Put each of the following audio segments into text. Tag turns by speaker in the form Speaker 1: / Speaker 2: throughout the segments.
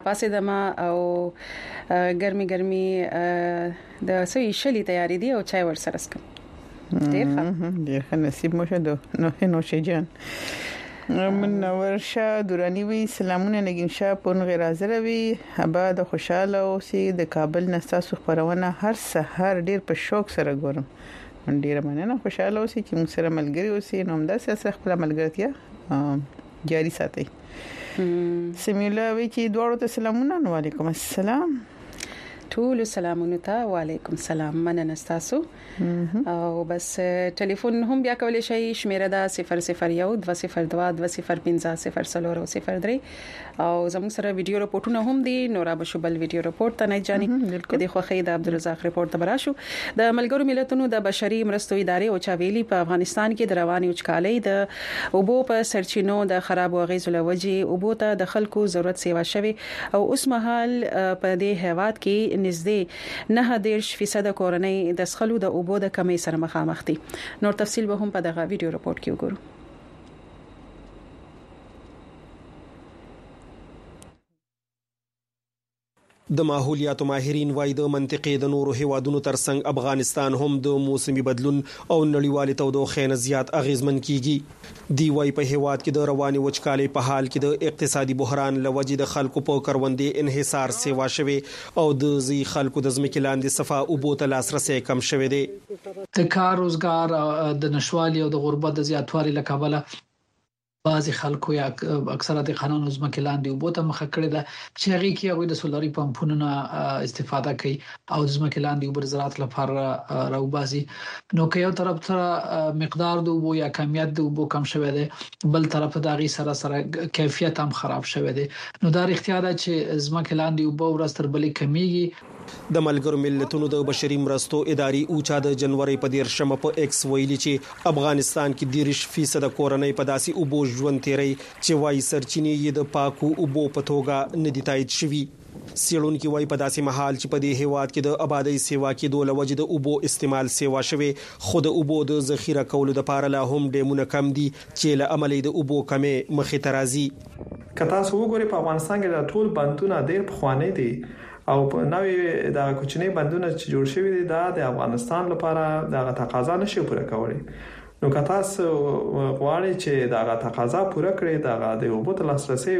Speaker 1: پاسې دما او ګرمي د سوي شلي تیاری دی او چای ور سره اسکم
Speaker 2: ډیر نصیب مو شه نو شجان من ورشه دورانی وی سلامونه نگین شاه پون غیر حاضر وی اباد خوشاله او سي د کابل نستاسو خبرونه هر سحر ډیر په شوق سره ګورم من ډیر مننه خوشاله او سي چې موږ سره ملګری اوسئ نو همدا سره خپل ملګرتیا جاری ساتئ سمیلا وی چې دوړو ته سلامونه وعلیکم السلام
Speaker 1: ټول سلامونه ته وعلیکم السلام مننه تاسو او بس ټلیفون هم بیا کولای شئ شمیره دا 001 202 205 003 او زموږ سره ویډیو رپورټونه هم دي نورا بشبل ویډیو رپورټ ته نه جاني کدي خو خید عبدالرزاق رپورټ ته براشو د ملګرو ملتونو د بشري مرستو ادارې او چاویلی په افغانستان کې د رواني وچکالۍ د اوبو په سرچینو د خراب واغېزو لوجي اوبو ته د خلکو ضرورت سیوا شوي او اوس مهال په دې هیواد کې نږدې 9% کورنۍ د سخلو د اوبو د کمی سره مخامخ دي نور تفصیل به هم په دغه ویډیو رپورټ کې وګورو
Speaker 3: د ماحولیاتو ماهرین وايي د منطقې د نورو هیوادونو ترڅنګ افغانستان هم د موسمي بدلون او نړیوالې تودوخې نه زیات اغیزمن کیږي دی وايي په هیواد کې د رواني وچکالۍ په حال کې د اقتصادي بحران لوجې د خلکو په کروندې انحصار سیوا شوی او د زی خلکو د ځمکې لاندې صفه او بوت لاسرسي کم شوی دی
Speaker 4: د کار روزګار د نشوالي او د غربت د زیاتوالي لکابله بعضی خلکو یا اکثره د قانون ځمکې لاندې وبو ته مخه کړې ده چې هغه کې هغه د سولاري پمپونو نه استفاده کوي او د ځمکې لاندې وبر زراعت لپاره راوباسي نو که یو طرف ته مقدار د وبو یا کمیت د وبو کم شوه دی بل طرف ته غي سره کیفیت هم خراب شوه دی نو دا اړتیا ده چې ځمکې لاندې وبو ورستر بلې کمیږي
Speaker 3: د ملګرو ملتونو د بشري مرستو ادارې اوچا د جنوري په 13 په ایکس ویلي چې افغانستان کې 30% کورنۍ په داسي اوبو ژوند تیری چې وايي سرچینې یې د پاکو اوبو په توګه ندي تایید شوي سیړونکو وايي په داسې محل چې په دې هیواد کې د آبادی سیوا کې د لوجې د اوبو استعمال سیوا شوی خود اوبو د ذخیره کولو لپاره لا هم ډیمونه کم دي چې له عملي د اوبو کمې مخې ترازی
Speaker 5: کته سو وګوري په افغانستان کې د ټول بندونه ډېر پخوانی دي او په نوې د کوچنی بندونه چې جوړ شوی دي د افغانستان لپاره د تقاضا نشي پوره کولی نو که تاسو غواړئ چې دا تقاضا پوره کړئ د اوبو لاسرسي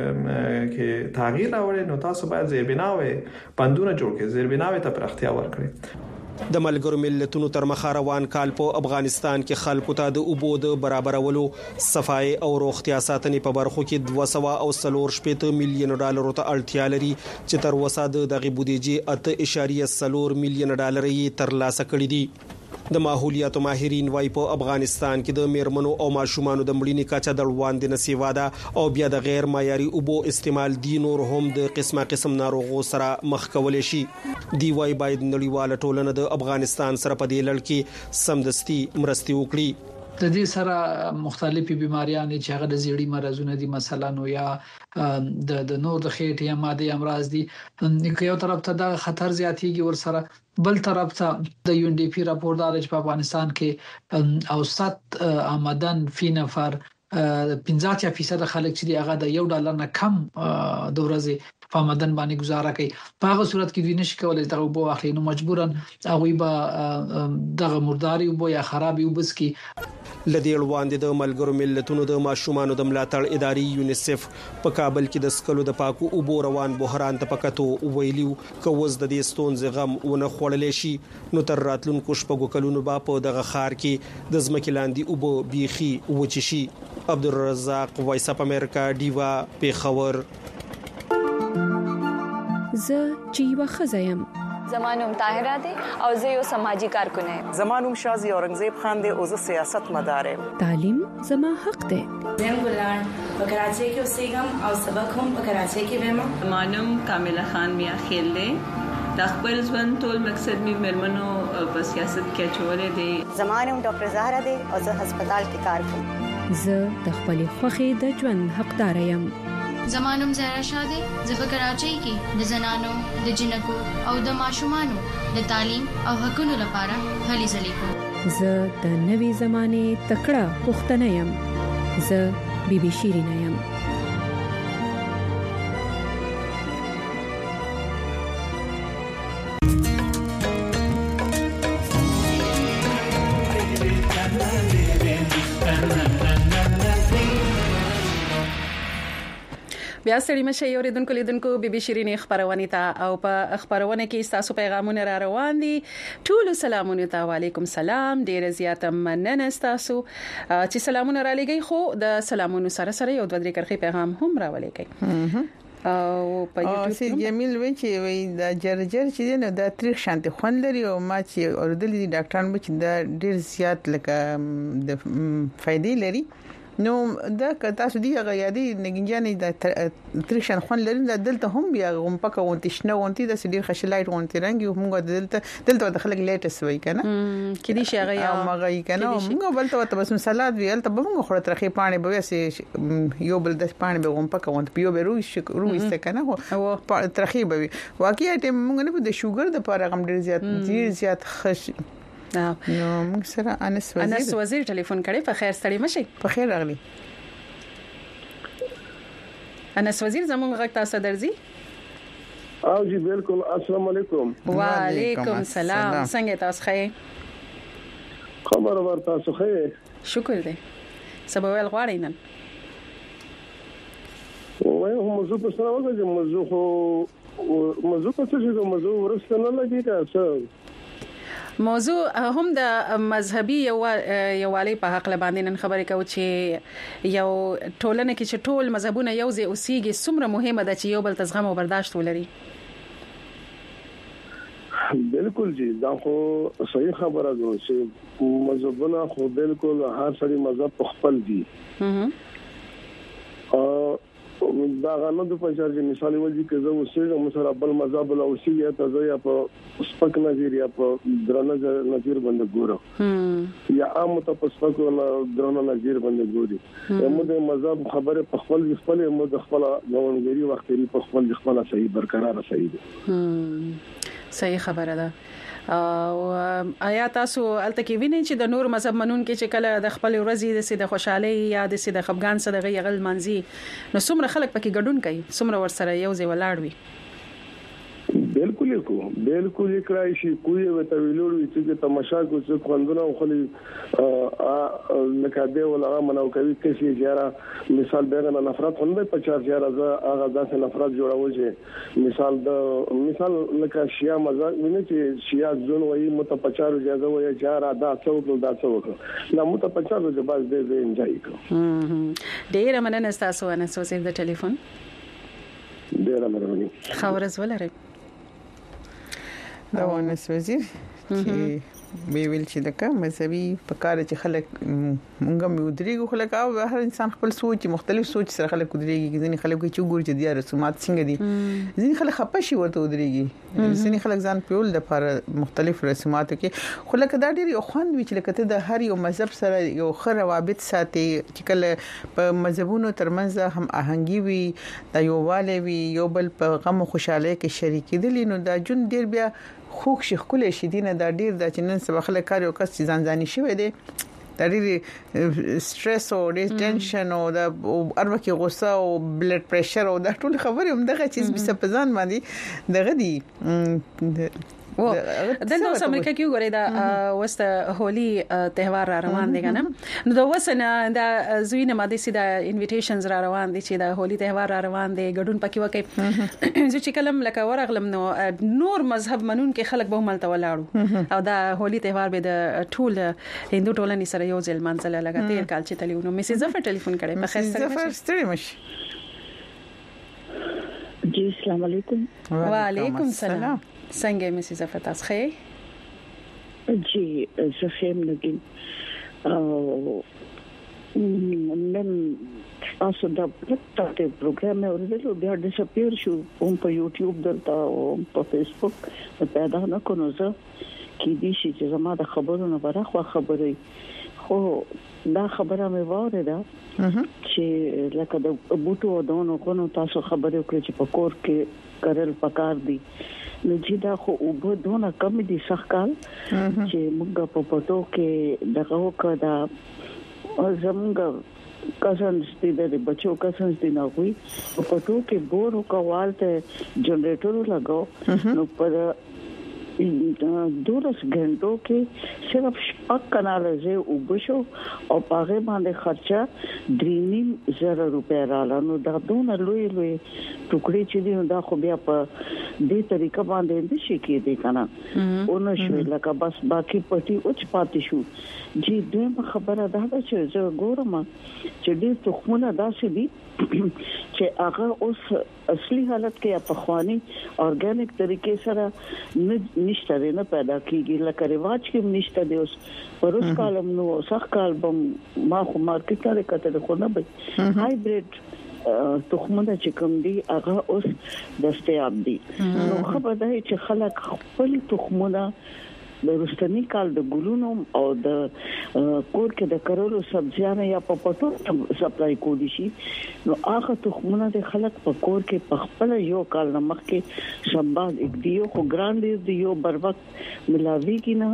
Speaker 5: کې تغییر راوړئ نو تاسو باید زیربناوي بندونه جوړ کړئ زیربناوي ته پراختیا ورکړئ
Speaker 3: د ملګرو ملتونو تر مخ روان کال په افغانستان کې خلکو ته د اوبو د برابرولو صفای او روغتیا ساتنې په برخو کې 240 میلیون ډالر ته اړتیا لري چې تر اوسه د دغه بودیجې 8.4 میلیون ډالر یې ترلاسه کړي دي د ماحولیاتو ماهرین وايي په افغانستان کې د میرمنو او ماشومانو د مړینې کچه د روان دي نسیوا ده او بیا د غیر معیاري اوبو استعمال دي نور هم د قسم ناروغو سره مخ کول شي دی وايي باید نړیواله ټولنه د افغانستان سره په دې لړ کې سمدستي مرستي وکړي
Speaker 4: د دې سره مختلفي بيماريان چې هغه د زیړی مرزونه دي مثلا نو یا د نور د خېټې یا ماده امراض دي یو طرف ته د خطر زیاتېږي ور سره بل طرف ته د یو ان ډي پی راپور دا چې په افغانستان کې اوسط آمدن فی نفر 50% خلک چې هغه د $1 نه کم د ورځې په آمدن باندې گزاره کوي په هغه صورت کې دوی نشي کولای دغه وبو اخلي نو مجبورن هغه به دغه مرداري وبو یا خرابي وبس کی
Speaker 3: لدی وړاندې د ملګرو ملتونو د ماشومانو د ملاتړ ادارې یونیسف په کابل کې د سکلو د پاکو اوبو روان بحران ته پکاتو ویلیو کوز د دې ستونزې غم ونه خړلې شي نو تر راتلونکو شپږو کلونو په دغه خار کې د ځمکې لاندې اوبو بيخي وچ شي عبدالرزاق وایس اپ امریکا دیوا پیښور
Speaker 6: زه چیوا خزایم
Speaker 7: زمانوم طاهره دي او زه یو سماجی کارکونه یم
Speaker 8: زمانوم شازي اورنګزیب خان دي او زه سیاست مدار یم
Speaker 6: تعلیم زما حق دی
Speaker 9: زم ګلان په کراچۍ کې اوسېږم او سبق هم په کراچۍ کې وایم
Speaker 10: زمانوم کامله خان میا خیل دی د خپل ژوند ټول مقصد می مرمنو په سیاست کې چولې دي
Speaker 11: زمانوم ډاکټر زهرا دي او زه هسپتال کې کار کوم
Speaker 6: زه د خپل خوخي د ژوند حقدار یم
Speaker 12: زمانوم زهرا شاده زه په کراچۍ کې د زنانو د جنکو او د ماشومانو د تعلیم او حقوقو لپاره هلي ځلې کوم
Speaker 6: زه د نوي زمانه تکړه پښتنه یم زه بيبي شيرینه یم
Speaker 1: بیا ستړي مشه اوریدونکو لیدونکو بيبي شيرين خبرونه ته او په خبرونه کې تاسو پیغامونه را روان دي ټول سلامونه ته وعليكم سلام ډیر زیاته مننه تاسو چې سلامونه را لګي خو د سلامونو سره یو دوه درې کرخي پیغام هم را ولګي او په یوټیوب
Speaker 2: سي جمیل وی چې وی دا جرجر چې نه دا تاریخ شانتي خوان لري او ما چې اوردل دي ډاکټران به چې دا ډیر زیات لکه د فائدې لري نو دا کتا سودی هغه یادي نګنجانې د تریشن خون لري د دلته هم بیا غم پکه ونتی شنه ونتی د سډیر خشلایټ ونتی رنګ موږ دلته د خلک لیټس وای کنه
Speaker 1: کدي شي هغه یا
Speaker 2: مغه کنه موږ بلته بس سلاد ویل ته موږ خړه ترخی پانی به سي یو بل د پانی به غم پکه ونت پیو به رويسته کنه او ترخی به واقعي ټیم موږ نه د شوګر د پاره غم ډیر زیات خش نو موږ سره انس
Speaker 1: وزیر ټلیفون کړي په خیر ستړي مشي
Speaker 2: په خیر راغلی
Speaker 1: انس وزیر زموږ غږ تاسو درځي
Speaker 13: او جی بالکل السلام علیکم
Speaker 1: وعلیکم السلام څنګه تاسو ښه
Speaker 13: خبر ورته تاسو ښه
Speaker 1: شکر دې سبا ول غواړئ نن
Speaker 13: وای موضوع په سره وځي موضوع په څه شي موضوع ورسته نه لګي تاسو
Speaker 1: موضوع هم د مذهبي یووالي په حق لباندې نن خبرې کوي چې یو ټولنه کې چې ټول مذهبونه یو ځای اوسېږي څومره مهمه ده چې یو بل تزغم او برداشت ولري
Speaker 13: بالکل جی دا خو صحیح خبره ده چې مذهبونه خو بالکل هر څړي مذهب په خپل دي دا غنه د پنځه مثال وځي چې زه اوسېږم مثلا بل مذهب له اوسېږي ته زه یا په سپک نظر یا په درنه نظر باندې ګورم یا عام ته په سپک درنه نظر باندې ګوري موږ د مذهب خبره په خپل موږ خپل غونډګری وختي په خپل صحیح برقرار صحیح
Speaker 1: صحیح خبره ده او آیا تاسو الته کې وینئ چې د نور مذهب منون کې چې کله د خپل ورځې د خوشحالي یا د خفګان سره غیغل منځي نو څومره خلک پکې ګډون کوي څومره ورسره یو ځای ولاړ وي
Speaker 13: بالکل کرای شي کوی وته ویلور وي چې تماشا کو څه خوندونه خلی لکه دی ولا منو کوي کسي جاره مثال بیرنه نفرت هم په 4000 هغه داسې نفرت جوړول شي مثال لکه شیا مزه ویني چې شیا ځون وایي متپچارو اجازه وایي جاره دا څوک لا متپچارو د باز دې انجای کو
Speaker 1: ډیر مننه تاسو انا سوسید د ټلیفون
Speaker 13: ډیر مننه
Speaker 1: خبرز ولري
Speaker 2: دا ونس وزیر چې ویل چې دغه مذهبي په کار چې خلک مونږه مودريګو خلک او هر انسان خپل سوچ مختلف سوچ سره خلک ودرېږي ځینې خلک چې ګور چې د رسومات څنګه دي ځینې خلک خپشي ورته ودرېږي ځینې خلک ځان پیول د لپاره مختلف رسوماتو کې خلک دا ډېر یو خوند وی چې لکه د هر یو مذهب سره یو خره روابط ساتي چې کله په مذهبونو ترمنځ هم آهنګي وي د یو والي وي یو بل په غم او خوشاله کې شریک دي نو دا جون ډېر بیا خوښ شي خپل شي دینه دا ډیر د چنن سبا خلک کار یو کس ځانځاني شوی دی دا ډیر سټرس او ټینشن او د اربکه غوسه او بلډ پريشر او دا ټول خبرې هم دغه چیز به په ځان باندې دغه دی
Speaker 1: و دلته اوس امریکا کې وګورئ دا وسته هولي تهوار را روان دي کنه نو دا وسنه دا زوینه ماده سي دا انویټیشنز را روان دي چې دا هولي تهوار را روان دي ګډون پکې وکي زه چې کلم لکه ورغلم نو نور مذهب منون کې خلک به ملته ولاړو او دا هولي تهوار به د ټول هندو ټولنې سره یو ځل منځله لګا تیر کال چې تلیو نو میسي زفر ټلیفون کړي په خیر سره
Speaker 2: زفر ستړي مش
Speaker 14: جی السلام علیکم
Speaker 1: وعلیکم السلام څنګه میسي زفر تاسو ښه
Speaker 14: جی زه هم لګیم نن تاسو دا پټه پروګرام اوریدل بیا د سپیر شو په یوټیوب درته او په فیسبوک پیدا نه کوم زه کې دي چې زما د خبرونو برخه خبرې خو دا خبره مې واورېده چې لکه د بوټو دونو کو تاسو خبرې وکړي چې په کور کې کرل پکار دي نو چې دا خو وبو دونه کم دي سخکال چې موږ په پټو کې دغه وکړه زموږ کزنز دي د بچو کزنز دي نه وي په پټو کې بورو کوالته جنریټر لګاو نو پر دورس غنټو کې صرف شپږ کناله زه وګشو او پاغه باندې خرچه 3.5 روپیا رالانو دا دونه لوی ټوکړي چې دی دا خو بیا په دې طریقه باندې د شي کې دی کنه اونو شو لکه بس باقي پټي اوچ پاتې شو جی دوی خبره ده چې زه ګورم چې دې تخمونه داسې دي چې هغه اوس اصلي حالت کې په خواني اورګانیک طریقې سره نشته نه پیدا کیږي لکه رواج کې نشته دی اوس پروس کالم نو سخ کالبم ما خو مارکیټ ته کتل خو نه به هایبرید تخمونه چې کوم دي هغه اوس دستیاب دي نو خبره ده چې خلک خپل تخمونه د رستنی کال د ګلونو او د کور کې د کرلو سبزیانو یا په پټو سپلای کولی شي نو هغه تخمونه د خلک په کور کې په خپل یو کال نمخ کې سنبال اکدیو خو ګراند دی یو بر وخت ملاوي کینا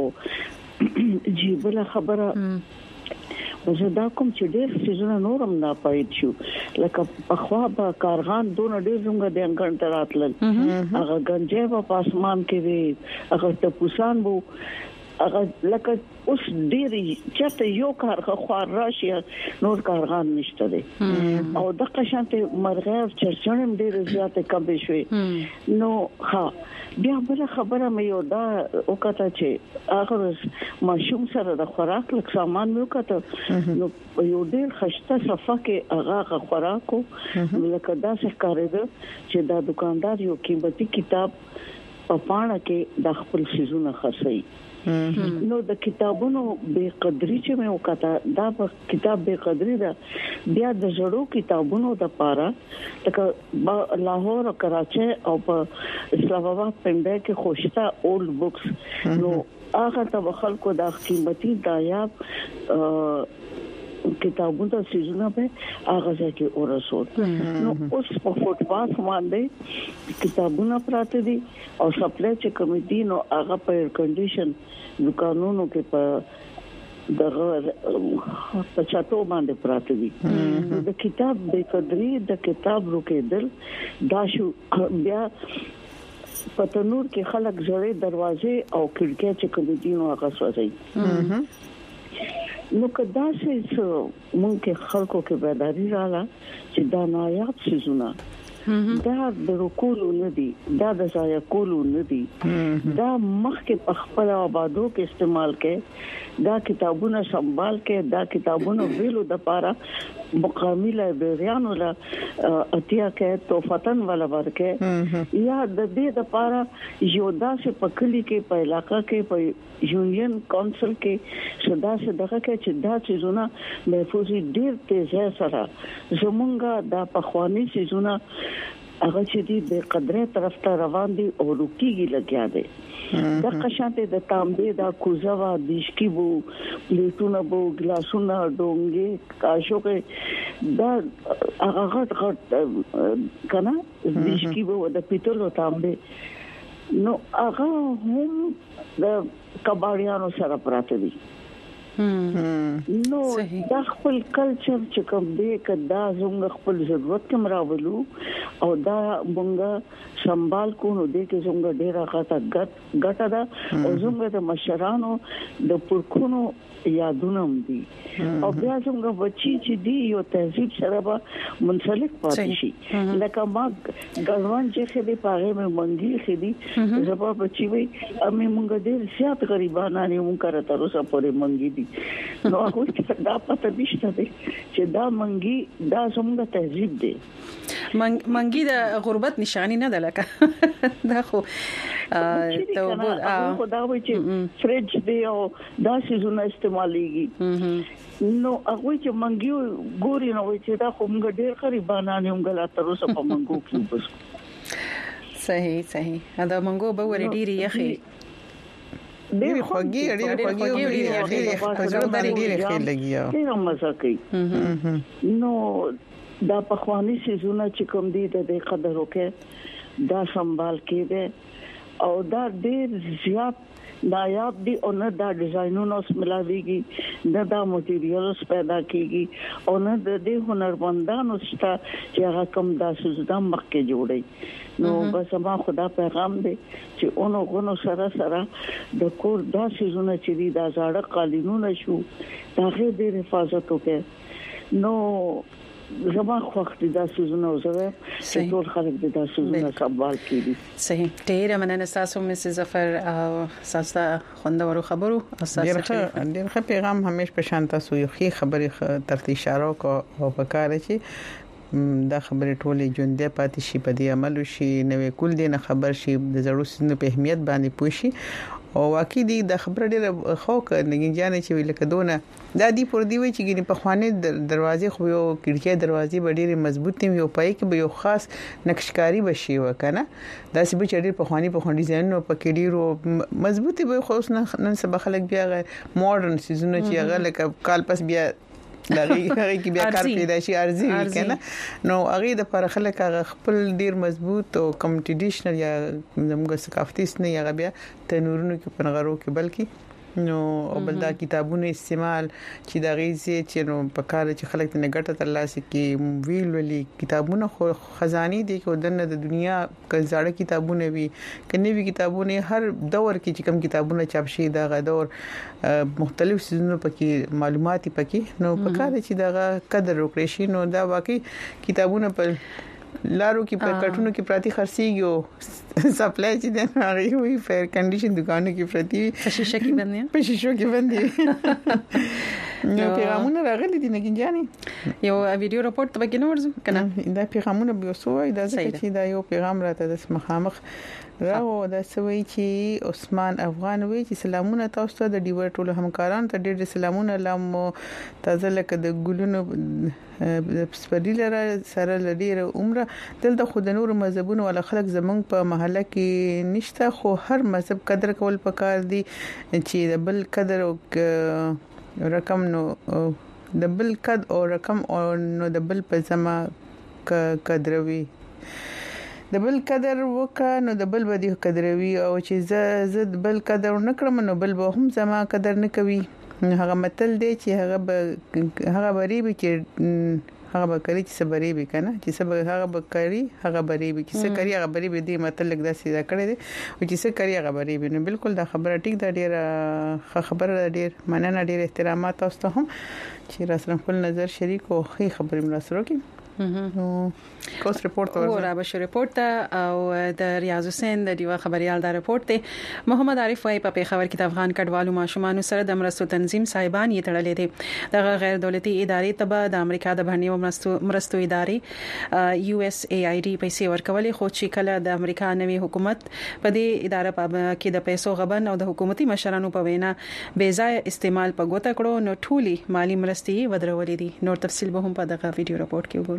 Speaker 14: او جیبله خبره زه دا کوم چې ډېر سيزونه نورم نه پېد شو لکه په خوا به کارغان دونه ډېر څنګه د انګړ ته راتلل هغه گنجه په اسمان کې وي هغه ټپوسان وو هغه لکه اوس ډېر چاته یو کارغه خوار راشي نور کارغان نشته دي او د قشانته مرغه چرچنم ډېر زیاته کم شوي نو ها بیا بل خبره مې یو دا وکړه چې اخر ماشوم سره د خوراک لک سامان مې وکړه نو یو ډېر خشته صفه کې هغه خوراکو لکه دا ښکارېده چې دا دکاندار یو قیمتي کتاب په پاڼه کې د خپل سيزونه خرڅي نو د کتابونو بے قدری چې مې وکړه دا په کتاب بے قدری دا بیا د جوړو کتابونو د پاره لکه لاهور او کراچي او په اسلام آباد پنده کې خوشتا اولډ بوکس نو هغه ته خلکو د قیمتي دایاب کتابونو د سيزونه په هغه ځکه ورسول نو اوس په فوټپاث باندې کتابونه پراته دي او سپلای چې کمیټي نو هغه په ایر کنډیشن دکانونو کې په دغه په چاتو باندې پراته دي د کتاب د قدرې د کتاب روکېدل دا شو بیا پتنور کې خلک جوړې دروازې او کړکۍ چې کمیټي نو هغه سوځي نو کدا چې مونږه خلکو کې بیداری رااله چې دا نایاب سيزونه دا د رکولو نه دي دا د ځای کولو نه دي دا مخکې په خپل آبادو کې استعمال کې دا کتابونه سنبال کې دا کتابونه ویلو د پاره مقامی لایبرریانو لا اتیا کې توفتن ولا ورکه یا د دې د پاره یو داسې پکلی کې په علاقہ کې په یونین کونسل کې صدا دغه کې چې دا چیزونه محفوظ ډیر تیز سره زمونږه د پخوانی چیزونه هغه چې دې د قدرت طرف ته روان دي او روکيږي لګیا دي د قشانته د تانبې د کوزوا دیشکی بو پلیټونه بو ګلاسونه ډونګي کاشو کې دا هغه غټ کنه دیشکی بو د پیتلو تانبې نو هغه هم د کباړیانو سره پراته دي نو دا خپل کلچر چې کوم دی کدا زموږ خپل ضرورت کوم راولو او دا مونږه سنبال کو نو دې کې زموږ ډیره غټه غټه ده او زموږ د مشرانو د پرخونو یادونه دي او بیا زموږ بچي چې دی یو تهذیب سره به منسلک پاتې شي لکه ما ګلوان چې خدي پاره مې منګي خدي زبا بچي وي امي مونږ ډیر زیات غریبانه نه مونږ کړه تر اوسه پورې منګي نو هغه چې دا پته نشته چې دا منګي دا زموږ تهذیب دی
Speaker 1: منګي د غربت نشانی نه ده لکه دا خو ته
Speaker 14: خو دا وایي چې فرج دی او دا سيزونه استعماليږي نو هغه چې منګي ګوري نو چې دا خو موږ ډېر غریبانه نه موږ لا تر اوسه په منګو کې بس
Speaker 1: صحیح دا منګو به ور ډېری یخي
Speaker 2: ډېر خوږی
Speaker 14: ډېر مزه کوي نو دا پخوانی سيزونه چې کوم دي د قدر وکړه دا سنبال کېده او دا ډېر زیات نایاب دي او نه دا ډیزاینونه اوس ملاويږي نه دا مټیریالز پیدا کیږي او نه د دې هنرمندانو ستا چې هغه کوم دا سوزدا مخ کې جوړي نو بس ما خدا پیغام دی چې اونو غونو سره د کور دا سيزونه چې دي دا زړه قالینونه شو دا غي د حفاظت وکړي نو زما وخت دا سيزونه وزره چې ټول خلک د سيزونه سبال کړي
Speaker 1: صحیح ډیر مننه تاسو مس ظفر او تاسو خوندورو خبرو
Speaker 2: اساسه ډیر ښه پیغام همیش په شان تاسو یو ښه خبرې ترتیب اشاره او پکاره چې دا خبرې ټولې ژوندې پاتې شي په دې عمل شي نوې کول دي نه خبر شي د زړو سيزونو په اهمیت باندې پوښي او واقعي دي د خبره ډیره خو کنه جانې چې ویل کدونه دا دی پر دی وی چې ګنې په خوانې دروازې خو یو کړکۍ دروازې ډېرې مضبوطې وي او پای کې به یو خاص نقشکاری بشي وکنه دا چې به ډېر په خوانې ډیزاین او په کې ډېر مضبوطې به خو نن سبا خلک بیا ماډرن سيزونه چې هغه لکه کال پس بیا لغه کې بیا کار پیدا شي ارزي کنه نو هغه د پر خلک هغه خپل ډیر مضبوط او کم ټریډیشنل یا زموږ ثقافتي نه هغه بیا تنورونو کې پنغرو کې بلکې نو بل دا کتابونو استعمال چې دا غیزه چې نو په کار چې خلک ته ګټه ترلاسه کې ویل ولي کتابونه خو خزاني دي چې دنه د دنیا کزاړه کتابونه وي کني وی کتابونه هر دور کې چې کوم کتابونه چاپ شي دا غ دور مختلف سيزونو پکې معلومات پکې نو په کار چې دا قدر وکړي شي نو دا واقعي کتابونه په لارو کې په کټونو کې پراتی خرسيږي او سپلای چې د هغه وی فیر کنډیشن دکانو کې پراتی
Speaker 1: په شیشه کې باندې
Speaker 2: په شیشو کې باندې نو پیغامونه راغلي دي نه ګنجاني
Speaker 1: یو ویډیو راپورټ ته کې نورځو کنه
Speaker 2: دا پیغامونه به وسوي دا چې دا یو پیغام راته د مخامخ راو دا سوي چې عثمان افغان وی چې سلامونه تاسو ته د ډیور ټولو همکارانو ته ډېر سلامونه لم تازه لکه د ګلونو سپریلره سره لډیره عمره دلته خود نور مذهبونو ول خلک زمونږ په محله کې نشته خو هر مذهب قدر کول پکار دي چې د بل قدر او رقم نو د بل قد او رقم او نو د بل په زما قدروي د بل قدر وکا نو د بل بدی قدروي او چې زه بل قدر نکړم نو بل به هم زما قدر نکوي هغه متل دی چې هغه بری به چې هغه به کوي چې صبرې به کنه چې صبر هغه به کوي هغه بری به چې څه کوي هغه بری به دی متل لګ داسې دا کړی دی او چې څه کوي هغه بری به نو بالکل دا خبره ټیک دا ډیره خبره ډیر مننه ډیر احترامات تاسو ته هم چې راسره خپل نظر شریک او خې خبرې مرسته وکړي نو کوس ریپورت
Speaker 1: ورته بشو ریپورت او د ریاض حسین د دیوا خبريال دا ریپورت ته محمد عارف وايي په پیښور کې د افغان کډوالو ماشومان سره د مرستو تنظیم صاحبان یې تړلې دي د غیر دولتي ادارې تبع د امریکا د بهرنیو مرستو ادارې USAID پیسې ورکولې خو چې کله د امریکا نوي حکومت په دې اداره کې د پیسو غبن او د حکومتي مشرانو په وینا بې ځای استعمال په ګوته کړو نو ټولي مالی مرستې ودرولې دي نور تفصیل به هم په دغه ویډیو راپورټ کې وګورئ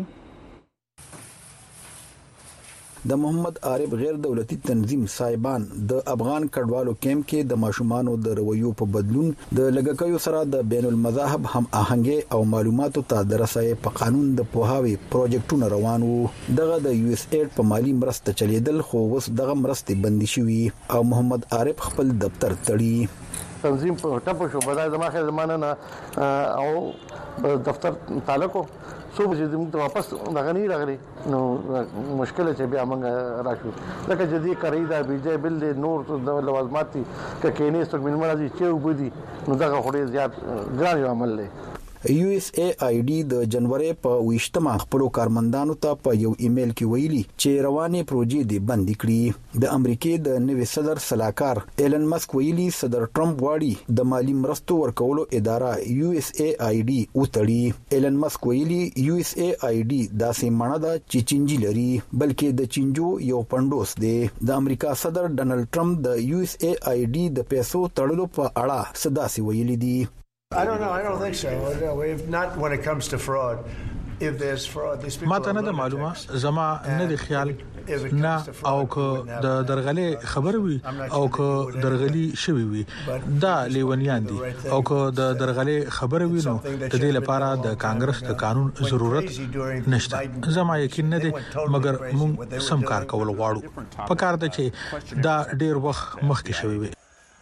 Speaker 15: د محمد عارف غیر دولتي تنظیم صاحبان د افغان کډوالو کیمپ کې د ماشومانو د رویو په بدلون د لګکیو سره د بین المذاهب هم آهنګي او معلوماتو ته د رسایي په قانون د پوهاوي پروجیکټونه روان وو دغه د USAID په مالی مرسته چلیدل خو اوس دغه مرستې بندي شوې او محمد عارف خپل دفتر تړي
Speaker 16: تنظیم په ټاپو شو بدای دماغه زمانه نه او دفتر تعلقو صوب چې موږ ته واپس دغه نه راغلي نو مشکل چې بیا موږ راشو لکه چې دې کوي دا بيجي بل نور د لوازمات کې کینې ستګمن مرزي چې وبدي نو دغه خوري زیات ګران عمل دی
Speaker 15: USAID د جنوري په 28مه خپل کارمندانو ته په یو ایمیل کې ویلي چې رواني پروژې دې بند کړي د امریکای د نوي صدر صلاحکار ایلن مسک ویلي صدر ټرمپ واړي د مالی مرستو ورکولو اداره USAID وتړي ایلن مسک ویلي USAID داسې معنی ده چې چینجی لري بلکې د چینجو یو پندوس دی د امریکا صدر ډونالد ټرمپ د USAID د پیسو تړلو په اړه صداسي ویلي دي
Speaker 17: I don't know. I don't think so. No, if not when it comes to fraud. If there's fraud, these people.
Speaker 18: ما ته نه د معلومه زما نه د خیال نه او که د درغلې خبر وي او که درغلي شوی وي دا لیونیان دي او که د درغلې خبر وي نو د دې لپاره د کانګرس د قانون ضرورت نشته زما یقین نه دي مګر موږ سم کار کول غواړو په کار ده چې دا ډیر وخت مخکې شوی وي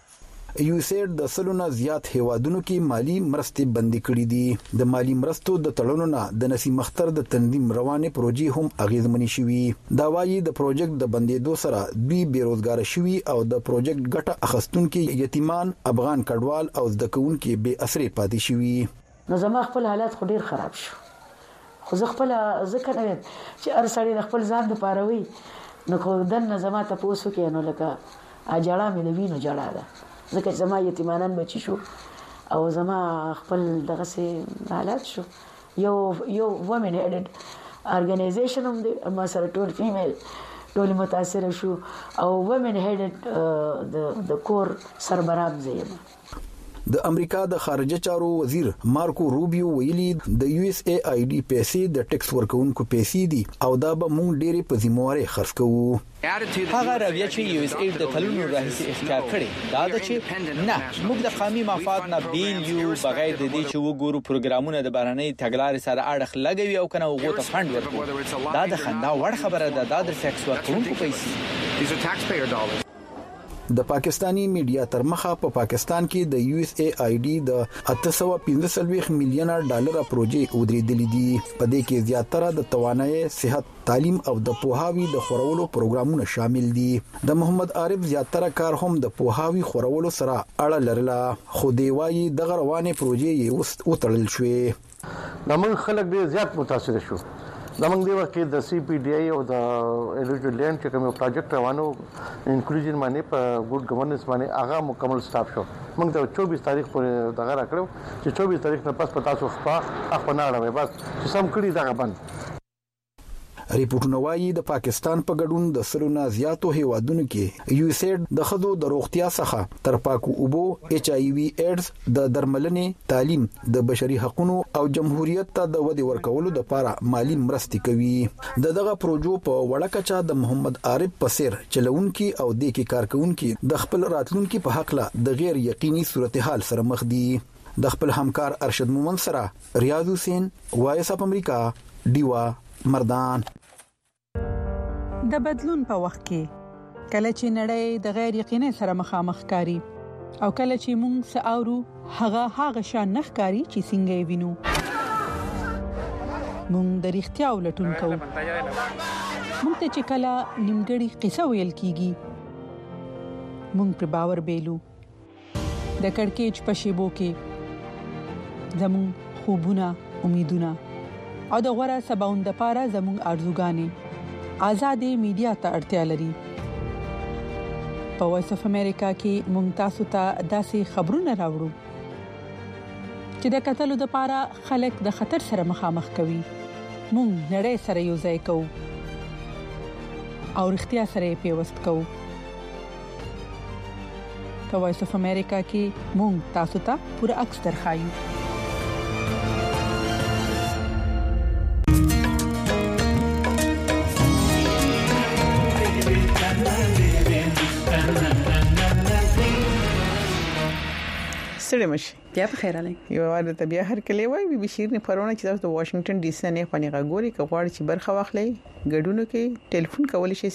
Speaker 15: USAID د سلونه زیات هیوادونو کې مالی مرستې بندي کړې دي. د مالی مرستو د تړونونو د نسیم اختر د تنظیم روانه پروژې هم اغیزمنې شوې. دا وايي د پروژیکټ د بندیدو سره دوی بیروزګار شوي او د پروژیکټ ګټه اخیستونکو یتیمان، افغان کډوال او زده کوونکو به اثرې پاتې شوي.
Speaker 19: نو زما خپل حالات خو ډیر خراب شو. خو زه خپل ذکر نه چې ارسړي د خپل ځان لپاره وي نو خو دنه زما ته پوسو کې نو لکه اجاړه مې د وینو جړه ده ځکه زما یتیمانان بچی شو او زما خپل دغه سي حالات شو. یو وومن هیډ ارګنایزیشن هم ما سره ټول فیمیل ټول متاثر شو او وومن هیډ د کور سربراب زیم.
Speaker 15: د امریکا د خارجه چارو وزیر مارکو روبیو ویلي د USAID پیسې د ټیکس ورکوونکو پیسې دي او دا به موږ ډېری په ذمہواري خرڅ کوو.
Speaker 20: هغه رویه چې USAID د کلونو راهیسې اختیار کړي دا د چې نه موږ د قومي مفاد نه بیل یو بغیر د دې چې وګورو پروګرامونه د بهرنۍ تګلارې سره اړخ لګوي او کنه وګورو ته فند ورکوي. دا د خندا وړ خبره ده د ټیکس ورکوونکو پیسې.
Speaker 15: د پاکستانی میډیا تر مخه په پاکستان کې د USAID د 815 میلیونه ډالر پروژې ودرېدلې دي. په دې کې زیاتره د توانایي، صحت، تعلیم او د پوهاوی د خورولو پروګرامونه شامل دي. د محمد عارف زیاتره کار هم د پوهاوی خورولو سره اړه لرله، خو دی وايي د روانه پروژې یې وتړل شوې.
Speaker 16: د موږ خلک ډیر زیات متاثر شو. زمونږ دی وخت د CPDI او د ایلیجبل لینډ چې کوم پروجیکټ روانو انکلوژن باندې په ګډ ګورننس باندې هغه مکمل سټاپ شو. موږ د 24 تاریخ پورې دغه راکړو چې 24 تاریخ نه پس پتا شو خپل نه اړه بس چې سم کړی دا بند.
Speaker 15: ریپورتونه وايي د پاکستان په ګډون د سلونه زیاتو هیوادونو کې USAID د خدو د روغتیا څخه تر پاکو اوبو، HIV ایډز، د درملنې، تعلیم، د بشري حقوقو او جمهوریت ته د ودی ورکولو لپاره مالی مرستې کوي. دغه پروژو په وړه کچا د محمد عارف پسیر چلونکي او د کې کارکونکي د خپل راتلونکي په حق له د غیر یقیني صورتحال سره مخ دي. د خپل همکار ارشد مومن سره ریاض حسین، وایس اپ امریکا، دیوا مردان.
Speaker 21: د بدلون په وخت کې کله چې نړۍ د غیر یقیني سره مخامخ کاری او کله چې موږ ساورو هغه شان نخکاری چې څنګه وینو موږ د اړتیا ولټون کوو. موږ ته چې کله نیمګړی قصه ویل کیږي موږ پر باور بیلو. د کڑکېچ په شیبو کې زموږ خوبونه، امیدونه او د غوړه سباوند لپاره زموږ ارزوګانې آزادې میډیا ته اړتیا لري. په وایس اف امریکا کې مونږ تاسو ته داسې خبرونه راوړو چې د قتل لپاره خلک د خطر سره مخامخ کوي. مونږ نړۍ سره یو ځای کوو او اړتیا سره پیوست کوو. په وایس اف امریکا کې مونږ تاسو ته پوره عکس درخایو.
Speaker 2: سره مشي
Speaker 1: بیا په خیر علي
Speaker 2: یو واره ته بیا هر کله وای بي شیر نه پرونه چې تاسو د واشنگټن ډي سي نه خوني غوړي کغواړي چې برخه واخلي ګډونو کې ټلیفون کول شي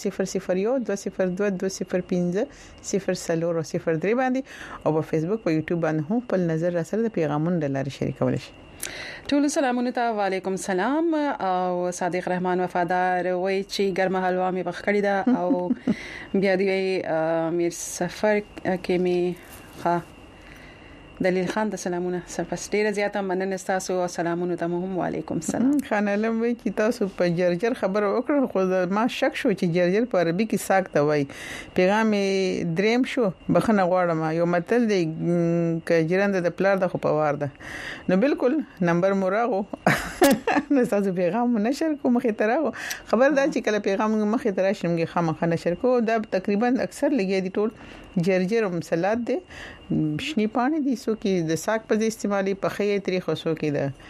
Speaker 2: 00120205003 باندې او په فیسبوک او یوټیوب باندې هم په نظر سره د پیغامونو د لارې شریکول شي.
Speaker 1: ټول سلامونه ته وعلیکم السلام. او صادق رحمان وفادار وای چې ګرمه حلوا می بخ کړی دا او بیا دی میر سفر کې می ښه دلیل خان د سلامونه سپاس ډیره زیاته مننه تاسو او سلامونه ته هم وعلیکم السلام.
Speaker 2: خان علم وی چې تاسو په جرجر خبر وکړو خو ما شک شو چې جرجر په عربي کې ساکته وای پیغام دریم شو بخنه غواړم یو متل دی ک جیرند د پلار د خو پوار ده نو بالکل نمبر موراغو نو تاسو پیغام نشر کوم مخې تراغو خبر دا چې کله پیغام مخې ترا شمږي خامخ نشر کو دا تقریبا اکثر لګي دي ټول جرجر مسلات دي شنی پانی دي سو کې د ساک په استعمالي په خې طریقو سو کې د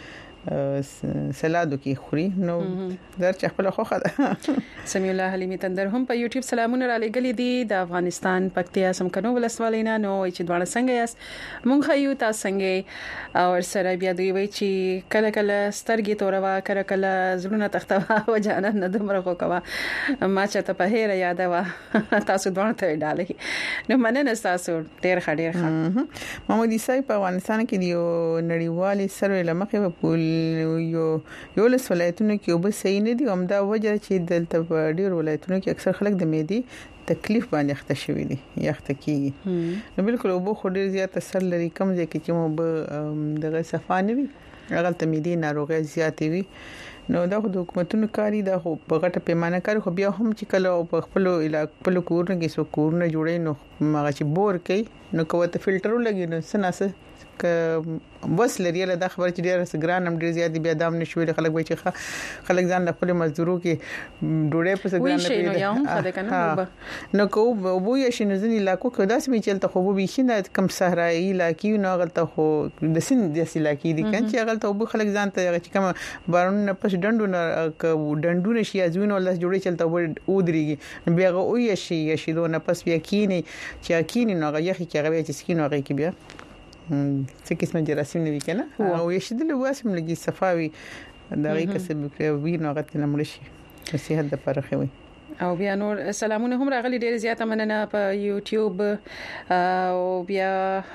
Speaker 2: سلادو کې خوري نو در چ خپل خوخه
Speaker 1: سمي الله حلیمي تندر هم په یوټیوب سلامونه را لګلې دي د افغانستان پکتیا سمکنو ولسوالینا نو چې دواړه څنګه یاست مونږ یو تاسو څنګه او سره بیا دوی وی چې کله کله سترګې توروا کله کله زړونه تختوا و جانا نه دمرغه کوا ما چې ته په هره یاد وا تاسو دوه ته ډالې نو مننه تاسو ډیر خډیر ښه
Speaker 2: محمد عیسی په افغانستان کې یو نړیوالي سروې لمخې په یو لس ولایتونو کې وب صحیح نه دي همدا وجه چې دلته په ډیر ولایتونو کې اکثر خلک د معدې تکلیف باندې اخته شوی دي یخته کیږي نو بالکل وب خو ډیر زیات اثر لري کم ځای کې چې مو دغه صفانه وي هغه ته معدې ناروغي زیاتې وي نو دا خو د حکومتونو کاری دا خو په غټه پیمانه کار خو بیا هم چې کله په خپل خپل کورونه کې سو کورونه جوړي نو مغه چې بور کوي نو کوه ته فلټر لګي نو سناسه ک بس لري له دا خبر چې ډیره سګران هم ډیر زیات بیا دام نشوي خلک وایي چې خلک ځان خپل مزدورو کې ډوړې په سګران نه نو کو وبو یې شنو ځنی لاکو کدا سمې چلته خو وبو شینه کم صحرایي لاکی نو غلطه خو د سین د سلاکی دي کله چې غلطه وبو خلک ځان ته چې کوم بارون نه پس ډندونه شي ازوینه الله جوړې چلته و دريږي بیا او یې شي دونه پس بیا کینی چې کینی نو غیخي کې غوي چې سکینو غي کې بیا څه قسمه جراثیم نه وی کنه او یشدل واسم لګي صفاوي دغه کسب وی نو غته نمړشي صحت د پرخه وي
Speaker 1: او بیا نور سلامونه هم راغلي ډیر زیاته مننه په یوټیوب او بیا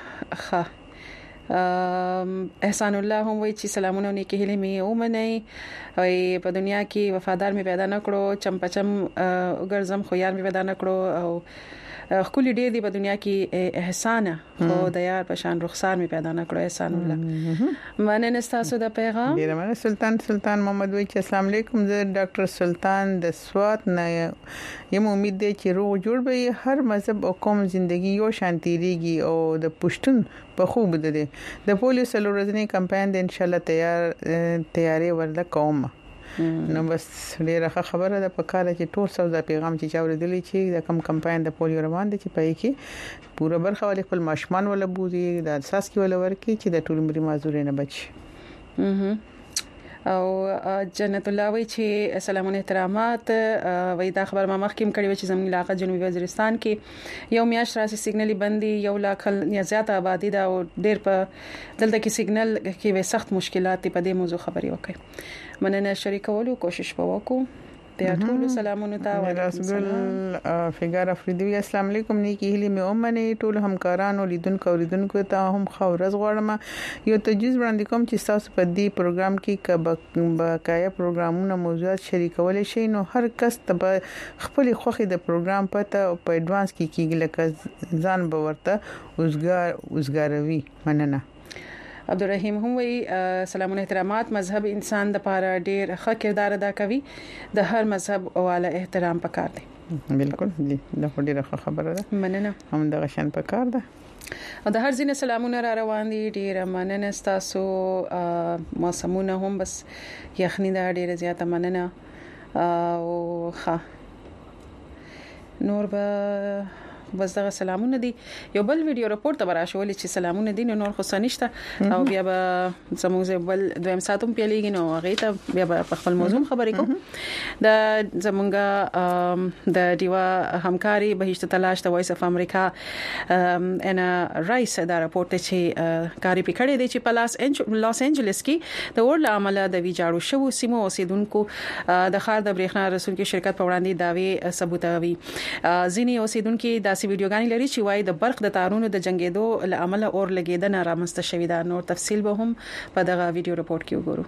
Speaker 1: احسان الله هم وی چې سلامونه نیکی هلي می او منی او په دنیا کې وفادار می پیدا نکړو چمپچم ګرزم خو یار می پیدا نکړو او خپل ډېر دی په دنیا کې احسان خو د یار په شان رخسار می پیدا نکړو احسان الله مننه تاسو د پیغام
Speaker 2: ډیر مننه سلطان محمد وی چې السلام علیکم زه ډاکټر سلطان د سوات نه یم امید دی چې روغ جوړ به هر مذهب او قوم ژوندۍ یو شانتيږي او د پښتون په خوب ده د پولیس لورځنی کمپاین د ان شاء الله تیاری ورده کوم نو بس ډیره خبره ده په کار چې ټول څو د پیغام چې چاوردلی چې د کم کمپاین د پولیو روان دي چې پای کې پوره برخه ولې خپل ماشمان ولا بوزي د اساس کې ولا ورکی چې د ټول مری معذور نه بچي
Speaker 1: او جنت الله وی چې سلام او احترامات وی دا خبر ما مخکیم کړی و چې زموږ علاقه جنوبي وزیرستان کې یو میاشت راسي سیګنالي بندي یو لاک یا زیات آبادی دا او ډیر په دلته کې سیګنال کې به سخت مشکلات په دې موضوع خبري وکړي مننه شریکولو کوشش وکړو ته ټول سلامونه تا
Speaker 2: ورسګل فګار افریدی السلام علیکم نیکی هلی می اومنه ټول همکارانو لیدونکو اوریدونکو ته هم خورز غواړم یو تجویز وړاندې کوم چې تاسو په دې پروګرام کې بقایا پروګرامونه موضوعات شریکول شي نو هر کس ته خپل خوخي د پروګرام پته په ایڈوانس کې کیږي لکه ځان باورته اوسګاروي مننه
Speaker 1: عبدالرحیم هم وی سلام او احترامات مذهب انسان د پاره ډیر ښه کردار ادا کوي د هر مذهب اوله احترام پکار دی
Speaker 2: بالکل دي د ډیره خبره ده
Speaker 1: مننه
Speaker 2: هم د غشن پکار ده
Speaker 1: او د هر ځینې سلامونه را روان دي ډیر مننه تاسو موسمونه هم بس یخنی دا ډیر زیاته مننه او نور به بس دغه سلامونه دي یو بل ویډیو رپورټ ته براشول چې سلامونه دي نور خو سنشته او بیا به زموږ بل دویم ساتم پیلېږي نو هغه ته بیا په خپل موضوع خبرې کوم د زمونږ د دیوا همکاري بهشت تلاش د وایس اف امریکا انا رایس دا رپورټ چې کاری پکړې دي چې په لاس انجلس کې د ورل عمل د ویجاړو شوو سیمو اوسیدونکو د خار د برېښنا رسول کې شرکت په وړاندې داوی ثبوتوي ځینی اوسیدونکو د ویډیوګانی لري چې وايي د برق د تارونو د جنگیدو لامل اور لګیدنه رامنځته شوې ده نور تفصیل به هم په دغه ویډیو رپورت کې وګورو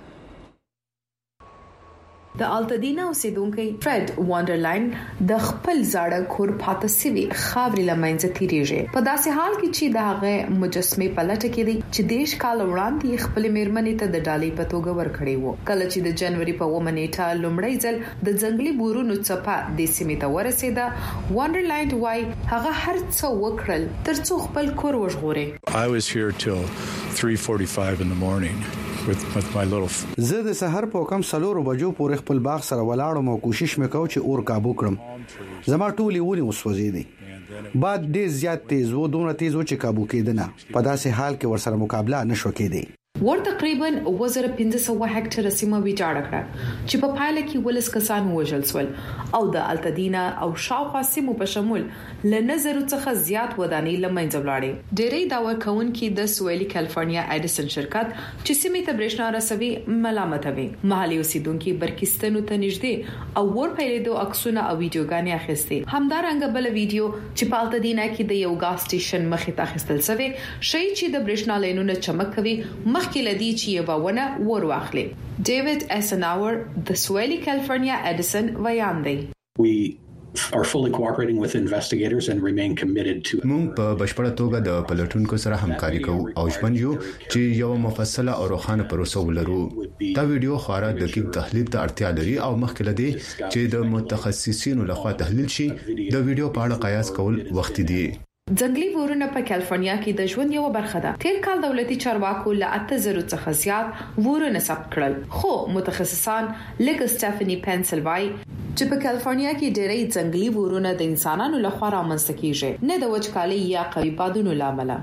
Speaker 5: د الټدینا اوسیدونکو فرید وانډرلاند د خپل زاړه کور پاتې سوي خاوري لمنځه تیریږي په داسې حال کې چې دغه مجسمه پلټه کړي چې دیش کال وړاندې خپل میرمنې ته د ډالۍ په توګه ورکړي وو کله چې د جنوري په 1 نیټه لومړی ځل د ځنګلي بورونو څپه د سیمې ته ورسېده وانډرلاند وايي هغه هر څه وکړل ترڅو خپل کور وژغوري
Speaker 22: I was here till 3:45 in the morning with my little
Speaker 23: زه د سحر په کم سلور بجو پورې خپل باغ سره ولاړم او کوشش وکاو چې اور کابو کړم زما ټولي ونی وسوځېدې بعد ډېر زیات تیز و دومره تیز و چې کابو کېدنه په داسې حال کې ورسره مقابله نشو کېدی
Speaker 5: ور تقریبا 1500 هکټره سیمه ویجاړ کړه چې په پایله کې ولس کسان وژل شول او د التدینا او شاوخوا سیمو په شمول لنظر څخه زیات ودانۍ لمنځه ولاړې. ډېری داوا کوونکي د سویلي کالیفورنیا اډیسن شرکت چې سیمې ته برېښنا رسوي ملامت وي. محلي اوسیدونکو برکستانو ته نږدې او ور پیلېدو عکسونه او ویډیوګانې اخیستې. همدارنګه بل ویډیو چې په التدینا کې د یو ګاز سټیشن مخې ته اخیستل شوی شي چې د برېښنا لینونو چمک کوي مخکې لدی چې یو ونه ور واخلي. ډیوډ ایسناور د سویلي کالیفورنیا اډیسن ویان دی.
Speaker 3: We are fully cooperating with investigators and remain committed to.
Speaker 4: موږ په بشپړه توګه د پلټونکو سره همکاري کوو او ژمن یو چې یو مفصله او روښانه پروسه ولرو. دا ویډیو خورا دقیق تحلیل ته اړتیا لري او مخکې لدی چې د متخصصینو لخوا تحلیل شي. د ویډیو په اړه قیاس کول وخت دی.
Speaker 5: ځنګلي ورونه په کالیفورنیا کې د ژوند یو برخه ده. تیر کال دولتي چارواکو له 8000 څخه زیات ورونه ثبت کړل، خو متخصصان لکه سټيفني پنسل وایي چې په کالیفورنیا کې ډېری ځنګلي ورونه د انسانانو لخوا رامنځته کیږي، نه د وچکالۍ یا قوي بادونو لامل.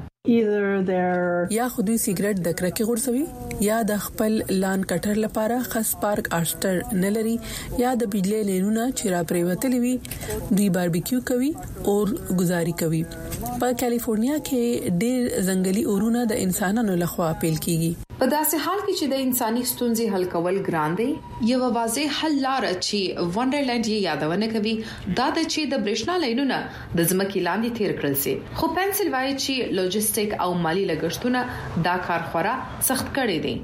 Speaker 7: یا خودي سیګریټ د کرکې غورځوي یا د خپل لان کټر لپاره خاص پارک ارشټر نه لري یا د بجلی لینونه چې را پریوتلې وي دوی باربیکیو کوي او گزاري کوي. په کالیفورنیا کې ډېر ځنګلي اورونه د انسانانو لخوا پیل کیږي.
Speaker 5: په داسې حال کې چې د انساني ستونزې حل کول ګران دي، یو واضح حل لار چې وندرلند یې یادونه کوي دا د چې د برېښنا لینونه د ځمکې لاندې تیر کړل شي. خو پنسل وایي چې لوجستیک او مالی لګښتونه دا کار خورا سخت کړي دي.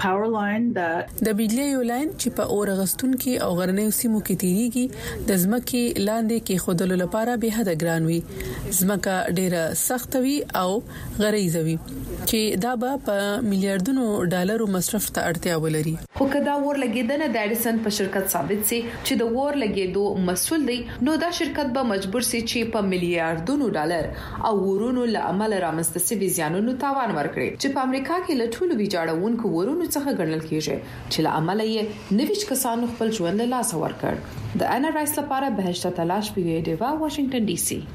Speaker 7: د بجلی یو لاین چې په اور غستون کې او غرنیو سیمو کې تیریږي د ځمکې لاندې کې خودلو لپاره به حد ګران وي. ځمکه ډیره سخت وي او غریزه وي چې دا به په میلیارډونو ډالرو مصرف ته اړتیا ولري.
Speaker 5: خو کدا ور لګیدنه د اډیسن په شرکت ثابت سي چې د ور لګیدو مسول دی، نو دا شرکت به مجبور سي چې په میلیارډونو ډالر او ورونو له عمل رامنځته سوي زیانونو تاوان ورکړي چې په امریکا کې له ټولو ویجاړونکو ورونو څخه ګڼل کیږي چې له عمل یې نویش کسانو خپل ژوند له لاس ورکړ. د انا رایس لپاره بهشته تلاش په ډیوا واشنگټن ډي سي.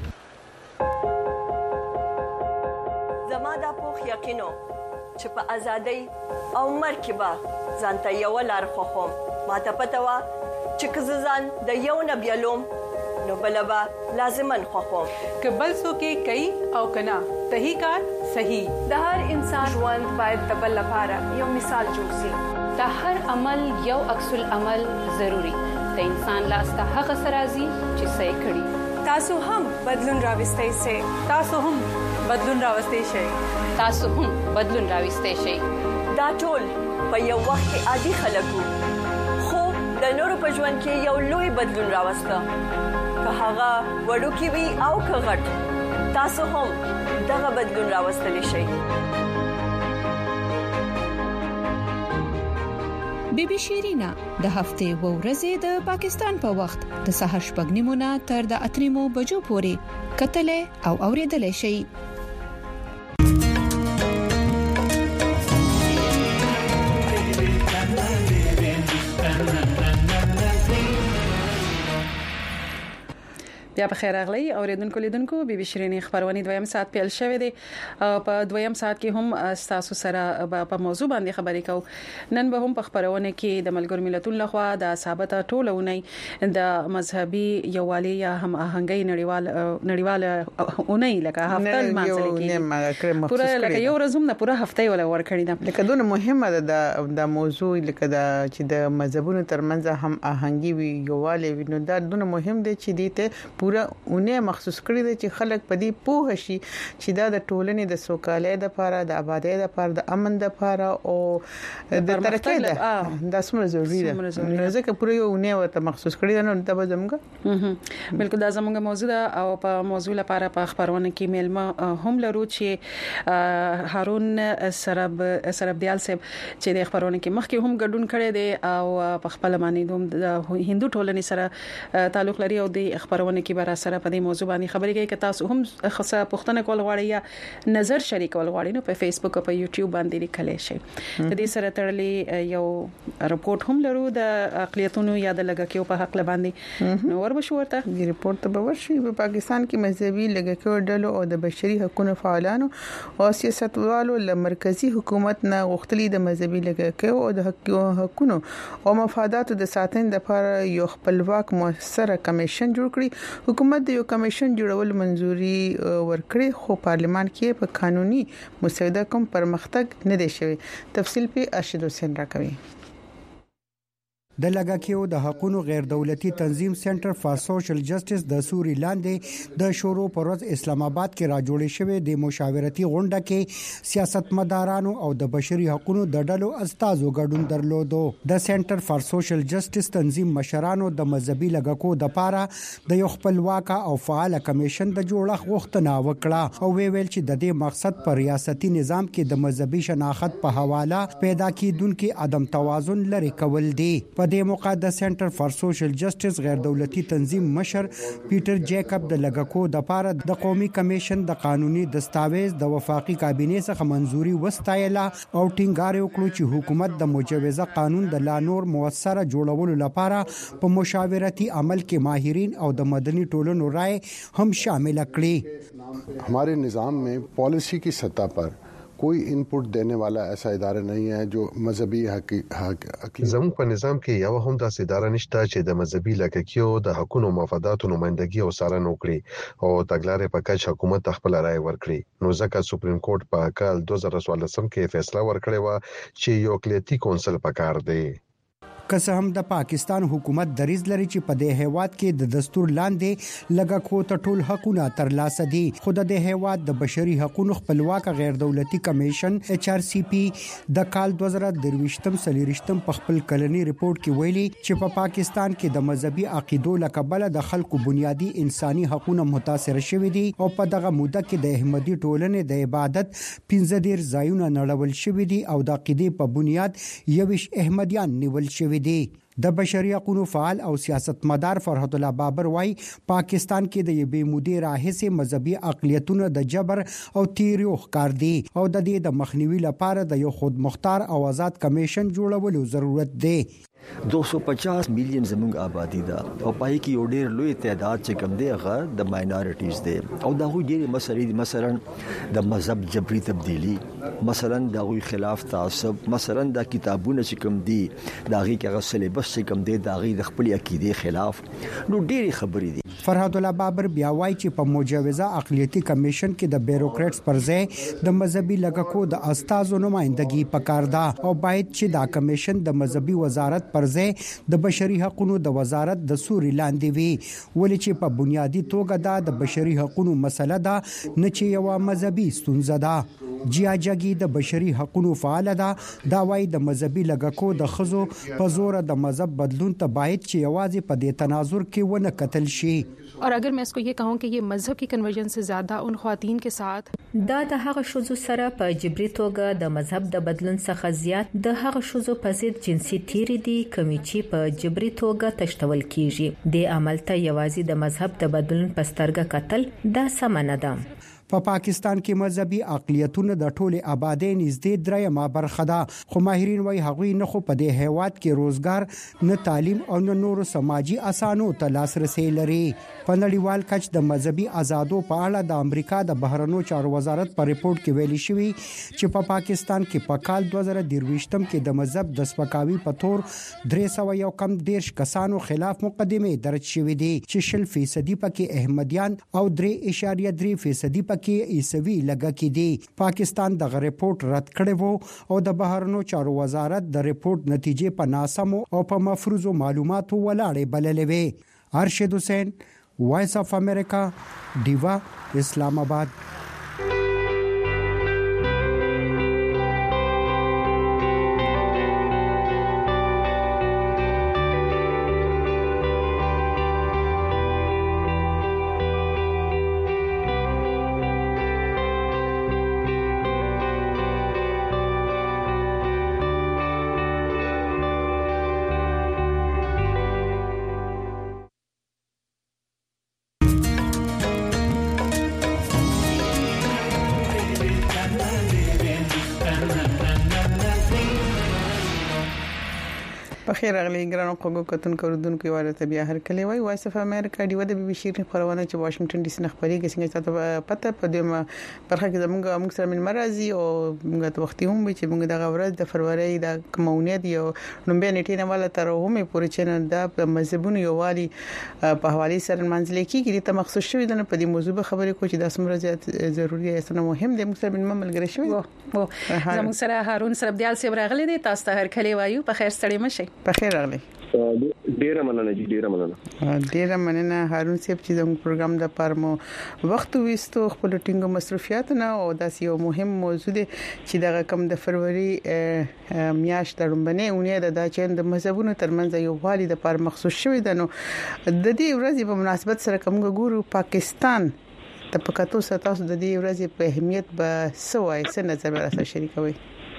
Speaker 24: زما د پوخ یقینو چې په ازادۍ او مرکبه ځانته یو لار خوخم ماته پته وا چې کززان د یو نبیلوم نو بلبا لازمن خوخم
Speaker 21: کبل سو کې کوي او کنا تہی کار صحیح.
Speaker 25: د هر انسان ژوند باید د بل لپاره یو مثال جوړ شي.
Speaker 26: د هر عمل یو عکس العمل ضروری. د انسان لاس ته هغه سرازي چې صحیح کړي.
Speaker 25: تاسو هم بدلون راوستئ شئ.
Speaker 21: تاسو هم بدلون راوستئ شئ.
Speaker 26: تاسو هم بدلون راوستئ شئ.
Speaker 24: دا ټول په یو وخت کې عادي خلکو خو د نورو په ژوند کې یو لوی بدلون راوسته. که هغه وړوکی وي او که غټ، تاسو هم دغه بدلون راوستلی شئ.
Speaker 6: بیبي شیرینا د هفتې و ورځې د پاکستان په وخت د سحر 8:30 تر د 8:00 بجو پورې کتلې او اوریدلې شي.
Speaker 1: بیا په خیر اغلی اوریدونکو لیدونکو بیبي شیرینی خبرونه دویم ساعت پیل شوه دي. په دویم ساعت کې هم تاسو سره په موضوع باندې خبرې کوو. نن به هم په خبرونه کې د ملګرو ملتونو لخوا د ثابته ټولونې د مذهبي یووالي یا هم آهنګي نړیوال اونۍ لکه هفته المنځل کې پوره لکه یو ورځ نه پوره هفته ولا ور کړی ده.
Speaker 2: لکه دونه مهمه ده د موضوع لکه دا چې د مذهبونو ترمنځ هم آهنګي وي یووالي وي، نو دا دونه مهم دي چې دته پورا اونې مخصوص کړی دی چې خلک په دې پوه شي چې دا د ټولنې د سوکالۍ لپاره، د آبادۍ لپاره، د امن لپاره او د ترقۍ لپاره دا څومره ضروری ده. نو ځکه پورا یو اونې ورته مخصوص کړی دی. نو دا به زموږ
Speaker 1: بالکل دا زموږ موضوع ده او په موضوع لپاره په خبرونه کې میلمه هم لرو چې هارون سربدیال صاحب چې د خبرونه کې مخکې هم ګډون کړی دی او په خپل باندې د هندو ټولنې سره تعلق لري او د خبرونه کې اوریدونکو برا سره په دې موضوع باندې خبرې کوي. که تاسو هم خاصه پښتنه کول غواړئ یا نظر شریکول غواړئ نو په فیسبوک او په یوټیوب باندې لیکلی شئ. د دې سره تړلې یو رپورت هم لرو د اقلیتونو یا د لګکیو په حق باندې. نو وربشو ورته
Speaker 2: د رپورت ته ورشي. په پاکستان کې مذهبي لګکیو ډلو او د بشري حقوقو فعالانو او سیاستوالو له مرکزی حکومت نه غوښتلي د مذهبي لګکیو او د حقوقو او مفاداتو د ساتنې لپاره یو خپلواک موثره کمیشن جوړ کړي. حکومت د یو کمیشن جوړول منځوري ورکړي خو پارلمان کې په قانوني مسوده کوم پرمختګ نه دی شوی. تفصیل په ارشد حسین راکوي.
Speaker 8: د لګکیو د حقوقو غیر دولتي تنظیم سنټر فار سوشل جسټس د سوري لاندې د شورو پروز اسلام آباد کې را جوړې شوې د مشاورتي غونډه کې سیاستمدارانو او د بشري حقوقو د ډلو استازو ګډون درلودو. د سنټر فار سوشل جسټس تنظیم مشرانو د مذهبي لګکو د پاره د یو خپلواک او فعال کمیشن د جوړښت غوښتنه وکړه او ویل چې د دې مقصد پر ریاستي نظام کې د مذهبي شناخت په حواله پیدا کیدونکو عدم توازن لري کول دي. په دې موقع د سنټر فار سوشل جسټس غیر دولتي تنظیم مشر پیټر جیکب د لګکو د پاره د قومي کمیشن د قانوني دستاویز د وفاقي کابینې څخه منځوري وستایله او ټینګار وکړ چې حکومت د مجوزه قانون د لا نور موثره جوړولو لپاره په مشاورتي عمل کې ماهرین او د مدني ټولنو رائے هم شامل کړي.
Speaker 9: हमारे निज़ाम में पॉलिसी की सतह पर कोई इनपुट देने वाला ऐसा इदारा नहीं है जो मजहबी
Speaker 10: زموږ په نظام کې یو هم داسې اداره نشته چې د مذهبي لګکیو د حقوقو او مفاداتو نمائندګي او څارنه وکړي او تګلارې په کچ حکومت خپل رائے ورکړي. نو ځکه سپریم کورټ په کال 2014 کې فیصله ورکړې و چې یو اقلیتي کونسل پکار دی.
Speaker 8: که هم د پاکستان حکومت دریځ لري چې په دې هیواد کې د دستور لاندې لګکو ته ټول حقوقونه ترلاسه دي، خو د هیواد د بشري حقوقو خپلواک غیر دولتي کمیشن HRCP د کال 2023 په خپل کلنی ریپورت کې ویلي چې په پاکستان کې د مذهبي عقیدو لکبل د خلکو بنیادی انساني حقوقونه متاثر شوي دي او په دغه موده کې د احمدي ټولنې د عبادت 15 ځایونه نړول شوي دي او د عقیدې په بنیاد 21 احمدیان نیول شوي دي. د بشري حقوقو فعال او سیاستمدار فرحت الله بابر وايي پاکستان کې د یبې مودې راهیسې مذهبي اقلیتونو د جبر او تیریو ښکار دي او د دې د مخنیوي لپاره د یو خود مختار او آزاد کمیشن جوړولو ضرورت دی.
Speaker 11: 250 میلیون زموږ آبادی ده او پای کې یو ډېر لوی تعداد چې کم دی هغه د ماینورټیز دي او دا غوي ډېر مسلې دي، مثلا د مذهب جبري تبدیلی، مثلا د غوي خلاف تعصب، مثلا د کتابونه چې کم دي دا غي کې هغه سلیبس چې کم دي دا غي د خپل عقیده خلاف، نو ډېری خبرې دي.
Speaker 8: فرحت الله بابر بیا وایي چې په مجوزه اقلیتي کمیشن کې د بیروکریټس پر ځای د مذهبي لګکو د استازو نمائندګي پکار ده او باید چې دا کمیشن د مذهبي وزارت پر ځای د بشري حقوقو د وزارت د سوري لاندې وي، ولې چې په بنیادی توګه دا د بشري حقوقو مسله ده نه چې یو مذهبي ستونزه ده. جیا جګي د بشري حقوقو فعال ده، دا وايي د مذهبي لګکو د خزو په زور د مذهب بدلون ته باید چې یوازې په دې تناظر کې ونه قتل شي.
Speaker 21: और अगर मैं इसको ये कहूं कि ये मजहब की कन्वर्जन से ज्यादा उन ख्वातीन के साथ
Speaker 12: دا د هغه شوزو سره په جبري توګه د مذهب د بدلون څخه زیات د هغه شوزو په ضد جنسي تیری دي کومي چې په جبري توګه تشتول کیږي. د عمل ته یوازې د مذهب د بدلون پسترګه قتل دا سم نه ده.
Speaker 8: په پاکستان کې مذهبي اقلیتونو د ټوله آبادی نږدې درېمه برخه ده، خو ماهرین وايي هغوی نه خو په دې هیواد کې روزګار نه تعلیم او نه نور سماجی اسانو ته لاسرسي لري. په نړیوال کچ د مذهبي آزادو په اړه د امریکا د بهرنیو چارو وزارت په ریپورت کې ویلي شوی چې په پاکستان کې په کال 2023 کې د مذهب د سپکاوي په تور 311 کسانو خلاف مقدمه درج شوې دي چې 0% پکې احمدیان او 3.3% کې عیسوي لګکې دي. پاکستان د ریپورت رد کړی وو او د بهرنیو چارو وزارت د ریپورت نتیجې په ناسمو او په مفروضو معلوماتو ولاړې بللې وې. ارشد حسین، وایس اف امریکا، ډیوا، اسلام آباد.
Speaker 2: بخیر اغلی ګرانو کوګو کتون کوردونکو ورته بیا هر کله وای وایس اف امریکا دی ود بي شیر خبرونه چې واشنگټن ډي سي نه خبريږي څنګه تاسو پته په دې برخه کې زموږ سره من مرزي او موږ ته وخت هم چې موږ د غوړز د فروری د کمونیت یو نومبه نیټه نه والا تر همې پورې چې د مذهبونو یو والی په حواله سره منځل کېږي ته مخصوص شوی د په دې موضوع خبرې کو چې د اسمره زیات ضروری دی اسنه مهم دی موږ سره من ملګری شوی
Speaker 1: وو زموږ سره هارون سربدیال سیب راغلی دی تاسو ته هر کله وایو په خیر ستړي مشي
Speaker 2: په خیر راغلی
Speaker 13: ډیره مننه
Speaker 2: هارون صاحب چې زموږ پروګرام د پرمو وخت وستو خپل ټینګو مصرفیات نه او داس یو مهم موضوع دی چې د کم د فروری میاشت لومبنه اونې د چین د مذهبونو ترمنځ یو والی د پر مخصوص شوی د نو د دې ورځې په مناسبت سره کوم ګورو پاکستان د پکاتو ستاسو د دې ورځې په اهمیت به سوای څه نظر راته شریکوي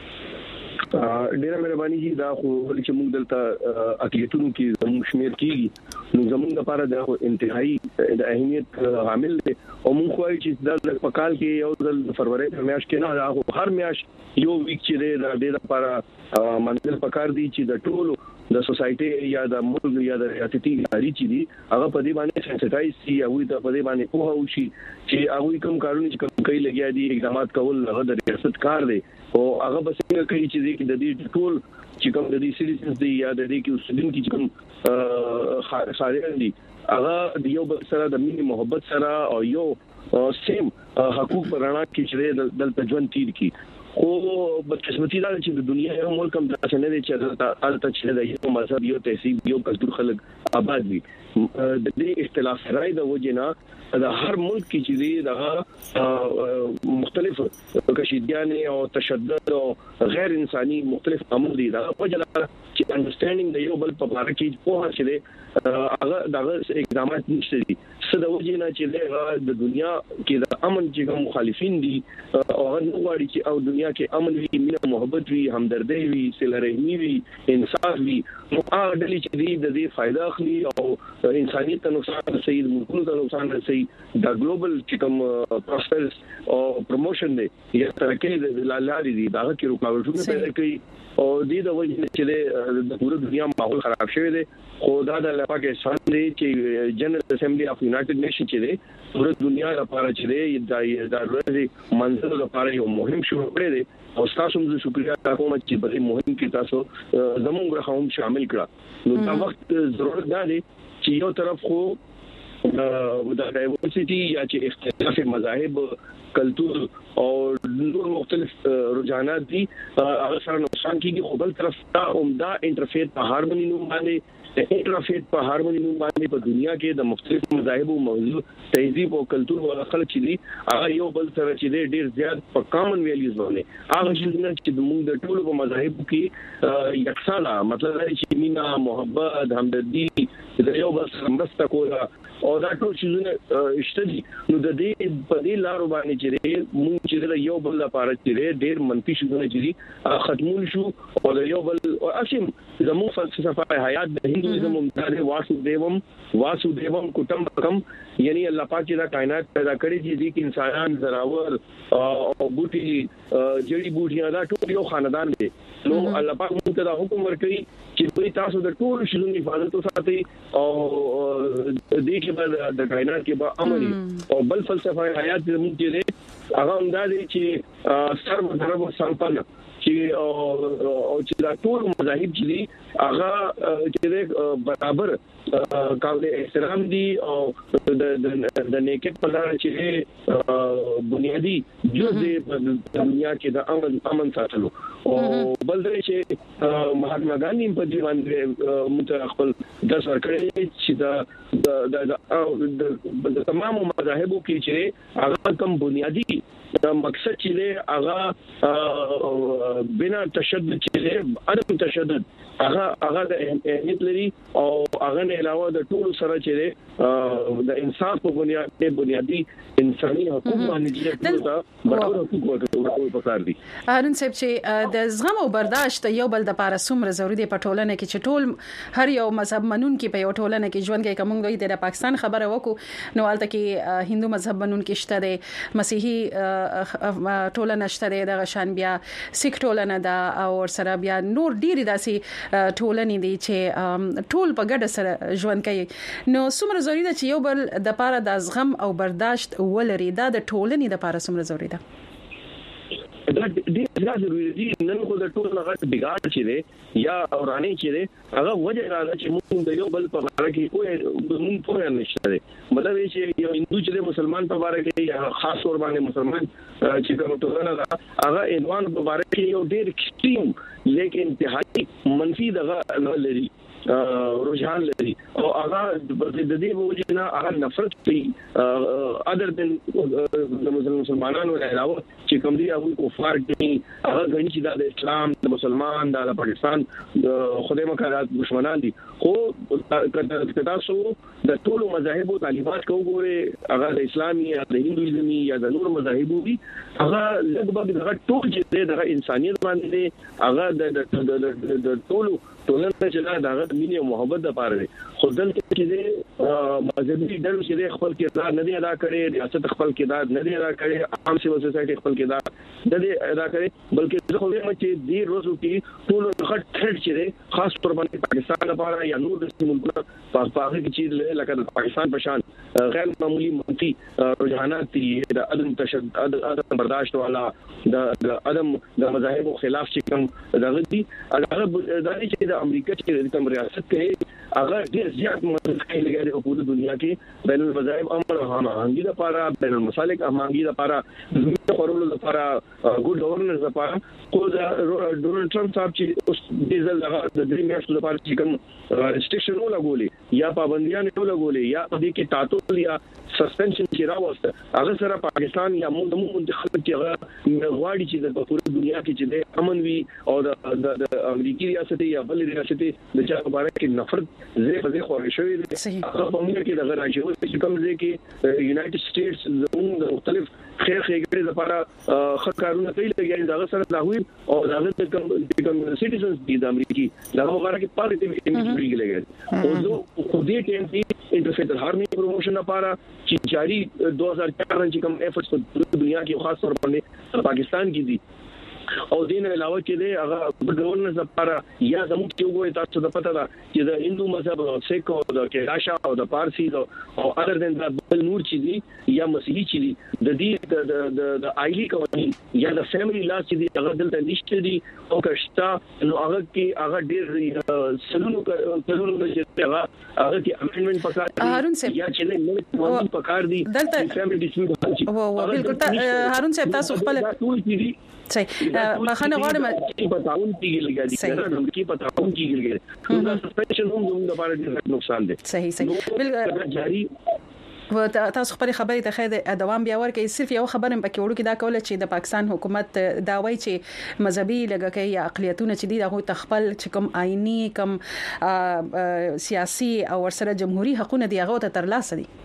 Speaker 13: ډیره مهرباني جی دا خو چې موږ دلته اقلیتونو کې زموږ شمیر کیږي نو زموږ لپاره دا انتهایی د اهمیت حامل دی او موږ خو چې د پکال کې یو د فروری میاشت کې نه دا هر میاشت یو ویک چې د لپاره منځل پکار دی چې د ټولو د سوسايټي یا د ملک یا د ریاستي ادارې چې دي هغه په دې باندې سنسټایز شي او د په دې باندې په هو شي چې هغه کوم کارونه چې کوي لګیا دي اقدامات کول هغه د ریاست کار دی او هغه بس کوي چې د دې ټول چې کوم د دې سټیزنز دي یا د دې کې اوسیدونکو چې کوم خارجان دي هغه یو بل سره د مینې محبت سره او یو سیم حقوق پرانا کې چې دلته ژوند تیر کی خو بدقسمتي دا چې د دنیا یو ملک هم څنګه دی چې البته چې د یو مذهب یو تهذیب یو کلتور خلک آباد دي د دې اختلاف راي د وجنه د هر ملک کې چې دی د مختلف کشیدګان او تشدد او غیر انساني مختلف عمل دي دا وجه چې انډرستانډینګ د یو بل په اړه کې په هغه چې هغه دغه اقدامات نشته دي څه د وجنه چې د دنیا کې د امن چې مخالفین دي او هغه غواړي چې او دنیا کې امن وي مینه محبت وي همدردي وي صله رحمي وي انصاف وي نو هغه د دې فائدہ اخلي او انسانيت ته نقصان رسي ملکونو ته نقصان رسي د ګلوبل چې کوم پروسپرس او پروموشن دی یا ترقی د لارې دي دا کې رکاوټونه پیدا کوي او د وجه چې د ټول دنیا ماحول خراب شوی دی خو دا د پاکستان دی چې جنرال اسمبلی اف یونایټډ نیشن چې دی ټول دنیا لپاره چې دی دا ورځ منځل لپاره یو مهم شروع کړی دی او تاسو هم شکریا کوم چې په مهم کې تاسو زموږ هم شامل کړه نو دا وخت ضرورت دی چې یو طرف خو د ډایورسيټي یا چې اختلاف مذاهب کلتور او نور مختلف رجحانات دي هغه سره نقصان کیږي خو بل طرف ته عمده انټرفیت په هارمونی نوم باندې انټرفیت په هارمونی نوم باندې په دنیا کې د مختلف مذاهب او موضوع تهذیب او کلتور او خلک چې دي هغه یو بل سره چې ډیر زیات په کامن ویلیوز باندې هغه چې موږ د ټولو په مذاهب کې یکسانه مطلب دی چې مینا محبت همدردي د یو بل سره مرسته کوله او دا ټول چې شته دي نو د دې په دې لارو باندې چې موږ چې یو بل لپاره چې ډېر منفي شونه چې ختمول شو او د یو بل اسیم زموږ فلسفه حیات د هندویزم هم واسودیوم کټمبکم یعنی الله پاک چې دا کائنات پیدا کړی دي چې انسانان زراور او بوټي جړي بوټیاں دا ټول یو خاندان دی نو الله پاک موږ ته دا حکم ورکړي چې دوی تاسو د ټول شیزونو حفاظت وساتئ او دې کې د کائنات کې به امن او بل فلسفه حیات زموږ چې هغه انداز چې سر ضرب سمپل چې او چې دا ټول مذاهب چې دي هغه چې برابر قابل احترام دي او د نیکټ په لار چې بنیادی جزء په دنیا کې د امن ساتلو او بل درې چې مهاتما ګاندھی په دې باندې متخپل د سرکړې چې د تمام مذاهبو کې چې هغه کوم بنیادی مقصد چې هغه بنا تشدد چې عدم تشدد هغه د اهمیت لري او هغه نه علاوه د ټول سره چې د انصاف په بنیادی انساني حقوق باندې ټول ته برابر حقوق ورکول پکار دي
Speaker 1: هارون صاحب چې د زغم او برداشت یو بل د پاره څومره ضروري دی په ټولنه کې چې ټول هر یو مذهب منون کې په یو ټولنه کې ژوند کوي کوم دوی د پاکستان خبره وکړو نو البته کې هندو مذهب منون کې شته دی مسیحي ټولنه شته دی د غشان بیا سیک ټولنه دا او سره یا بیا نور ډیر داسې ټولنې دي چې ټول په ګډه سره ژوند کوي نو څومره ضروري ده چې یو بل د پاره د زغم او برداشت ولري دا د ټولنې د پاره څومره ضروري ده
Speaker 13: دا ډیر ضروري دي نن خو د ټول هغه بګاړ چې دی یا اورانه چې دی هغه وجه راځي چې موږ د یو بل په اړه کې کوئی موږ پوهه نشته دی مطلب چې یو هندو چې مسلمان په اړه کې یا خاص اور باندې مسلمان چې کوم ټولنه ده هغه عنوان په اړه کې یو ډیر ایکستریم لیکن انتهایی منفي دغه لري رجحان لري او هغه د دې وجه نه هغه نفرت کوي اذر دن د مسلمانانو علاوه چې کوم دي هغه کفار کوي هغه غني چې د اسلام د مسلمان د پاکستان خدای مکرات دشمنان دي خو کدا سو د ټولو مذاهبو طالبات کو ګوره هغه د اسلامي یا د هندویزمي یا د نور مذاهبو دي هغه لږ دغه ټول چې د انسانيت باندې هغه د ټولو ټولنه چې دا د مینې او محبت د پاره دي خو دلته چې مذهبي ډلې چې خپل کردار نه دی ادا کړی ریاست خپل کردار نه دی ادا کړی عام سیول سوسایټي خپل کردار نه دی ادا کړی بلکې زه خو وایم چې دې روزو کې ټول غټ ټریډ چې خاص پر باندې پاکستان لپاره یا نور د ملکونو په هغه کې چې لکه د پاکستان په شان غیر معمولی منفي رجحانات دي د عدم تشدد عدم برداشت والا د عدم د مذاهب خلاف چې کوم دغه دي هغه د چې د امریکا چې کوم ریاست کې هغه ډیر زیات مدد کوي لګي په ټول دنیا کې بین المذاهب امن او هماهنګي لپاره بین المسالک هماهنګي لپاره د خورولو لپاره ګډ گورننس لپاره خو ډونالد ټرمپ صاحب چې اوس ډیزل د درې میاشتو لپاره چې کوم ریسټریکشن ولګولې یا پابندیاں ولګولې یا په دې کې تعطل یا سسپنشن چې راوسته هغه سره پاکستان یا موږ منتخب چې هغه غواړي چې د ټول دنیا کې چې د امن وي او د امریکایي ریاست یا بل ریاست د چا په اړه کې نفرت زه په دې خوښ شوې ده هغه په موږ کې دغه راځي چې کوم ځای کې یونایټډ سټیټس زموږ د مختلف خیر خېګړې لپاره خکارونه کوي لګي دا سره لاهوي او دا کوم سټیزنز دي د امریکای دا وګړه کې پاره دې لګي او زه خو دې ټیم کې انټرفیتر هارمي پروموشن لپاره چې جاری 2004 چې کوم ایفورټس په دنیا کې خاص طور باندې پاکستان کې دي او دین علاوه چې دی هغه گورننس لپاره یا زموږ کې وګورئ تاسو ته پته ده چې د هندو مذهب او سیک او د کیراشا او د پارسي او اذر دین د بل نور چې دي یا مسیحي چې دي د دې د آیلی قوانین یا د فیملی لا چې دي هغه دلته نشته دي او کښتا نو هغه کې هغه ډیر سلونو چې هغه کې امندمنت پکار
Speaker 1: هارون صاحب
Speaker 13: یا چې نه موږ پکار دي فیملی ډیسپیوټ
Speaker 1: او بالکل هارون صاحب تاسو خپل صحیح مخانه غواړم
Speaker 13: چې په تعاون کې لګا دي نو کې په تعاون کې لګا دا سسپنشن هم زموږ لپاره ډېر نقصان دي
Speaker 1: صحیح بالکل جاری و تاسو خبرې ته خیر دوام بیا ورکې صرف یو خبرم پکې وړو کې دا کوله چې د پاکستان حکومت دا وایي چې مذهبي لګکې یا اقلیتونه چې دي دغه تخپل چې کوم آئینی کوم سیاسي او ورسره جمهوریت حقوقونه دی هغه ته ترلاسه دي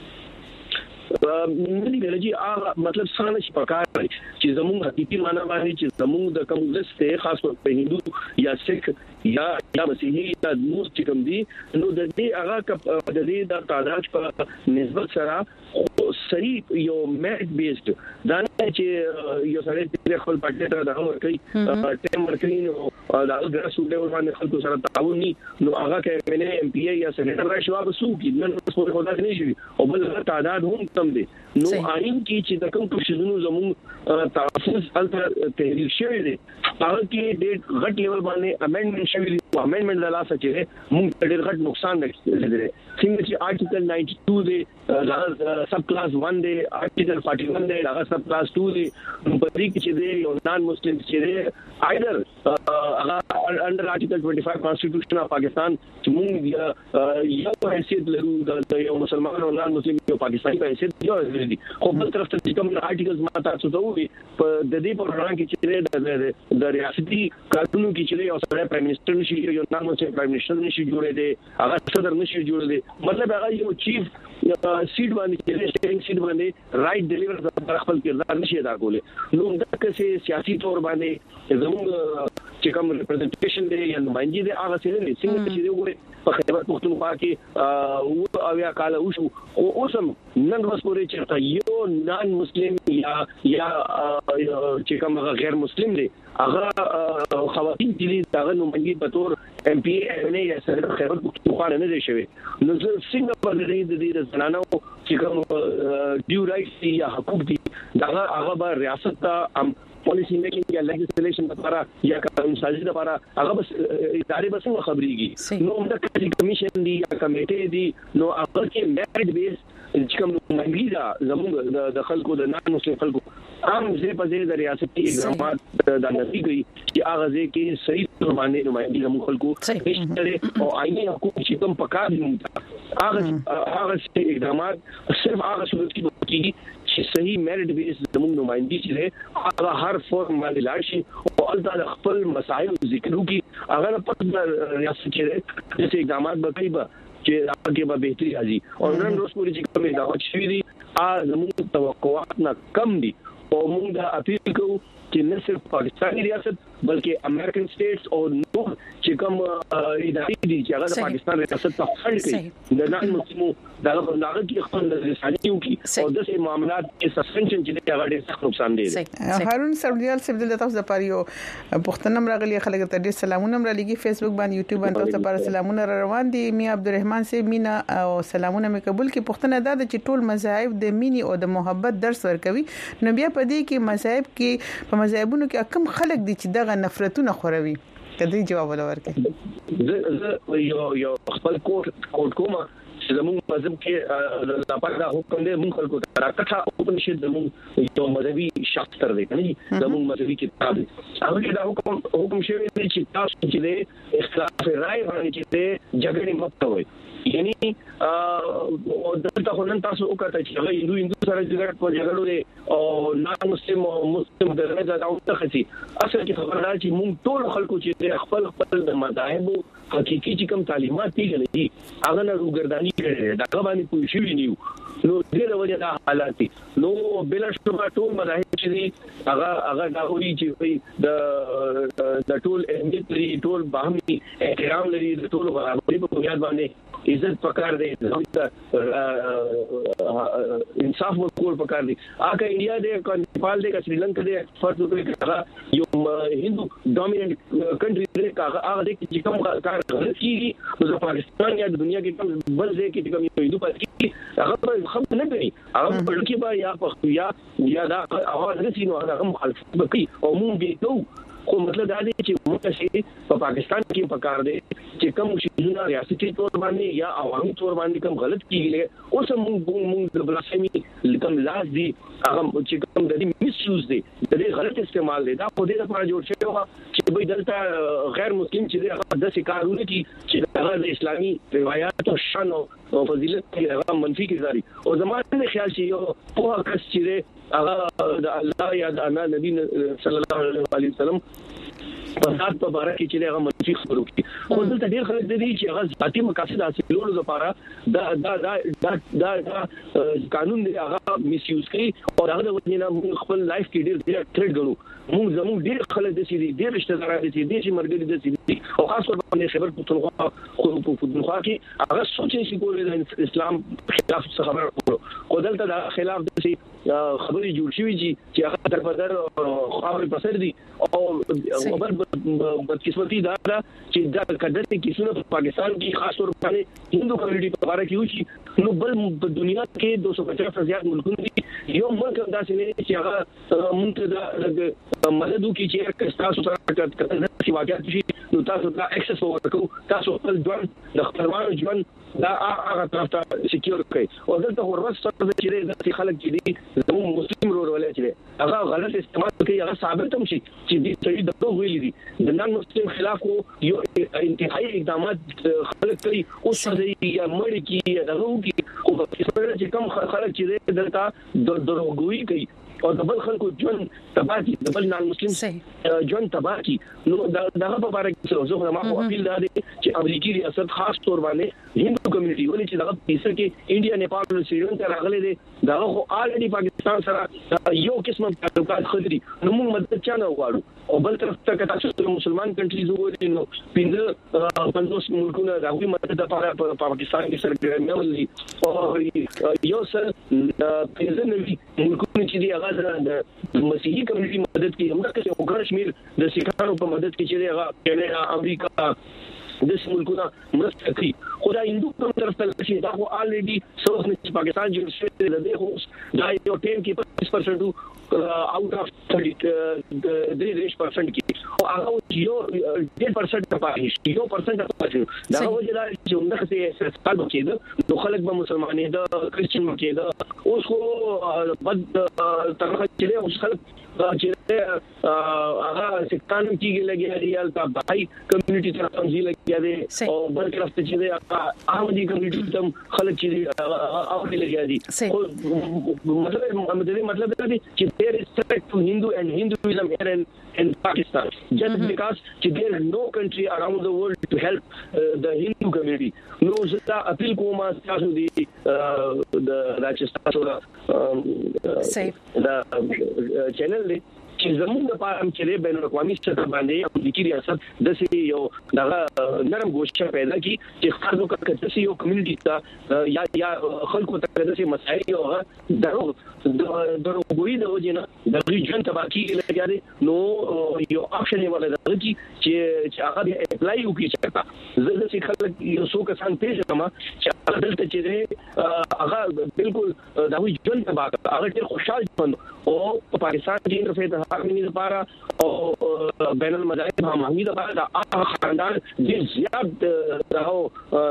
Speaker 13: ملي ګرځي هغه مطلب څنګه چې پکار چې زموږ حقيقي معنا باندې چې زموږ د کوم لسته خاص په هندو یا سیک یا مسیحي یا نور چې کوم دي نو د دې هغه د دې د تعداد په نسبت سره صحیح یو میریټ بیسډ دا نه چې یو سره د خپل پټه ته دغه ورکړي ټیم ورکړي نو دا د رسول باندې خلکو سره تعاون نو هغه کې منه ام پی ای یا سېنیټر راشي واپس وکړي نن څه خو دا نه شي او بل تعداد هم کم دي نو آئین کې چې د کوم شنو زموږ تاسیس الته تحریک شوی دی هغه کې ډېر غټ لیول باندې امندمنت شوی دی امندمنت د لاسه چې موږ ډېر غټ نقصان دی څنګه چې آرټیکل 92 دی سب کلاس 1 دی آرټیکل 41 دی هغه سب کلاس 2 دی په دې کې چې دی یو نان مسلم چې دی ایدر هغه انډر آرټیکل 25 کانسټیټیوشن اف پاکستان چې موږ یو حیثیت لرو د یو مسلمان او نان مسلم یو پاکستاني په حیثیت یو دي خو بل طرف ته کوم آرټیکلز ما تاسو ته وی په د دې په اړه کې چې د ریاستي قانونو کې چې یو سره پرایم منسٹر نشي یو نام چې پرایم منسٹر نشي جوړې دي هغه صدر نشي جوړې دي مطلب هغه یو چیف سیټ باندې چې سټینګ سیټ باندې رائټ ډیلیور خپل کردار نشي ادا کولای نو دا که سیاسي تور باندې زموږ چې کوم ریپرزنټیشن دی یا نمائندګي دی هغه څه نه څنګه چې دی وګوري په خیبر پختونخوا کې او یا کال وشو او اوسم نن ورځ پورې چې یو نان مسلم یا چې کوم غیر مسلم دی هغه خواتین چې دغه نمائندګي په تور ام پی نه یا سره خیبر پختونخوا نه دی شوی نو څنګه په دې زنانو چې کوم ډیو رائټس یا حقوق دي دغه هغه به ریاست ته پالیسی میکینګ یا لیجسلیشن لپاره یا قانون سازي لپاره هغه بس ادارې بس خبريږي نو د کمیشن دی یا کمیټه دی نو هغه کې میریټ بیس چې کوم نمائندګي دا زموږ د خلکو د نان مسلم خلکو عام ځای په ځای د ریاستي اقدامات د نفي کوي چې هغه ځای کې صحیح باندې نمائندګي زموږ خلکو نشته او آئینی حقوق چې کوم پکار دي هغه اقدامات صرف هغه صورت کې کیږي چې صحیح میریټ بیس زموږ نمائندګي چې هغه هر فورم باندې لاړ شي او البته خپل مسایل ذکر وکړي هغه په ریاست کې چې اقدامات به کوي چې هغه به بهتري راځي او نن ورځ پورې چې کومه دا شوی دي زموږ توقعات نه کم دي او موږ دا اپیل کوو چې نه صرف پاکستاني ریاست بلکې امریکن سټیټس او نو چې کوم ادارې دي چې هغه د پاکستان ریاست ته فند کوي د نن مسلمو دا په هغه کې خپل رسانيو کې او د سه معاملات کې سسپنشن چې هغه ډېر سخت نقصان دي
Speaker 2: هارون سردیال سیب د تاسو د پاره یو پښتنم راغلی خلک ته ډېر سلامونه را لګي فیسبوک باندې یوټیوب باندې تاسو لپاره سلامونه روان دي میا عبدالرحمن سیب مینا او سلامونه مې قبول کی پښتنه دا چې ټول مذاهب د مینی او د محبت درس ورکوي نو بیا په دې کې مذاهب کې په مذاهبونو کې کم خلک دي چې دغه نفرتونه خوروي کدی جواب ولورکې
Speaker 13: زه یو خپل کوټ کومه چې زموږ مذهب کې د پاک دا حکم دی موږ خلکو ته راکټه او په شي زموږ یو مذهبي شخص تر دی کني زموږ مذهبي کتاب هغه دا حکم شوی دی چې تاسو چې اختلاف رائے باندې چې جګړې مت کوئ یعنی او دلته خو نن تاسو وکړئ چې هغه هندو سره جګړه دي او نان مسلم او مسلم دغه ځای او تخصي اصل کې خبردار چې موږ ټول خلکو چې خپل د مذاهب حقيقي چې کوم تعلیمات دي هغه نه وګرداني کړي دا باندې پوه شي نیو نو دغه وجه دا حالات دي نو بل شبه ټول مذاهب چې دي هغه دا وایي چې د ټول اهمیت لري ټول باهمي احترام لري د ټول برابرۍ په بنیاد باندې عزت پکار دی انصاف ورکول پکار دی اګه انډیا دې نیپال دې سریلانکا دې فرض وکړي یو هندو ډومیننٹ کنټری دې هغه دې چې کوم کار کوي نو پاکستان یا دنیا کې کوم بل ځای کې کوم یو هندو پاتې هغه خبر نه کوي هغه په لکه با یا دا اواز نه سينو هغه مخالفت کوي او موږ دې نو خو مطلب دا دی چې موږ چې په پاکستان کې پکار دي چې کوم شیزونه ریاستي تور باندې یا عوامي تور باندې کوم غلط کیږي اوس موږ د بلاسفیمی کوم لاس دي هغه چې کوم د دې میس یوز دي د دې غلط استعمال دي دا په دې لپاره جوړ شوی و چې به دلته غیر مسلم چې هغه د شکارونه کی چې هغه اسلامي روایت او شان او فضیلت هغه منفي کیږي او زموږ خیال چې یو په کس چې هغه د الله یا د نبی صلی الله علیه وسلم په ذات په باره کې چې هغه منفي خبرو کوي خو دلته ډېر خلک دي چې هغه ذاتي مقاصد حاصلولو لپاره دا قانون دی هغه میس یوز کوي او هغه د وجنه خپل لایف کې ډېر تھریټ غنو موږ زموږ ډېر خلک دي چې ډېر رشتہ داران دي چې مرګ دي او خاص کر باندې خبر پښتونخوا خو پښتونخوا کې هغه سوچي چې کولای د اسلام خلاف خبر او دلته دا خلاف دي خبري جوړ شوی چې هغه در بدر خبري پسر دي او بدقسمتي دا چې دا کډر کې کیسونه په پاکستان کې خاص طور باندې هندو کمیونټي په اړه کې وشي نو بل په دنیا کې 250 زیات ملکونه دي یو ملک داسې نه چې هغه منتدا مدد وکړي چې تاسو سره کتل واقعیت شي نو تاسو ته اکسس ورکړو تاسو خپل ژوند د خپلوانو ژوند دا هغه طرف ته سکیور کړئ او دلته ورسره چې د خلک چې دي زموږ مسلم ورولې چې هغه غلط استعمال کوي هغه ثابت هم شي چې دې سړي د دوه ویلي دي د نن مسلم خلاف یو انتهایی اقدامات خلک کوي او سړي یا مړ کی دغه کی او چې کوم خلک چې دلته دروغوي کوي او د بل خلکو ژوند تباہي د بل نان مسلم ژوند تباہي نو دغه په اړه کې زه ما خو اپیل دا دی چې امریکایي ریاست خاص تور باندې هندو کمیونټي ولې چې دغه پیسې کې انډیا نیپال او سریلانکا راغلي دي دغه خو الریډي پاکستان سره یو قسم تعلقات خدري نو موږ مدد چانه وغواړو او بل طرف ته تاسو مسلمان کنټریز وګورئ نو 50 ملکونه د هغوی مدد لپاره په پاکستان کې سرګرمي ولري او یو سره 15 ملکونه چې دی هغه د مسیحي کمیونټي مدد کوي همدا چې وګړشمیر د سیکانو په مدد کې چې هغه کینیا امریکا د ملکونه مرسته کوي خو دا هندو کوم طرف ته چې دا خو الریډي سو چې پاکستان جوړ شوی دی د هوس دا یو ټیم کې 25% out of 30% کې او هغه یو 10% پاتې یو پرسنټ پاتې دا وجه دا چې موږ څه سپارو کېده نو خلک به مسلمانې د کرسچن کېده اوس خو بد طرف چې اوس خلک چې هغه سکتان کېږي لګي ریال تا بای کمیونټي طرف تنظیم لګي دي او بل طرف ته چې هغه عامدي کمیونټي تم خلک چې هغه لګي دي مطلب دا دی چې there is respect to Hindu and Hinduism here in Pakistan just because there is no country around the world to help the Hindu community no zata appeal koma taasu di the Rajasthan the channel چې زموږ لپاره هم چې بین الاقوامي سطح باندې امریکي ریاست د سې یو دغه نرم ګوښه پیدا کی چې خاصو کړه چې یو کمیونټي ته یا خلکو ته د سې مسایل یو درو ګوي د وجنه د ریجن تباکی لګیاري نو یو اپشن یې ولر دی چې هغه اپلای وکړي چې زه د خلک یو څو کسان پیژ کما چې هغه دلته چې هغه بالکل د وی جن تباک هغه ډیر خوشاله ژوند او په پاکستان کې انټرفیس حاکمي لپاره او بین المذاهب همغږي لپاره د خاندان ډیر زیات راو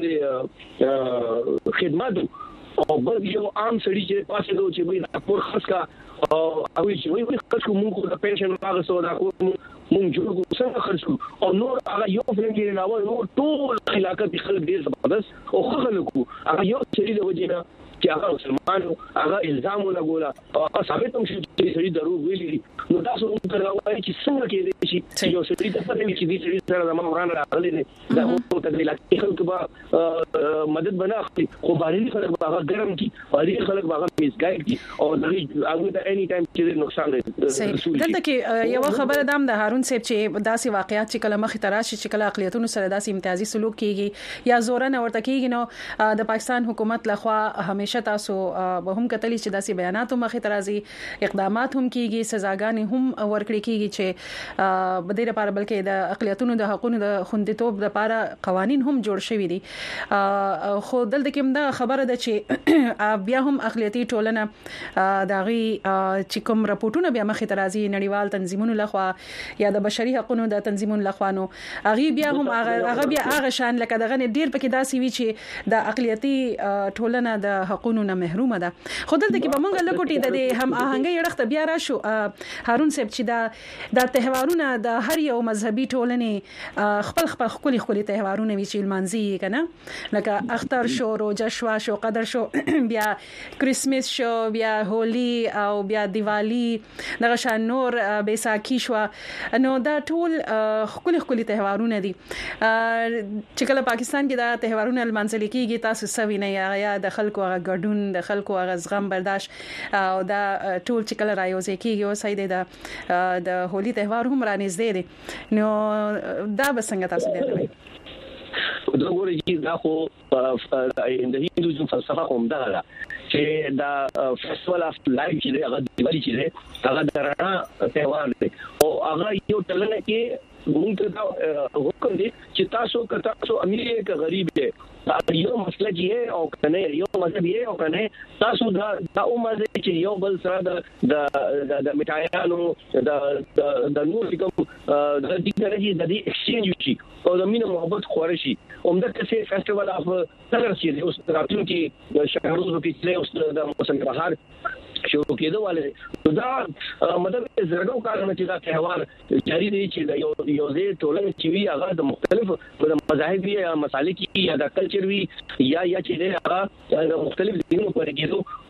Speaker 13: څنګه خدمت او بل یو عام سړي چې پاسه دوی چې وي پور خاص کا او چې وي خاص کوم د پنشن هغه سو دا مونږ جوړو څنګه خرڅو او نور هغه یو فلم کې نه و نور ټول علاقې خلک ډیر زبردست او خلکو هغه یو سړي د وجه چې هغه مسلمانانو هغه الزام ولګولا او ثابت هم چې سړي دروغ ویلي نو تاسو هم تراوي چې څنګه کېږي چې یو سړي د پدې چې دې سړي سره د مامورانو راغلي دي دا هو ته د علاقې خلک به مدد بنا اخلي خو باندې خلک به هغه ګرم کی باندې خلک به هغه میسګایډ کی او هغه د اني ټایم چې نقصان لري
Speaker 1: دلته کې یو خبره دام د هارون صاحب چې داسې واقعیات چې کله مخ تراشي چې کله اقلیتونو سره داسې امتیازي سلوک کیږي یا زورن ورته کیږي نو د پاکستان حکومت لخوا همیشه تاسو به هم کتلی چې داسې بیانات مخ ترازي اقدامات هم کیږي سزاګانې هم ورکړي کیږي چې بده لپاره بلکې د اقلیتونو د حقوقو د خوندیتوب لپاره قوانين هم جوړ شوي دي خو دلته کې دا خبره ده چې بیا هم اقلیتي ټولنه داغي چې کوم راپورټونه بیا مخ ترازي نړیوال تنظیمونو لخوا یا د بشري حقوقو د تنظیمونو لخوا نو هغه بیا هم هغه بیا هغه شان لکه دغه ډیر پکې داسې وی چې د اقلیتي ټولنه د حقوقو نه محرومه ده خو دلته کې به مونږ لکوټي د هم آهنګي اړخته بیا راشو هارون صاحب چې دا تهوارونه د هر یو مذهبي ټولنې خپل خپل تهوارونه وی چې المانزي کنه لکه اختر شو روزه شو قدر شو بیا کریسمس شو بیا هولي او بیا دیوالی دغه شان نور بیساکھی شو نو دا ټول خپل تهوارونه دي چې کله پاکستان کې دا تهوارونه المانزل کېږي تاسو سوي نه یا د خلکو ګډون د خلکو غزغم برداشت او دا ټول چې کله رايوځي کېږي او سید د هولي تهوار هم رانږدې دي نو دا به څنګه تاسو دی
Speaker 13: دا ګورې چې دا خو د هندویزم فلسفه هم دا ده چې دا فیسټیوال اف لایف چې هغه دیوالی چې هغه د رڼا تهوار دی او هغه یو ټولنه کې مونږ ته حکم دی چې تاسو امیر کې غریب دی دا یو مسله چې او کنه یو مذهب یې او کنه تاسو دا عمر چې یو بل سره د میټایانو د نور کوم د دې درجه د ایکسچینج شي او د مینه محبت خوري شي عمده څه فیسټیوال اف څنګه چې اوس راتلونکي شهرونو کې چې اوس د موسم بهار شروع کېدواله دا مطلب زړګو کارونه چې دا تهوار جاری دي چې یو ځای ټولنه چې وی هغه د مختلفو مذاهب یا مسالې کې یا د کلچر وی یا چې هغه د مختلف دینونو پر کېدو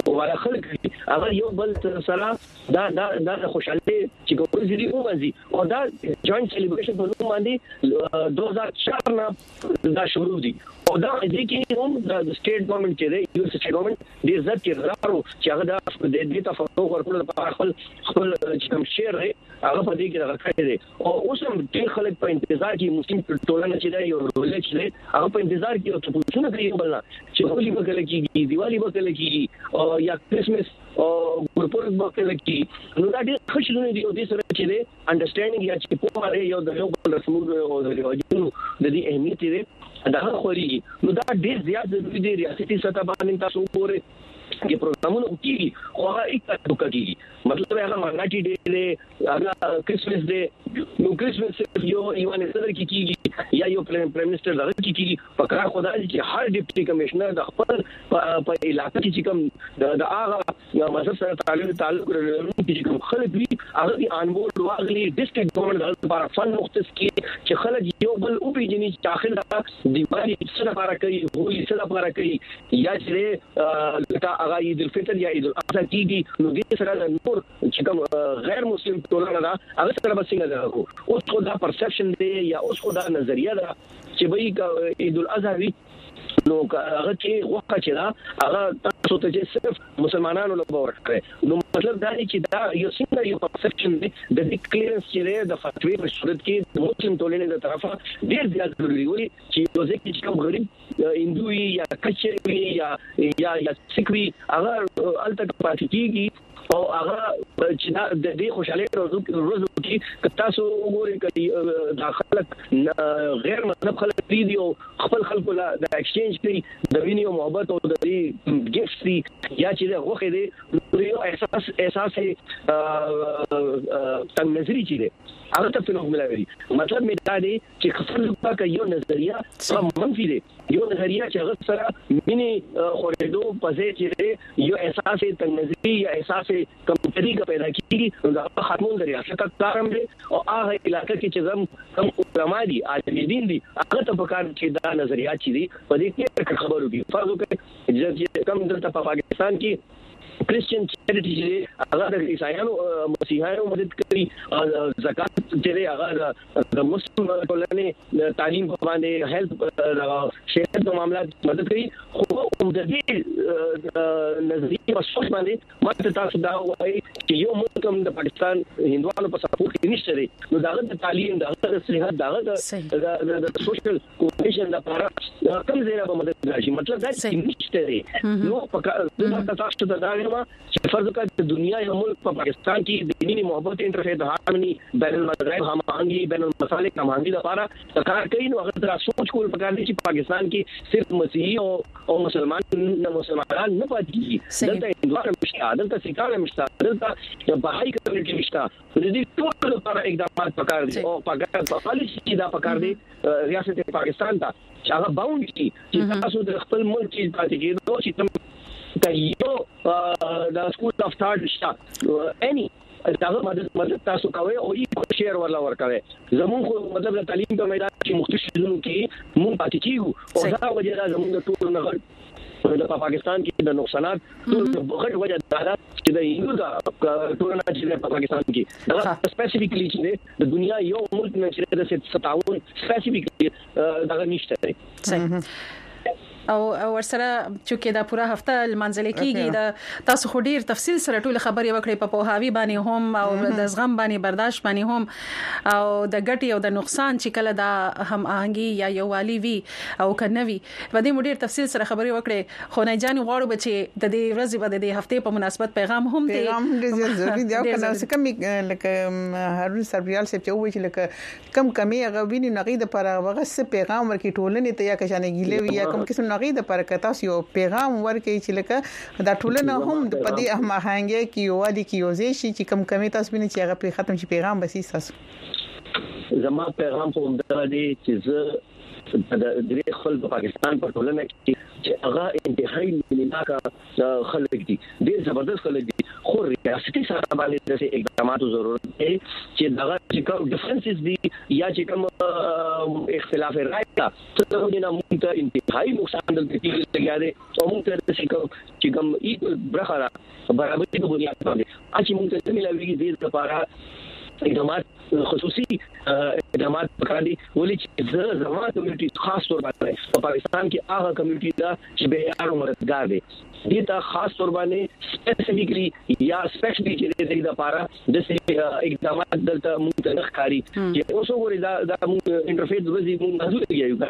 Speaker 13: ولا خلک هغه یو بل سره دا خوشاله چې کوم ځای ومزي او دا جوائنٹ سیلیبریشن په نوم باندې 2004 نه دا شروع دي او دا دې کې هم د سټیټ ګورنمنت چې دی یو سټیټ ګورنمنت دې ځکه چې راو چې هغه د دې تفوق ورکول لپاره خپل چې کوم شیر دی هغه په دې کې راځي دي او اوس هم ډېر خلک په انتظار کې مسلم ټولنه چې دی یو رول چې دی هغه په انتظار کې او څه څه کوي بل چې هولي وکړي کېږي دیوالی وکړي کېږي او یا کرسمس او ګورپورټ وکړي کېږي نو دا ډېر خوشاله دي او دې سره چې دی انډرستانډینګ یا چې په اړه یو د یو بل رسمو او د ریواجونو د دې اهمیت دی دا خوري نو دا ډېر زیات ضروري دی ریاستي سطح باندې تاسو وګورئ چې پروګرامونه کوي او هغه یک کوي مطلب هغه ماناټي ډے هغه کرسمس ډے نو کرسمس یو ایوان صدر کیږي یا یو پرائم منسٹر دغه کیږي پکړه خدای چې هر ډیپټي کمشنر د خپل په علاقې کې کوم د هغه مذهب سره تعلق لري چې کوم خلک وي هغه انبول واغلي ډیسټریکټ ګورنمنت لپاره فن مختص کی چې خلک یو بل او پیجنې چې داخل دا دیوالي څه لپاره کوي هولي څه لپاره کوي یا چې هغه عيد الفطر یا عيد الاضحى کیږي نو دې سره نور چې کوم غیر مسلم ټولنه دا هغه سره به څنګه ده اوس خو دا پرسپشن دی یا اوس خو دا نظریه ده چې به عيد الاضحى نو هغه چې وخت چې دا هغه تاسو ته چې صرف مسلمانانو له باور کړي نو مطلب دا دی چې دا یو څنګه یو پرسپشن دی د دې کلیرنس چې د فتوی په صورت کې د مسلم ټولنې د طرفه ډېر زیات ضروري وي چې یو ځکه چې کوم غریب هندوی یا کچری یا سکوي هغه الته پاتې کیږي او هغه چې د دې خوشاله روزو کې تاسو وګورئ چې داخله غیر مذهب خلک دي او خپل خلکو لا د ایکسچینج کوي د ویني او محبت او د ګیفټس دي یا چې د غوخه دي یو احساس تنگ نظری چي دي هغه ته په نوم ملوي مطلب می دا دی چې خپل کا یو نظریه منفي دي یو نظریه چې هغه سره مینه خورېدو پځې چې یو احساس تنگ نظری یا احساس کوم طریقه پیدا کیږي دا ختمون لري څنګه کارم دي او هغه علاقې کې چې کوم علماء دي عالمین دي هغه ته په کار چې دا نظریات چې دي په دې کې خبرو دي فرض وکړي چې کوم دلته په پاکستان کې کرسچن چیریټی چې هغه د عیسایانو مسیحیانو مدد کوي زکات چې هغه د مسلم ټولنې تعلیم باندې هیلث شهرت په معاملات مدد کوي خو د دې نظریه په سوچ باندې ماته تاسو دا وایي چې یو ملک د پاکستان هندوانو په سپورټ کې نشته دی نو داغه د تعلیم داغه د صحت داغه د سوشل کوهیژن لپاره کوم ځای به مدد راشي مطلب دا چې نشته دی نو په تاسو ته دا چې فرض وکړه چې دنیا یو ملک په پاکستان کې د دیني محبت انټرفیس هارمونی بین المذاهب هماهنګي بین المسالک هماهنګي لپاره کار کوي نو هغه تر سوچ کول پکار دي چې پاکستان کې صرف مسیحي او مسلمان نه پاتې دلته هندوانو مشته دلته سیکانو مشته دلته بهائی کمیونټي مشته د دې ټول لپاره اقدامات پکار دي او پاکستان پالیسي دا پکار دي ریاست پاکستان ته چې هغه باوند شي چې تاسو د خپل ملک کې پاتې کېدو چې یو د سکول اف ثارد شته اني داغه مدد تاسو کوي او یې شیر ولا ورکوي زموږ خو مطلب د تعلیم په میدان کې مختلف شیزونو کې مونږ پاتې کیږو او دا وجه دا زموږ د ټول نه د پاکستان کې د نقصانات غټ وجه دا چې د هندو د ټولنه چې په پاکستان کې دا سپیسیفیکلی چې د دنیا یو ملک نه چې د 57 سپیسیفیکلی دا نشته دی
Speaker 1: او ورسره چې دا پوره هفته المنځل کېږي دا تاسو خو ډیر تفصیل سره ټول خبري وکړي په پوهاوی باندې هم او د زغم باندې برداشت باندې هم او د ګټي او د نقصان چې کله دا هم آهنګي یا یووالي وي او کنوي په دې ډیر تفصیل سره خبري وکړي خو نه جاني غواړو بچي د دې ورځې په دې هفته په مناسبت پیغام هم دی
Speaker 2: ډیر ضروري دی او کنه څه کمی لکه هارون سربریال سپ چې وایي چې لکه کم کمی غویني نغید پر هغه څه پیغام ورکړي ټولنې ته یا کښانه ګیلوي یا کوم قسم نغید پر کتاس یو پیغام ورکړي چې لکه دا ټولنه هم د پدې هماهنګي کې یوالي کې یوځي چې کم کمی تاسو بینه چې هغه په ختم شي پیغام بسې تاسو
Speaker 13: زما پیغام په همدا دی چې زه د دې خلک پاکستان په ټولنه کې چې هغه انتهایی مليناکا خلک دي ډېر زبردست خلک دي خو ریاستي سره باندې د اقداماتو ضرورت دی چې دغه چې کوم ډیفرنسز دي یا چې کوم اختلاف رائے دا څه نه موږ ته انتهایی نقصان دلته لګیا دي او موږ ته چې کوم برخه برابرۍ په بنیاد باندې چې موږ ته ملایوي دي د لپاره اقدامات خصوصي اقدامات پکړي ولې چې زموږ کمیونټي خاص تور باندې په پاکستان کې هغه کمیونټي دا چې به یارو مددگار دي دي ته خاص تور باندې سپیسیفیکلی یا سپیشلی چې د لپاره د اقدامات دلته موږ ته ښکاری چې اوس وګورئ دا موږ انټرفیس وزي موږ محدود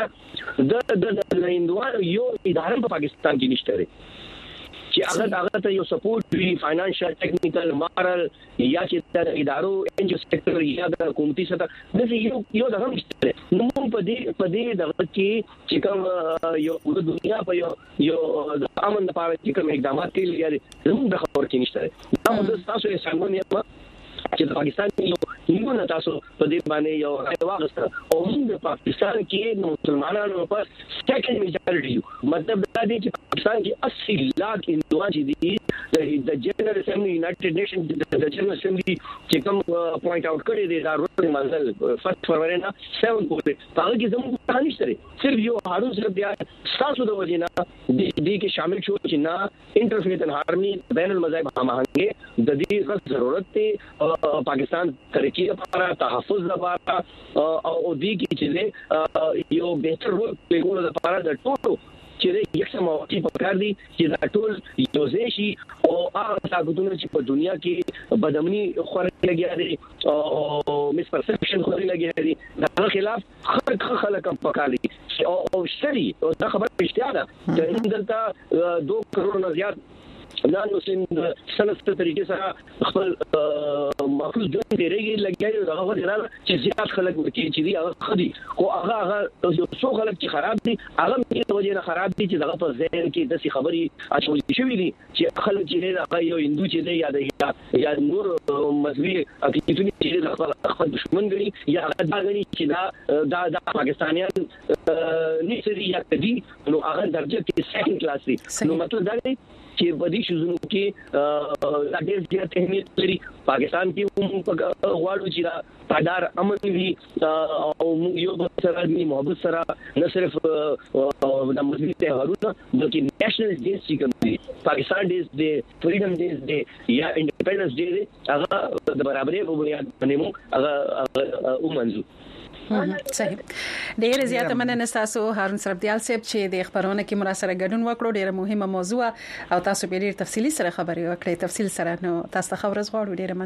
Speaker 13: کیږي د هندوانو یو اداره په پاکستان کې نشته لري چې هغه ته یو سپورټ وی فاینانشل ټیکنیکل مارل یا چې د ادارو انجو سېکټر یا د حکومتي سطح د یو د هم نو په دې د چې کوم یو د دنیا په یو د امن لپاره چې کوم اقدامات کوي یا زموږ د خبر کې نشته دا د تاسو یې څنګه چې د پاکستان یو نه تاسو په دې باندې یو راي واغسته او موږ د پاکستان کې مسلمانانو په سیکنډ میجارټي مطلب دا دی چې پاکستان کې 80 लाख هندوان چې دي د جنرال اسمبلی یونایټډ نیشن د جنرال اسمبلی چې کوم پوینټ اوټ کړی دی دا روز منزل 1 فروری نه 7 پورې هغه کې زموږ ته نشته صرف یو هارون صاحب بیا تاسو د وجینا دې کې شامل شو چې نه انټرفیت ان هارمونی بین المذاهب هماهنګي د دې ضرورت دی پاکستان ترقی لپاره تحفظ لپاره او دې کې چې یو بهتر رول پلیګول لپاره د ټولو چې یو سم موقع پکار دي چې دا ټول یو ځای او هغه طاقتونه چې په دنیا کې بدامني خوري لګیا دي او مس پرسپشن خوري لګیا دي دا خلاف خلک پکار دي او شری او دا خبره اشتیا ده چې دلته 2 کروڑ نه زیات نان مسلم سنت طریقې سره خپل مخلوق ژوند دیږي لګیږي دا هغه ځای چې زیات خلک ورکی چې دی هغه خدي او هغه یو څو خلک چې خراب دي هغه په وجه نه خراب دي چې دغه په ذهن کې د څه خبري اچول شوې دي چې خلک چې هغه یو هندو چې دی یا نور مذهبي عقیدتونه چې خپل دشمن ګڼي یا هغه دا غني چې دا پاکستانیان نشي یا کدي نو هغه درجه کې سیکنډ کلاس دي نو مطلب دا دی چې په دې شوزونو کې د ډېر زیات اهمیت لري پاکستان کې هم غواړو چې پادار امن وي او یو بل سره د محبت سره نه صرف د ملي تهوارونه بلکې نېشنل ډیز چې کوم دي پاکستان ډیز دی فریډم ډیز دی یا انډیپندنس ډیز دی هغه د برابرۍ په بنیاد باندې موږ هغه ومنځو
Speaker 1: صحیح ډیر زیاته مننه تاسو هارون سربدیال صاحب چې د خبرونه کې مراسره ګډون وکړو ډیره مهمه موضوع او تاسو په ډیر تفصیلی سره خبرې وکړې تفصیل سره نو تاسو ته خبرز غواړو ډیره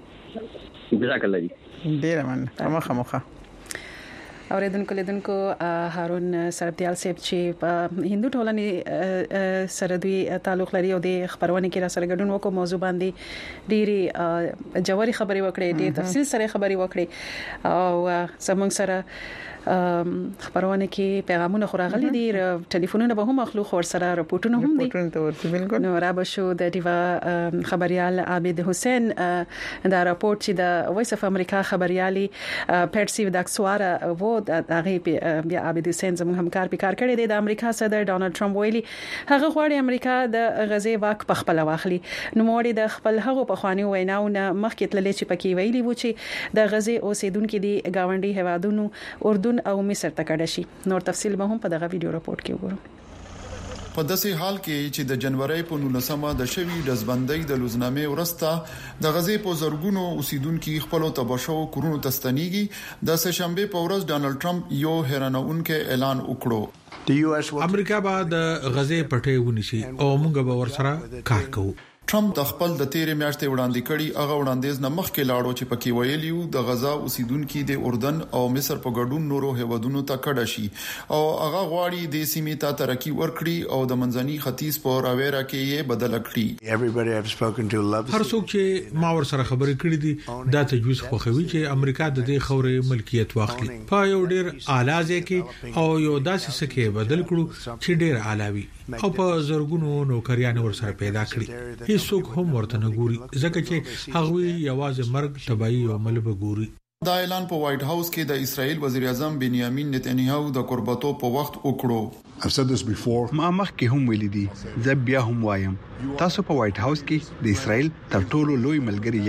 Speaker 1: مننه
Speaker 13: جزاک الله دي
Speaker 2: ډیره مننه مخه
Speaker 1: اوریدونکو هارون سربدیال صاحب چې په هندو ټولنې سره دوی تعلق لري او د خبرونه کې را سره ګډون وکړو موضوع باندې ډيري جوړي خبري وکړې ډېر تفصیل سره خبري وکړې او زموږ سره خبرونه کې پیغامونه خوراغلي دي ټلیفونونه به هم اخلو خور سره رپورټونه هم دي نو را به شو د دیوا خبريال عابد حسین دا رپورټ چې د وایس اف امریکا خبريالي پټسي وداکسوارا وو هغه بیا عابد حسین زموږ همکار کار کړی دی د امریکا صدر ډونالد ټرمپ ویلي هغه غواړي امریکا د غزي واک په خپل واخلي نو موړي د خپل هغه په خواني ویناونه مخکې تللې چې پکې ویلي و چې د غزي اوسیدونکو دي گاونډي هوادونو اردن او مصر ته کډه شي نور تفصیل به هم په دغه ویډیو راپورټ کې وګورئ
Speaker 14: په داسې حال کې چې د جنوري په 19مه د شوی دزبندۍ د لوزنامې ورسته د غزې په زرګونو اوسیدونکو خپل تبشو کورونو تستنیږي د سهشنبه په ورځ ډونالد ټرمپ یو حیرانونکې اعلان وکړو
Speaker 16: امریکا به د غزې پټې ونیسي او موږ به ورسره کار کوو
Speaker 14: ټرمپ د خپل د تیرې میاشتې وړاندې کړي هغه وړاندیز نه مخکې لاړو چې پکې ویلیو د غزا اوسیدونکو د اردن او مصر په ګډون نورو هیوادونو ته کډه شي او هغه غواړي د سیمې ته ترقی ورکړي او د منځني ختیځ په راویرا کې یې بدل کړي
Speaker 16: هر څوک چې ما ور سره خبرې کړې دي دا تجویز خوښوي چې امریکا د دې خورې ملکیت واخلي په یو ډیر اعلی ځای کې او یو داسې سکه بدل کړو چې ډیر اعلی وي او په زرګونو نوکریان ور سره پیدا کړي هیڅوک هم ورته نه ګوري ځکه چې هغه یوازې مرګ تباہي او ملبه ګوري
Speaker 14: دا اعلان په وایټ هاوس کې د اسرائیل وزیر اعظم بنیامین نتنیاهو د قربتو په وخت وکړو.
Speaker 23: ما مخکې هم ویل دي زه بیا هم وایم تاسو په وایټ هاوس کې د اسرائیل تر ټولو لوی ملګری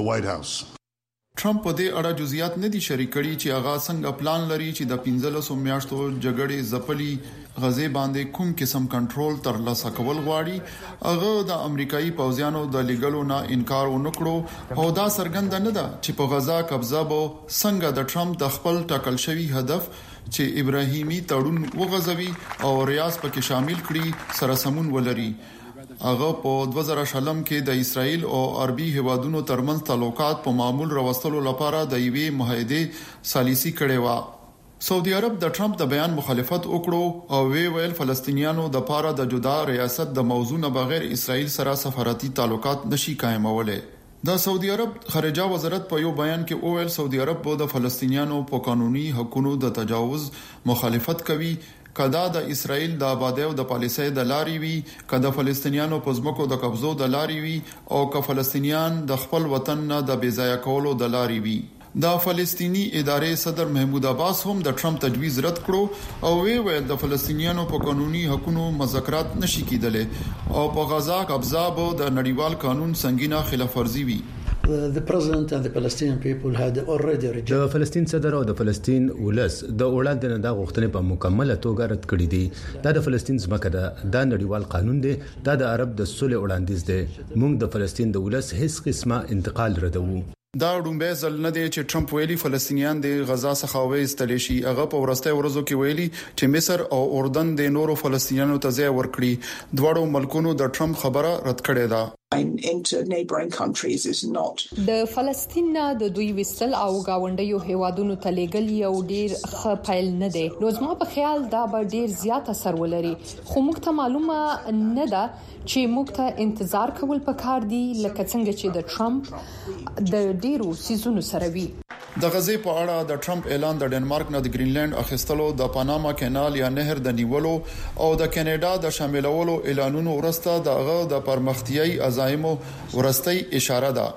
Speaker 23: یې.
Speaker 14: ټرمپ په دې اړه جزئیات نه دي شریک کړي چې هغه څنګه پلان لري چې د 15 میاشتو جګړې ځپلي غزې باندې کوم قسم کنټرول ترلاسه کول غواړي. هغه د امریکایي پوځیانو د لیګلو نه انکار ونکړو او دا څرګند نه ده چې په غزا قبضه به څنګه د ټرمپ د خپل ټاکل شوی هدف چې ابراهیمي تړون وغځوي او ریاض پکې شامل کړي سره سمون ولري. هغه په 2000 کې د اسرائیل او عربي هیوادونو ترمنځ تعلقات په معمول راوستلو لپاره د یوې معاهده سالیسي کړې و. سعودي عرب د ټرمپ د بیان مخالفت وکړو او ویل فلسطینیانو د لپاره د جدا ریاست د موضوع نه بغیر اسرائیل سره سفارتي تعلقات نشي قائمولای. د سعودي عرب خارجه وزارت په یو بیان کې ویل سعودي عرب د فلسطینیانو په قانوني حقوقو د تجاوز مخالفت کوي کدا د اسرائیل د آبادی او د پالیسۍ د لارې وی کدا فلسطینیانو په ځمکو د قبضو د لارې وی او که فلسطینیان د خپل وطن نه د بیځای کولو د لارې وی. د فلسطینی ادارې صدر محمود عباس هم د ټرمپ تجویز رد کړو او ویل د فلسطینیانو په قانوني حقوقو مذاکرات نشي کېدلی او په غزا قبضه به د نړیوال قانون سنگینه خلاف ورزي وي.
Speaker 15: The president and the Palestinian people had already rejected.
Speaker 4: د فلسطین صدر او د فلسطین ولس د وړاندې د غوښتنې په مکمله توګه رد کړې دي. دا د فلسطین ځمکه ده، دا نړیوال قانون دی، دا د عرب د صلح وړاندیز دی. موږ د فلسطین د ولس هیڅ قسمه انتقال ردوو.
Speaker 14: دا ډومبه ځل نه دی چې ټرمپ ویلي فلسطینیان د غزا څخه وایستل شي. هغه په ورسته ورځو کې ویلي چې مصر او اردن د نورو فلسطینیانو ته ځای ورکړي. دواړو ملکونو د ټرمپ خبره رد کړې ده.
Speaker 17: into neighboring countries is not.
Speaker 21: د فلسطین د دوی وستل او گاونډیو هیوادونو ته لګل یو ډیر ښه پیل نه دی. نو زما په خیال دا به ډیر زیات اثر ولري. خو موږ ته معلومه نه ده چې موږ ته انتظار کول پکار دي لکه څنګه چې د ټرمپ د ډیرو سيزونو سره وی.
Speaker 14: د غزې په اړه د ټرمپ اعلان د ډنمارک نه د گرینلند اخیستلو د پاناما کانال یا نهر د نیولو او د کاناډا د شاملولو اعلانونو ورسته دغه د پرمختیايي عزایمو ورستۍ اشاره ده.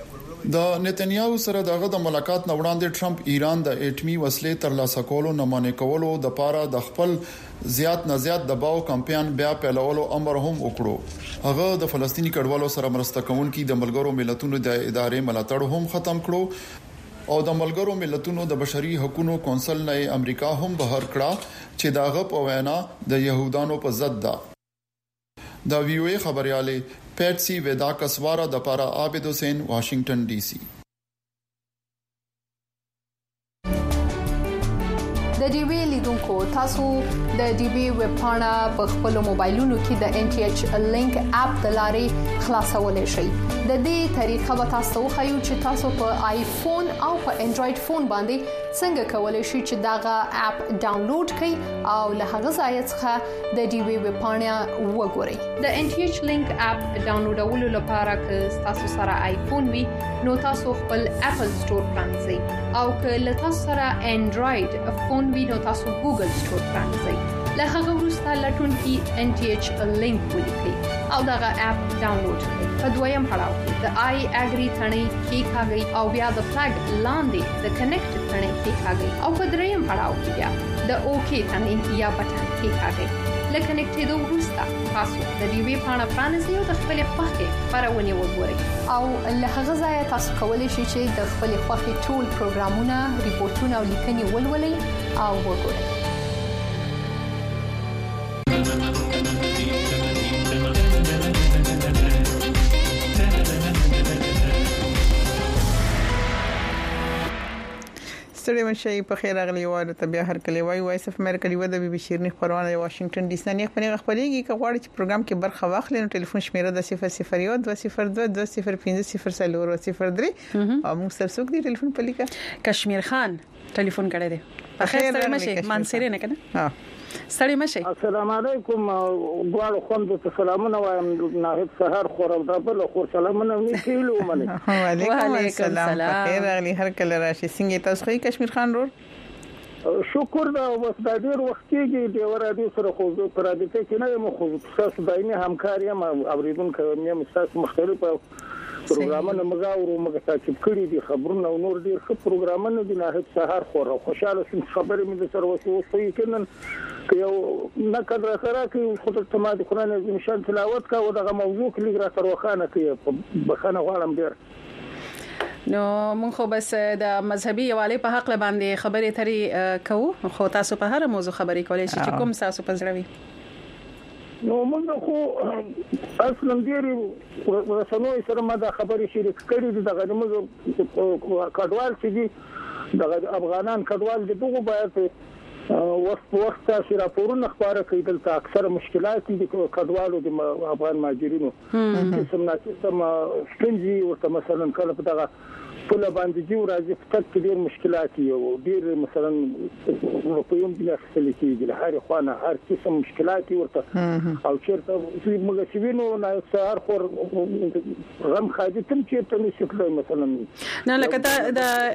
Speaker 14: د نتنیاهو سره دغه د ملاقات نه وړاندې ټرمپ ایران د اټمی وسلې ترلاسه کولو نه مانع کولو د پاره د خپل زیات نه زیات دباو کمپاین بیا پیلولو امر هم وکړو. هغه د فلسطینی کډوالو سره مرسته کوونکي د ملګرو ملتونو د ادارې ملاتړ هم ختم کړو او د ملګرو ملتونو د بشري حقوقو کونسل نه امریکا هم بهر کړه چې داغه په وینا د يهودانو په ضد ده. د وی او ای خبرياله پیټسي ودا کسوارا د پارا عابد حسین واشنگټن ډي سي.
Speaker 21: د ډي وی لیدونکو تاسو د ډي وی ویب پاڼه په خپل موبایلونو کې د ان ټي ایچ لینک اپ د لارې خلاصولای شئ. د دې طریقه به تاسو خو چې تاسو په آیفون او په انډراید فون باندې څنګه کولای شئ چې داغه اپ ډاونلوډ کړئ او له هغه ځای څخه د ډي وی ویب پاڼه وګورئ. د ان ټي ایچ لینک اپ ډاونلوډولو لپاره که تاسو سره آیفون وي نو تاسو خپل اپل سٹور پرانځئ او که له تاسو سره انډراید فون وي نو تاسو ګوګل سٹور پرانځئ. له هغه وروسته لټون کې ان ټي ایچ لینک ولیکئ او دغه اپ ډاونلوډ کړئ. په دویم پړاو کې د آی اګری ثنې کې کاږئ او بیا د فلګ لاندې د کنیکټ ثنې کې کاږئ او په دریم پړاو کې بیا د اوکی ثنې یا بټن کې کاږئ. لکه نکټېدو وروسته تاسو د دې وی پاڼه پرانیزئ او د خپل خوښې خبرونه وګورئ او له هغه ځای تاسو کولی شئ چې د خپل خوښې ټول پروګرامونه، ریپورتونه او لیکنې ولولئ او وګورئ.
Speaker 2: ستړي مشي په خیر اغلی واره ته بیا هر کلی وایس اف امریکا دی د بي بي شيرني خبرونه د واشنگټن ډي سي نه خبرېږي چې غواړي چې پروګرام کې برخه واخلي نو ټلیفون شمیره د 001 202 205 003 او موږ سره څوک دی ټلیفون په لیکه
Speaker 1: کشمیر خان ټلیفون کړی دی. په خیر ستړي مشي مانسره نه کنه. ستړي مشي.
Speaker 18: السلام علیکم غواړم خوند ته سلامونه وایم ناهید سحر خورم دا بل خور سلامونه نه کیلو منه.
Speaker 2: وعلیکم السلام. خیر اغلی هر کله راشي څنګه تاسو خو کشمیر خان رور
Speaker 18: شکر دا اوس د ډیر وخت کې د ورادي سره خو په رابطه کې نه مو خو تاسو دایمي همکاري ما اوریدونکو مې تاسو مختلف پروګرامونه مزاورو مګه تعقیب کړی دي خبرونه او نور ډیر ښه پروګرامونه دي نه هیڅ سهار خور خوشاله سم خبرې مې د سره وسوي کنن یو نقد راخره کې خو ته ما د قرآن عظیم شان تلاوت کا او دغه موضوع کې را تر وخانه کې بخنه غواړم ډیر
Speaker 1: نو مونږ خو بس د مذهبي یوالي په حق باندې خبرې ترې کوو خو تاسو په هر موضوع خبرې کولای شئ چې کوم تاسو په زړه وي
Speaker 18: نو موږ خو اصلا ډیری رسنوي سره ما د خبرې شریک کړې دي دغه موږ کډوال چې دي دغه افغانان کډوال دي دغه باید وخت تاسو راپورونه خبره کوي دلته اکثر مشکلات دي کډوالو د افغان مهاجرینو چې سم ستونزې ورته مثلا کله په دغه ټول باندې جو راځي فقط ډیر مشکلات یو ډیر مثلا روپیوم د اخیستل کېږي له هر خوانه هر قسم مشکلات ورته او چیرته موږ شوینو نه سهار خور غم خاجتم چیرته نشکله مثلا
Speaker 1: نه لکه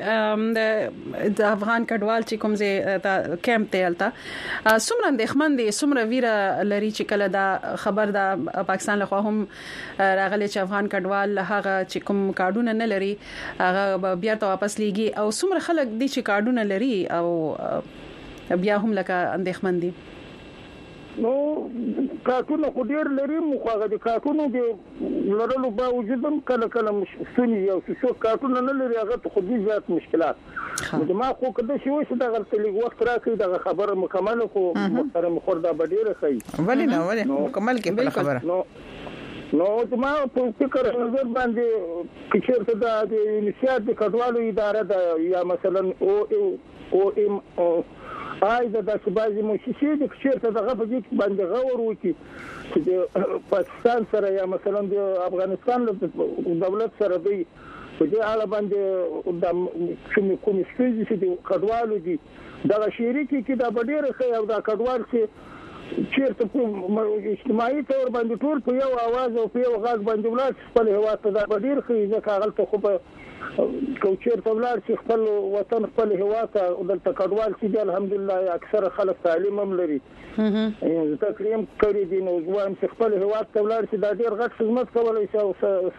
Speaker 1: د افغان کډوال چې کوم زه کیمپ ته التا سمره اندېخمن دي سمره ویره لري چې کله دا خبر د پاکستان له خوا هم راغلي چې افغان کډوال هغه چې کوم کارډونه نه لري هغه بیا ته واپس لیږي او څومره خلک دي چې کارډونه لري او بیا هم لکه اندېخمن دي
Speaker 18: نو کارټونه خو ډیر لري مخاغه د کارټونو د لرلو باوجود کله کله مشکلې یو څه کارټونه نه لري هغه خو دې زیات مشکلات نو ما خو کده شي وښه د غلطلې وخت راکې د خبره مکمل خو محترم خوردا بډیره خي
Speaker 2: ولې مکمل کې بل خبره
Speaker 18: نو ما په فکر نظر باندې کچېرته د انشاء د کډوالو اداره د یا مثلا او ام آی د بازي مؤسسې د کچېرته دغه په دې باندې غور وکړي چې د پاکستان سره یا مثلا د افغانستان د دولت سره دی په دې اړه باندې د کوم ستونزې چې د کډوالو دي دغه شریکي کې د بډیره خي او د کډوال چې چیرته په اجتماعي تور باندې ټول په یو आवाज او په یو غاز باندې ولات خپل هوا ته د ډیر خي ځکه غلطه خو په کوچیر ته ولات چې خپل وطن خپل هوا ته د کډوال چې الحمدلله اکثر خلک تعلیم هم لري زه تقریبا کړی دي نو وایم چې خپل هوا ته ولات چې د ډیر غټ خدمت کولای شي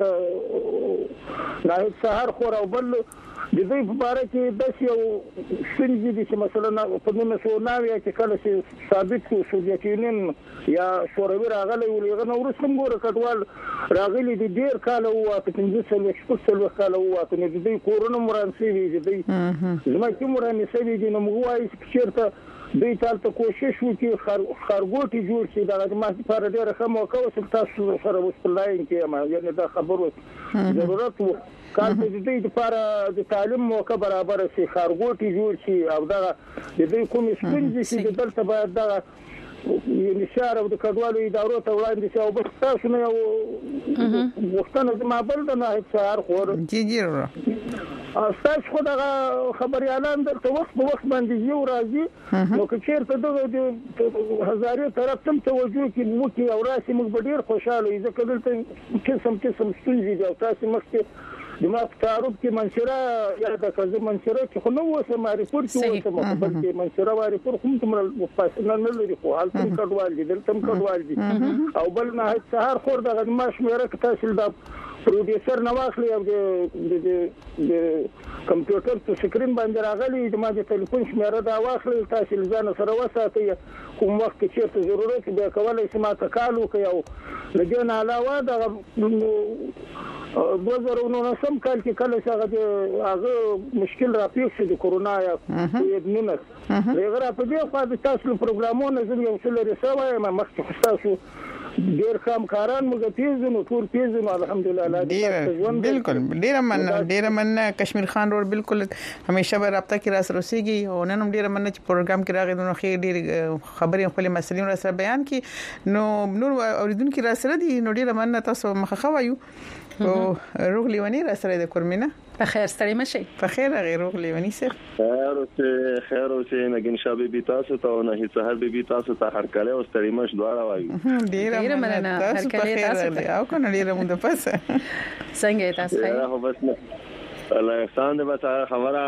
Speaker 18: او نه سهار خور او بل د دې په اړه کې د یو څنګه دي چې مثلا په نومه شو ناوي چې کله چې ثابت شو سوویت یونین یا شوروي راغلی ولغه نو ورسم ګوره کډوال راغلي دي ډیر کال او په 15 کال او په دې کورونه مرانسي وي دي زما چې مرانسي وي دي نو موږ وايي چې چیرته دوی تاسو کوشش وکړي خارګوټي جوړ شي دا د ماته پر ډیره خمو کوو چې تاسو سره وسپلاین کې ما یعنی دا خبرو ضرورت وو کار د دې لپاره د تعلیم موقع برابر شي خارګوټي جوړ شي او دا د دې کوم ستونزې چې دلته باید دا نشاره د کډوالو ادارو ته وړاندې شي او بس تاسو نه یو وختونه د مابل د نه هڅار خور تاسو خو دا خبري اعلان درته وخت په وخت باندې یو راځي نو که چیرته د هزارې طرف تم توجه کې وکي او راسي موږ ډیر خوشاله یو ځکه دلته قسم ستونزې دي او تاسو مخکې د ما تعارف کې منشره یا د کزه منشره چې خو نو وسه معرفت کې وسه مخبر کې منشره معرفت کوم تمره فاصله نه لري خو حالت کډوال دي دلته کډوال دي او بل نه سهار خور د ماش مېره کې تحصیل د پروډوسر نو واخلي او د کمپیوټر په سکرین باندې راغلي د ما د ټلیفون شمیره دا واخلي تحصیل ځان سره وساتي کوم وخت چې ضرورت به کولای شي ما تکالو کوي او لږه نه علاوه د 2019 کال کې کله چې هغه مشکل راپېښ شو د کورونا یا نونس لغړه په دې خو د تاسو پروګرامونه زموږ یو څه لري سوای ما مخکې تاسو ډیر کم کاران موږ پیژنو ټول پیژنو الحمدلله
Speaker 2: بالکل ډیر مننه کشمیر خان رور بالکل همیشه به رابطه کې راس رسیږي او نن هم ډیر مننه چې پروګرام کې راغلی نو خیر ډیر خبرې خپل مسلې را سره بیان کی نو نور اوریدونکو را سره دي نو ډیر مننه تاسو مخه خوایو او روغ لیونی را سره د کورمینه
Speaker 1: په خیر ستړي مشي
Speaker 2: په خیر غیر روغ لیونی سره
Speaker 3: خیر او چې نګین شابه بي تاسو ته نه هیڅ هر بي تاسو ته هر کله او ستړي مش دواړه وایي
Speaker 1: ډیر مننه هر کله تاسو
Speaker 2: او کنه ډیر مونږ پسه
Speaker 1: څنګه تاسو
Speaker 3: هو بس الله احسان دې بس خبره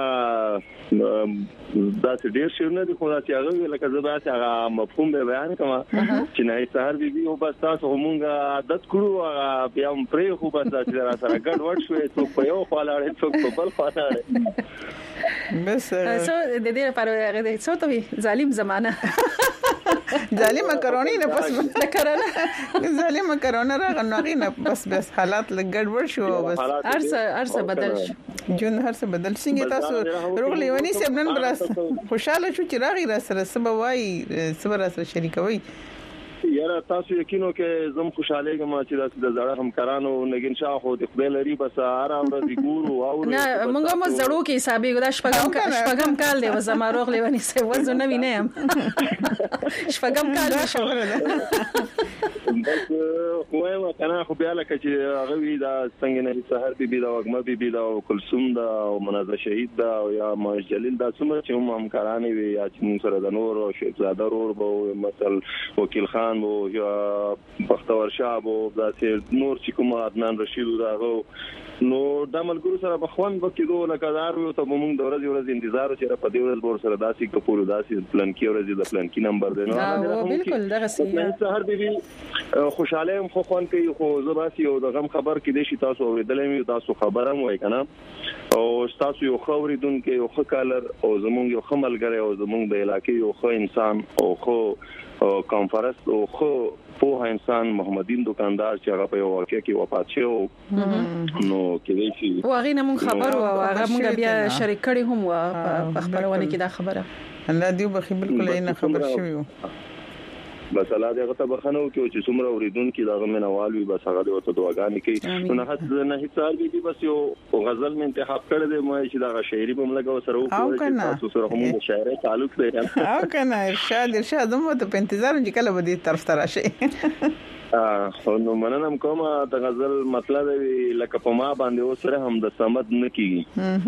Speaker 3: دا چې ډیر شي نه دي خو دا چې هغه لکه زدا چې هغه مفهوم به بیان کوم چې نه سحر بي او بس تاسو همغه عادت کړو بیا هم پرې خو بس چې را سره ګډ وډ شوې څوک په یو خوالاړې څوک په بل خوالاړې
Speaker 1: بس سو د دې لپاره هغه څه ته ظالم زمانہ
Speaker 2: ظالم کرونی نه بس کرونا ظالم کرونا راغنوغي نه بس حالات لګډوډ شو بس
Speaker 1: ارسه بدل شو
Speaker 2: جون هر څه بدل څنګه تاسو روغلی ونی سبنن براس خوشاله شو چې راغی را سره سبا وای سبا سره شریکوي
Speaker 3: یاره تاسو یقینو کې زم خوشاله ګم چې د زړه همکارانو نګین شاه خو د خپل لري بس آرام راځي ګورو او
Speaker 1: نه موږ هم زړو کې حسابي ګدا شپږم کال دی وزما روغلی ونی سه وزو نه وینم شپږم کال شو
Speaker 3: بس خو ما کنه خو بیا لکه چې هغه وی دا څنګه نه سحر بي دا وګما بي دا او کلثوم دا او منازه شهید دا او یا ماش جلیل دا څومره چې هم همکارانه وي یا چې موږ سره د نور او شیخ زاده رور بو مثلا وکیل خان بو یا بختور شاه بو دا چې نور چې کوم عدنان رشید دا نو د ملګرو سره بخوان وکړو لکه دار یو ته موږ د ورځ انتظار چې په دې ورځ بور سره داسې کپور داسې پلان کې ورځ د پلان کې نمبر دی نو
Speaker 1: بالکل دغه سي
Speaker 3: سحر بي خوشاله هم خو خوان کوي خو زباسي او د غم خبر کې دي چې تاسو اوریدلې تاسو خبره مو وای کنه او تاسو یو خوریدون کې یو خکالر او زمونږ یو خملګری او زمونږ د علاقې یو خو انسان او خو کانفرنس او خو په انسان محمدین دکاندار چې هغه په واقعي کې وفات شو نو کې دی چې
Speaker 1: واغې نه مون خبر او هغه مونږ بیا شریک کړي هم په خبرونه کې دا خبره
Speaker 2: الله دې به بالکل نه خبر شوی
Speaker 3: بس الله دې غته بخنو کې چې څومره اوریدون کې دا غمنوال وي بس هغه ورته دعاګانې کوي نو نه هیڅ حال دي بس یو غزل مې انتخاب کړی دی مې چې دا شاعري په ملګرو سره وکړو چې تاسو سره هم د شاعري تعلق دی
Speaker 2: او کنه ارشاد مو ته په انتظار چې کله به دې طرف ته راشي
Speaker 3: نو مننه کوم د غزل مطلب لکه په ما باندې اوسره هم د سمد نه کیږي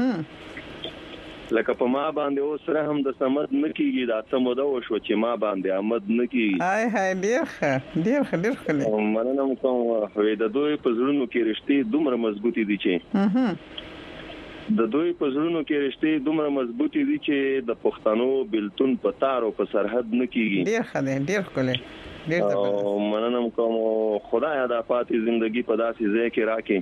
Speaker 3: لکه په ما باندې اوسره هم د سمد نه کیږي دا څه موده وشو چې ما باندې آمد نه کیږي
Speaker 2: هاي ډیر خلک
Speaker 3: مننه کوم وې د دوی په زړونو کې رښتې دومره مضبوطی دي چې د دوی په زړونو کې رښتې دومره مضبوطی دي چې د پښتنو بلتون په تار او په سرحد نه کیږي
Speaker 2: ډیر خلک
Speaker 3: مننه کوم خدای د پاتې ژوندۍ په داسې ځای کې راکې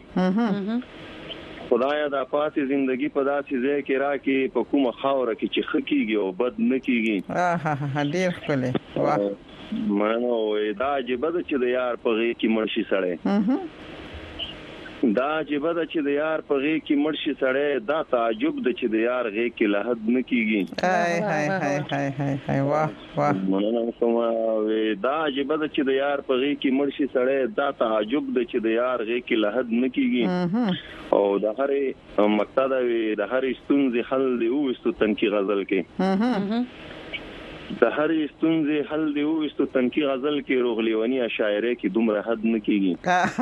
Speaker 3: خدای دا پاتې ژوندۍ په داسې ځای کې راکې په کومه خاوره کې چې خکېږي او بد نه کیږي
Speaker 2: ډیر خلک واه
Speaker 3: مننه دا عجیب ده چې د یار په غي کې مرشي سړی دا عجیب ده چې د یار په غي کې مرشي سړی دا تعجب ده چې د یار غي کې لحد نه کیږي
Speaker 2: هاي واه
Speaker 3: مننه کوم دا عجیب ده چې د یار په غي کې مرشي سړی دا تعجب ده چې د یار غي کې لحد نه کیږي او د هرې مقصد د هرې ستونزې حل دی وستو تنکی غزل کې د هرې ستونزې حل دی وستو تنکی غزل کې روغلیونی شاعري کې دومره حد نه کیږي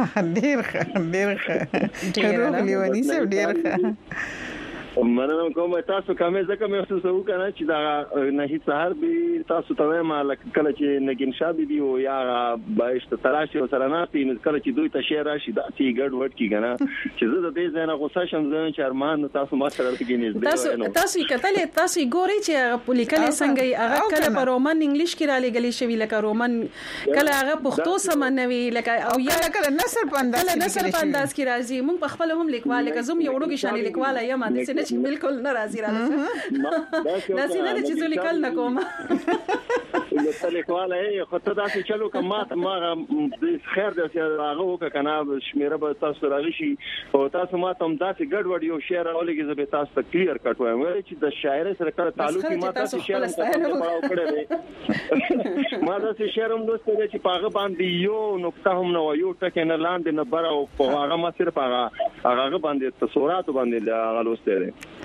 Speaker 2: ډیر روغلیونی سم ډیر
Speaker 3: مننه کوم تاسو کومه ځکه مې اوسه وکنه چې دا نه هیڅ سحر به تاسو ته ما کله چې نګین شابي دی او یا بهشت تراشي سره نه پین کله چې دوی ته شعر راشي دا چې ګډ وډ کی کنه چې زه د دې ځای نه غوسه شم ځنه چې ارمان تاسو ما سره کې نږدې
Speaker 1: تاسو کتلې تاسو ګوري چې لیکل څنګه هغه کله په رومان انګلیش کې را لګلې شوی لکه رومان کله هغه پښتو سمنوي لکه او یا
Speaker 2: کله نثر په انداز
Speaker 1: کې راځي مونږ په خپل هم لیکوال لکه زوم یو وړو کې شان لیکوال یم د څه بالکل ناراضي راځي دا څنګه چې څه لیکل نه کوم
Speaker 3: د لیکواله خو ته دا چې چلو کما ما خیر دې هغه وک کنه شمیره به تاسو راغشي او تاسو ما ته دا چې ګډ وډ یو شعر اولګي زه به تاسو ته کلیر کټ وایم چې د شاعر سره کړه تعلق ما تاسو شعر پڑھاو کړی ما دا چې شعر هم دوست دی چې پاغه باندې یو نقطه هم نو یو ټکه نه لاندې نه بره او هغه ما صرف هغه باندې تصورات باندې هغه لوسته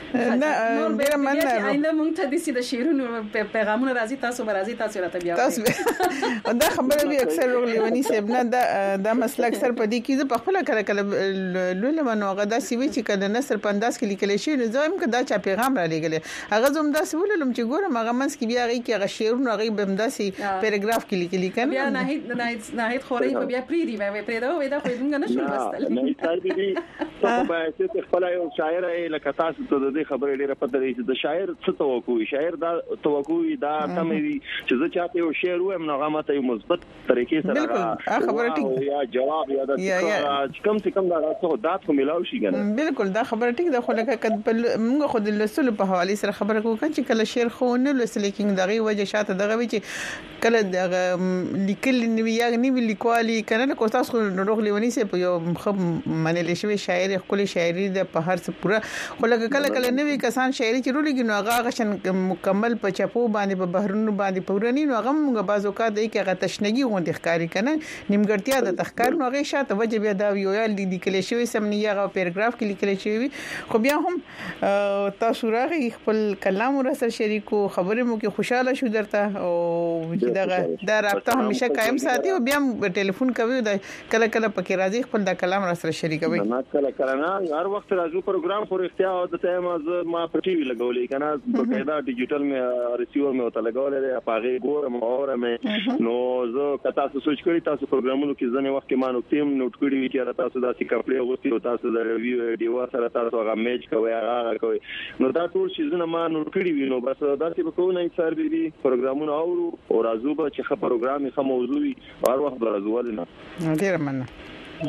Speaker 2: نه ډیر مننه
Speaker 1: آینده مونږ ته د سیده شیرونو پیغامونه راځي تاسو راته بیا
Speaker 2: تاسو دا خبره به اکثر لیونی سیب نه دا مسله اکثر په دې کې په خپل کله لولم نو غدا سی وی چې کله نصر پنداس کې لیکل شي نو زم کدا چا پیغام را لګل هغه زم دا سوللم چې ګورم هغه منس کې بیا غي کې هغه شیرونو هغه بمداسي پیراګراف کې لیکل
Speaker 1: بیا نه خوري بیا پریدي وای پریدا وای دا خو څنګه نشو واستل
Speaker 3: نه تاسو دې په باسي خپل یو شاعر لکه تاسو ته د خبرې ډیره پته دی چې د شاعر څه توقع شاعر دا توقع دا تموي چې زه چاته یو شعر وایم نو هغه ماته یو مثبت طریقې سره
Speaker 2: خبره ټیک
Speaker 3: یا جواب یا د کم سے کم دا څه دات کو ملاو شي کنه
Speaker 2: بالکل دا خبره ټیک ده خو لکه موږ خو د لسل په حواله سره خبره کوو چې کله شعر خو نه لسل کېنګ دغه وجه شاته دغه وی چې کله د لیکل نیو یا نیو لیکوالي کنه کو تاسو نو لیونی سه په یو خب منلې شوی شاعر خپل شاعري د په هر څه پورا خو لکه کله نوې کسان شاعري چرولې نو هغه غشن مکمل په چپو باندې په بهرونو باندې پورانی نو هغه موږ بازو کا دی کې هغه تشنګي غونډه ښکاری کنه نیمګړتیا د تخکار نو هغه شاته وجه بیا دا یو یال لیکل شوی سمنی هغه پیراګراف کې لیکل شوی خو بیا هم تاسو راغی خپل کلام سره شریکو خبرې مو کې خوشاله شو درته او چې دا رابطه همیشه قائم ساتي او بیا ټلیفون کوي دا کله کله پکې راځي خپل دا کلام سره شریکوي
Speaker 3: نه کله نه هر وخت راځو پروګرام پر اختیار د ټایم ما په ټي وي لګولې کنه په قاعده ډیجیټل مې ریسیور مې وته لګولې په هغه ګورم اور مې نو زه کتا سوچ کړی تاسو پروګرامونو کې ځنه وخت کې ما نو تیم نوٹ کړی وی چې تاسو داسې کپړې غوستي او تاسو د ریویو ډیو سره تاسو هغه میچ کوي هغه کوي نو دا ټول شیزونه ما نوٹ کړی وی نو بس داسې په کوو نه سر بي پروګرامونه او راځو به چې خبر پروګرام یې موضوعي هر وخت راځول نه
Speaker 2: ډیر مننه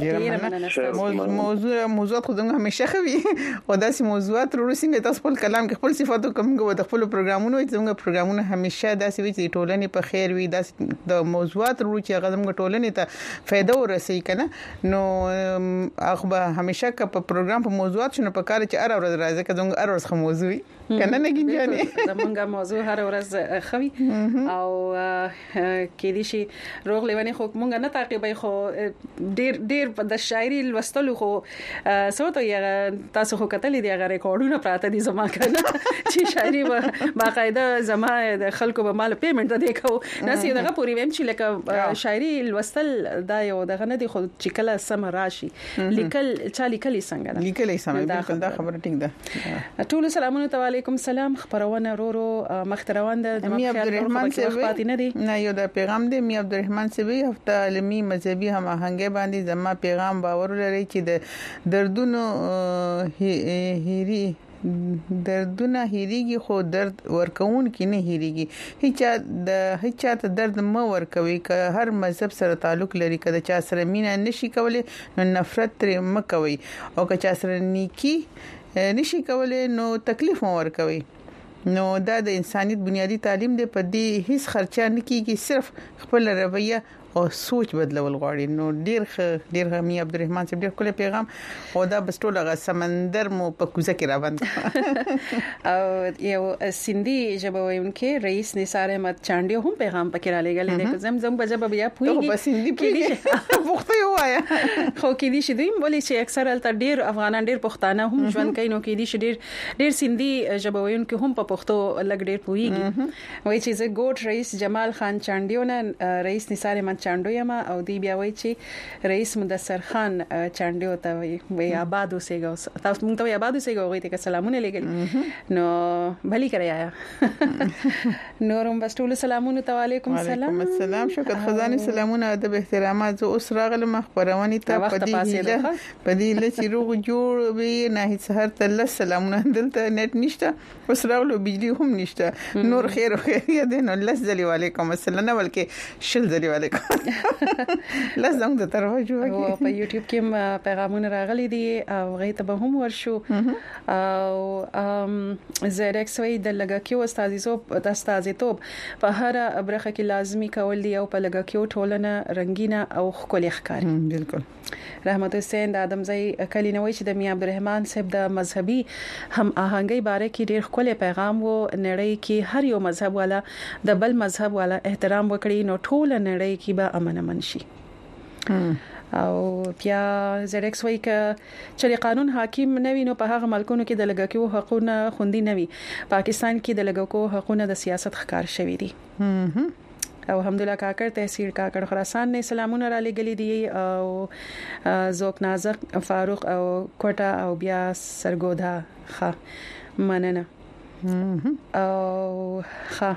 Speaker 2: موضوعات خو څنګه همیشه خوي او داسې موضوعات ورسینګ تاسو خپل کلام کې خپل صفاتو کوم د خپل پروګرامونو څنګه پروګرامونه همیشه داسې وي چې ټولنې په خیر وي د موضوعات ورو چې هغه څنګه ټولنې ته فائدہ ورسي کنه نو هغه همیشه ک په پروګرام په موضوعات شنو په کار چې ار ورځ راځي کله ار ورځ خو موضوعي کنه نه ګنجانې
Speaker 1: زمونږه موضوع هر ورځ خوي او کې دي شي روغ لیونی خو مونږ نه تعقیبای خو ډیر د شاعري لوستلو خو سوته یې تاسو خو کتلې دی هغه ریکارډونه پراته دي زما کنه چې شاعري باقاعده زما د خلکو به مال پیمنٹ ده کو ناسي دغه پوری ویم چې لکه شاعري لوستل دا یو دغه نه دی خو چې کله سم راشي لیکل څنګه
Speaker 2: لیکل سم بالکل دا خبره ټیک ده
Speaker 1: ټول سلامونه علیکم سلام خبرونه رورو مختروان د
Speaker 2: می عبدالرحمن سیوی نه یو د پیغام دی می عبدالرحمن سیوی هفته علمي مذهبي هماهنګي باندې زما پیغام باور لري چې د دردونو دردونه هېریږي خو درد ورکون کې نه هېریږي هیڅ ته درد مو ورکوي که هر مذهب سره تعلق لري کله چا سره مینا نشي کولای نو نفرت ترې مکوي او که چا سره نیکی نشي کولای نو تکلیف مو ورکوي نو دا د انسانيت بنیادی تعلیم دی په دې هیڅ خرچه نه کیږي صرف خپل رویه او سوچ بدلول غواړي نو ډیر می عبدالرحمن صاحب ډیر کله پیغام او دا بس ټول غا سمندر مو په کوزه کې راوند
Speaker 1: او یو سیندي جبوونکې رئیس نثار احمد چانډي هم پیغام پکې را لګل دی زم بجب بیا پوي
Speaker 2: په سیندي پوي وخت یو آیا
Speaker 1: خو کې دي چې دوی ولې چې اکثر الته ډیر افغانان ډیر پښتانه هم ژوند کوي نو کې دي چې ډیر سیندي جبوونکې هم په پښتو لګ ډیر پويږي وایي چې ګوټ رئیس جمال خان چانډيونه رئیس نثار احمد چانډویما او دی بیا وایي چې رئیس مدثر خان چانډیو ته وی آباد اوسېګو تاسو مونږ ته آباد اوسېګو وایي ته سلامونه لګل نو بھلی کړی آیا نورم بس ټول سلامونه ته علیکم السلام
Speaker 2: وعلیکم السلام شکر خزانه سلامونه ادب احترامات زه اوس راغلم خبرونه ته پدې لسی روغ جوړ وی نه هیڅ هر ته سلامونه دلته نت نشته اوس راغلو بجلی هم نشته نور خیر دې نو لزلی علیکم السلام نه بلکې شل ذلی علیکم لازم د طرفه جوړه
Speaker 1: او په یوټیوب کې پیغامونه راغلي دي او غي ته به هم ورشو او زیرکس وی د لګکیو استادیتوب په هر برخه کې لازمی کول دي او په لګکیو ټولنه رنگینه او ښکلي ښکاري
Speaker 2: بالکل
Speaker 1: رحمت حسین د ادمزای کلینوي چې د می عبدالرحمن صاحب د مذهبي هم آهنګي باره کې ډیر ښکلي پیغام وو نړۍ کې هر یو مذهب والا د بل مذهب والا احترام وکړي نو ټول نړۍ کې به امن شي او بیا زرکس وای ک چې قانون حاکم نه وي نو په هغه ملکونو کې د لګکو حقوقونه خوندي نه وي. پاکستان کې د لګکو حقوقونه د سیاست ښکار شوی دي. او حمدالله کاکر تحصیل کاکر خراسان نه سلامونه را لګلې دي او زوک نازک فاروق او کوټه او بیا سرګودا ښه مننه او ښه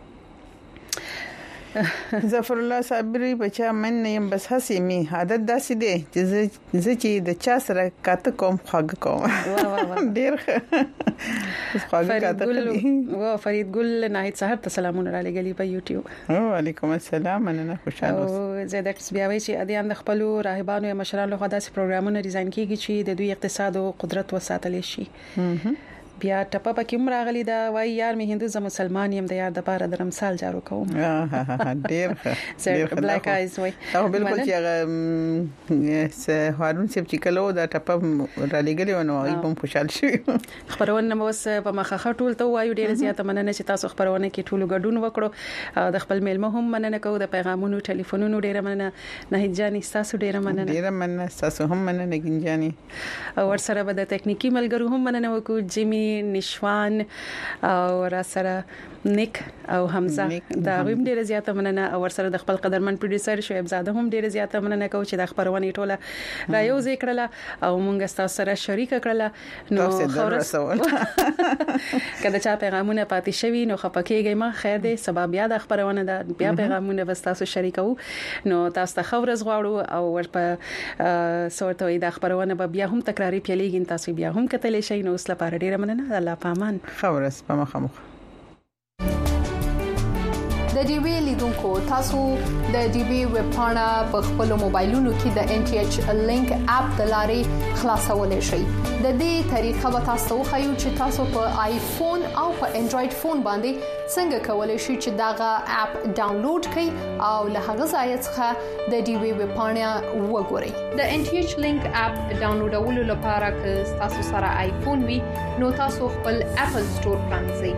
Speaker 2: ظفر الله صابری بچا من نیم بس هسي می عادت داسې دی چې چې د چا سره کاته کوم خواږه کوم ډیر خواږه کاته
Speaker 1: فرید ګل ناهید سحر ته سلامونه را لګلی په یوټیوب.
Speaker 2: وعلیکم السلام مننه خوشاله
Speaker 1: او زیاتره بیا وی چې ادیان د خپل راهبانو یا مشرانو له خوا داسې پروګرامونه ډیزاین کیږي چې د دوی اقتصاد او قدرت وساتل شي. بیا ټپه پکې مراغلی دا وای یار می هندو زم مسلمان يم د یار د پاره درم سال جارو کوم.
Speaker 2: ډیر
Speaker 1: ډیر بلیک آیز وای
Speaker 2: او بالکل چې هغه هارون سیب چې کلو دا ټپه را لګلی ونه ای بم خوشاله شي.
Speaker 1: خبرونه مو په مخه ټول ته وایو ډیر زیاته مننه چې تاسو خبرونه کې ټول غډون وکړو. د خپل میلمه هم مننه کوو د پیغامونو ټلیفونونو ډیر مننه. نه جاني تاسو ډیر مننه.
Speaker 2: ډیر مننه تاسو هم مننه ګنجاني.
Speaker 1: او ور سره به د ټکنیکی ملګرو هم مننه وکړو جیمی نشوان او را سره نیک او حمزه دا غویم ډیره زیاته مننه او ور سره د خپل قدرمن پروډوسر شعیب زاده هم ډیره زیاته مننه کوم چې د خبرونه ټوله را یو ذکرله او مونږ تاسو سره شریک کړله. نو خبره کله چې پیغامونه پاتې شوي نو خپکیږي ما خیر دې سبب بیا د خبرونه د بیا پیغامونه وستاسو شریکو نو تاسو ته خبرز غواړو او ور په صورتوي د خبرونه بیا هم تکراری پیلېږي تاسو بیا هم کتلې شي نو اوس لپاره ډیره مننه. الله پامان
Speaker 2: خبرس په مخامخ
Speaker 6: د ډي وی لیدونکو تاسو د ډي وی ویب پاڼه په خپل موبایلونو کې د ان ټي ایچ لینک اپ د لارې خلاصولای شئ. د دې طریقه به تاسو خو چې تاسو په آیفون او په انډراید فون باندې څنګه کولای شئ چې داغه اپ ډاونلوډ کړئ او له هغه ځای څخه د ډي وی ویب پاڼه وګورئ. د ان ټي ایچ لینک اپ ډاونلوډولو لپاره که تاسو سره آیفون وي نو تاسو خپل اپل سٹور پرانځئ.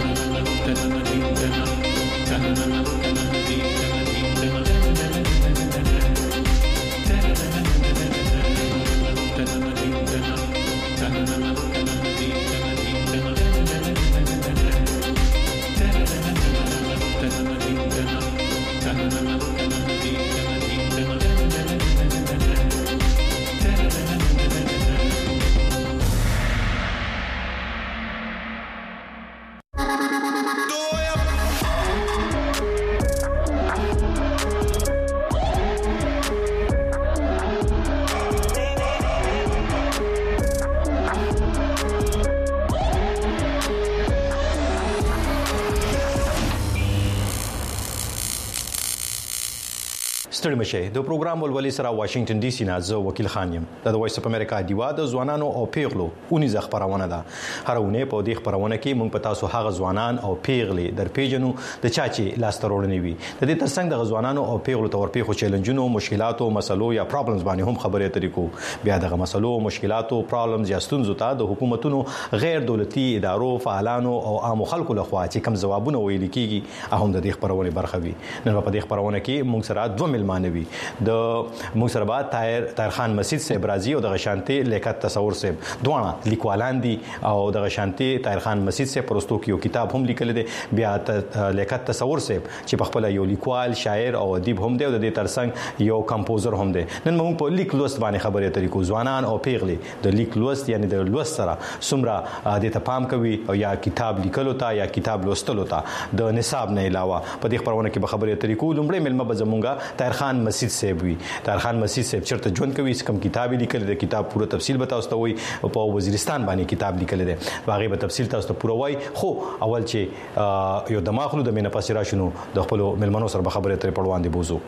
Speaker 5: ستړي مشه د پروګرام ولولي سره واشنگټن ډي سي نه زه وکیل خان یم. د وایس اف امریکا دیوا د ځوانانو او پیغلو اونې خبرونه ده. هرونه په دې خبرونه کې موږ په تاسو هغه ځوانان او پیغلې در پیژنو د چاچي لاسترولنی وي. د دې ترڅنګ د ځوانانو او پیغلو تور پیغو چیلنجونو مشکلاتو مسلو یا پرابلمز باندې هم خبرې اترې کو. بیا دغه مسلو مشکلاتو پرابلمز یا ستونزو ته د حکومتونو غیر دولتي ادارو فعالانو او عام خلکو لخوا چې کوم ځوابونه ویل کیږي هم د دې خبرونه برخه وي. نن په دې خبرونه کې موږ سره دوه مانوي د موسربات طاهر خان مسجد سے برازي او د غشانتي لیکت تصور سے دوه لیکوالان دي او د غشانتي طاهر خان مسجد سے پرستو کیو کتاب هم لیکل دي. بیا لیکت تصور سے چې په خپل یو لیکوال شاعر او ادیب هم دی او د دې ترڅنګ یو کمپوزر هم دی. نن موږ په لیک لوست باندې خبرې اترې کو. ځوانان او پیغلې د لیک لوست یعنی د لوست سره څومره د تپام کوي او یا کتاب لیکلو ته یا کتاب لوستلو ته د نصاب نه علاوه په دې خبرونه کې به خبرې اترې کو. لومړی ملمه به زمونږه طاهر خان مسجد صاحب وي. طاهر خان مسجد صاحب چرته ژوند کوي کوم کتاب لیکل د کتاب پوره تفصیل به تاسو ته وي. په وزیرستان باندې کتاب لیکل دي هغه به تفصیل تاسو ته پوره وای. خو اول چې یو دماغلو د مینه پاسې راشنو د خپل ملمنو سره به خبرې اترې پړوان دي بوزو.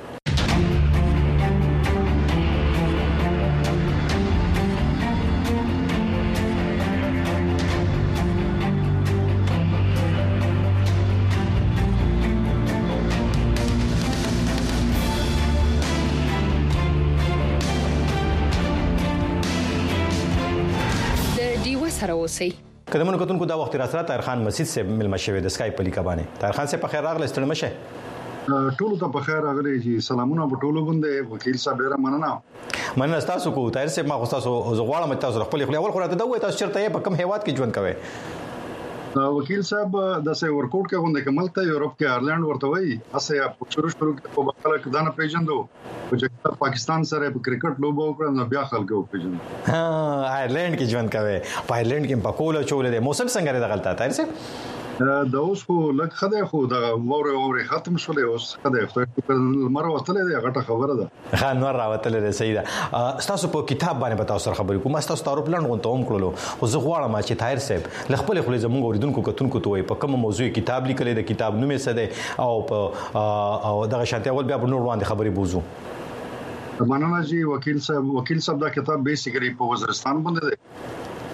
Speaker 5: کدمونو کتونکو دا وخت را سره طاهر خان مسجد سے ملما شوی د اسکایپ په لیکه باندې. طاهر خان سے په خیر راغله ستړي مشه.
Speaker 7: ټولو ته په خیر راغلی چې سلامونه په ټولو باندې وکیل صاحب ډیر
Speaker 5: مننه تاسو کو طاهر صاحب ما تاسو زغواړم تاسو خپل خپل اول خو راته دوه تاسو چرته په کوم هیواد کې ژوند کوئ
Speaker 7: وکیل صاحب د سې ورکوټ کې غونډه کمل ته یورپ کې آیرلند ورته وایي اسه په شروع کې په بقاله کې دانه پیژندو چې پاکستان سره په کرکټ لوبو کړو نو بیا خلکو پیژندو
Speaker 5: آیرلند کې ژوند کوي په آیرلند کې په کوله چولې د موسم څنګه لري غلطه طاهر صاحب
Speaker 7: دا اوس خو لږ خدای خو دا وره ختم شولې اوس خدای خو مر وتلې دی غټه خبره ده
Speaker 5: خان نور راوتلې ده صحیح ده تاسو په کتاب باندې بتاو سره خبرې کوم تاسو تعارف لاند غونته هم کړلو خو زه غواړم چې طاهر صاحب خپل خپل زموږ اوریدونکو کتونکو ته وي په کوم موضوع کتاب لیکلې د کتاب نوم یې څه دی او دغه شانتي اول بیا په نور باندې خبرې بوزو
Speaker 7: مننه جی وکیل صاحب دا کتاب بیسیکلی په وزیرستان باندې دی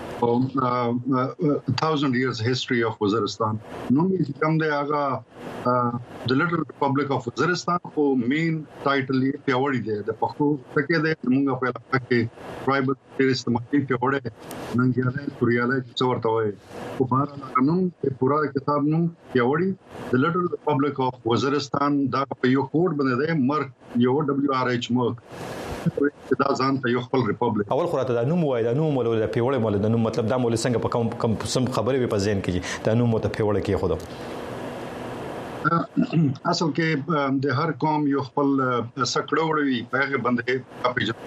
Speaker 7: 1000 years history of Waziristan. No me come de aga the little republic of Waziristan ko main title ye pyawadi de the pakho take de munga pela ke tribal terrorist maki pyawade nangyale kuriyale chawarta hoye ko bahar kanun e pura kitab nu pyawadi the little republic of Waziristan da yo code bane de mark yo WRH mark دا ځان ته یو خپل ریپبلیک
Speaker 5: اول خو راته دا نوم وای دا نوم ولول پیوړې مول د نوم مطلب دا مول څنګه په کوم سم خبرې په ذهن کې دا نوم ته پیوړې کې خو
Speaker 7: اصل کې د هر قوم یو خپل سکړه وړوي په هغه باندې اپیژن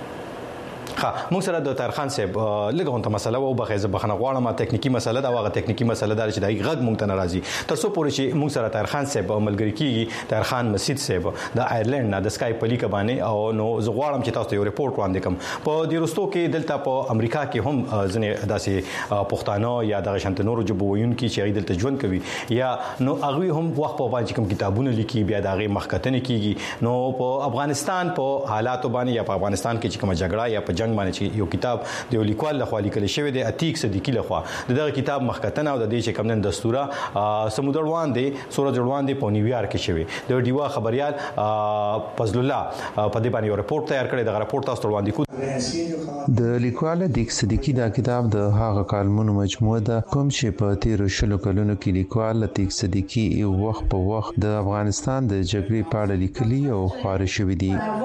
Speaker 5: موږ سره د طاهر خان صاحب لګون ته مسله او بخیزه بخنه غواړم ټکنیکی مسله دا واغه ټکنیکی مسله دا چې د غږ مونږ ته ناراضي تر څو پورې چې موږ سره طاهر خان صاحب ملګری کیږي طاهر خان مسجد صاحب د آیرلند نه د سکای پلیک باندې او نو زه غواړم چې تاسو ته یو ریپورت وړاندې کوم په دې وروستو کې دلته په امریکا کې هم ځنې داسې پښتانه یا د شانت نورو جبو ویونکي چې دلته ژوند کوي یا نو هغه هم وخت په باندې کوم کتابونه لیکي بیا د هغه مخکتنه کیږي نو په افغانستان په حالات باندې یا په افغانستان کې چې کوم جګړه یا په جنگ باندې چې یو کتاب د لیکوال لخوا لیکل شوی دی عتیق صدیقی لخوا دغه کتاب مخکتنه او د دې چې کوم نن دستوره سمودر وړاندې سورج وړاندې په نیویارک کې شوی د ډیوا خبريال فضل الله په دې باندې یو ریپورت تیار کړی دا ریپورت تاسو وړاندې کو
Speaker 19: د لیکوال عتیق صدیقی دا کتاب د هغه کالمونو مجموعه ده کوم چې په 13 شلو کلونو کې لیکوال عتیق صدیقی یو وخت په وخت د افغانستان د جګړې په اړه لیکلي او خبرې شوې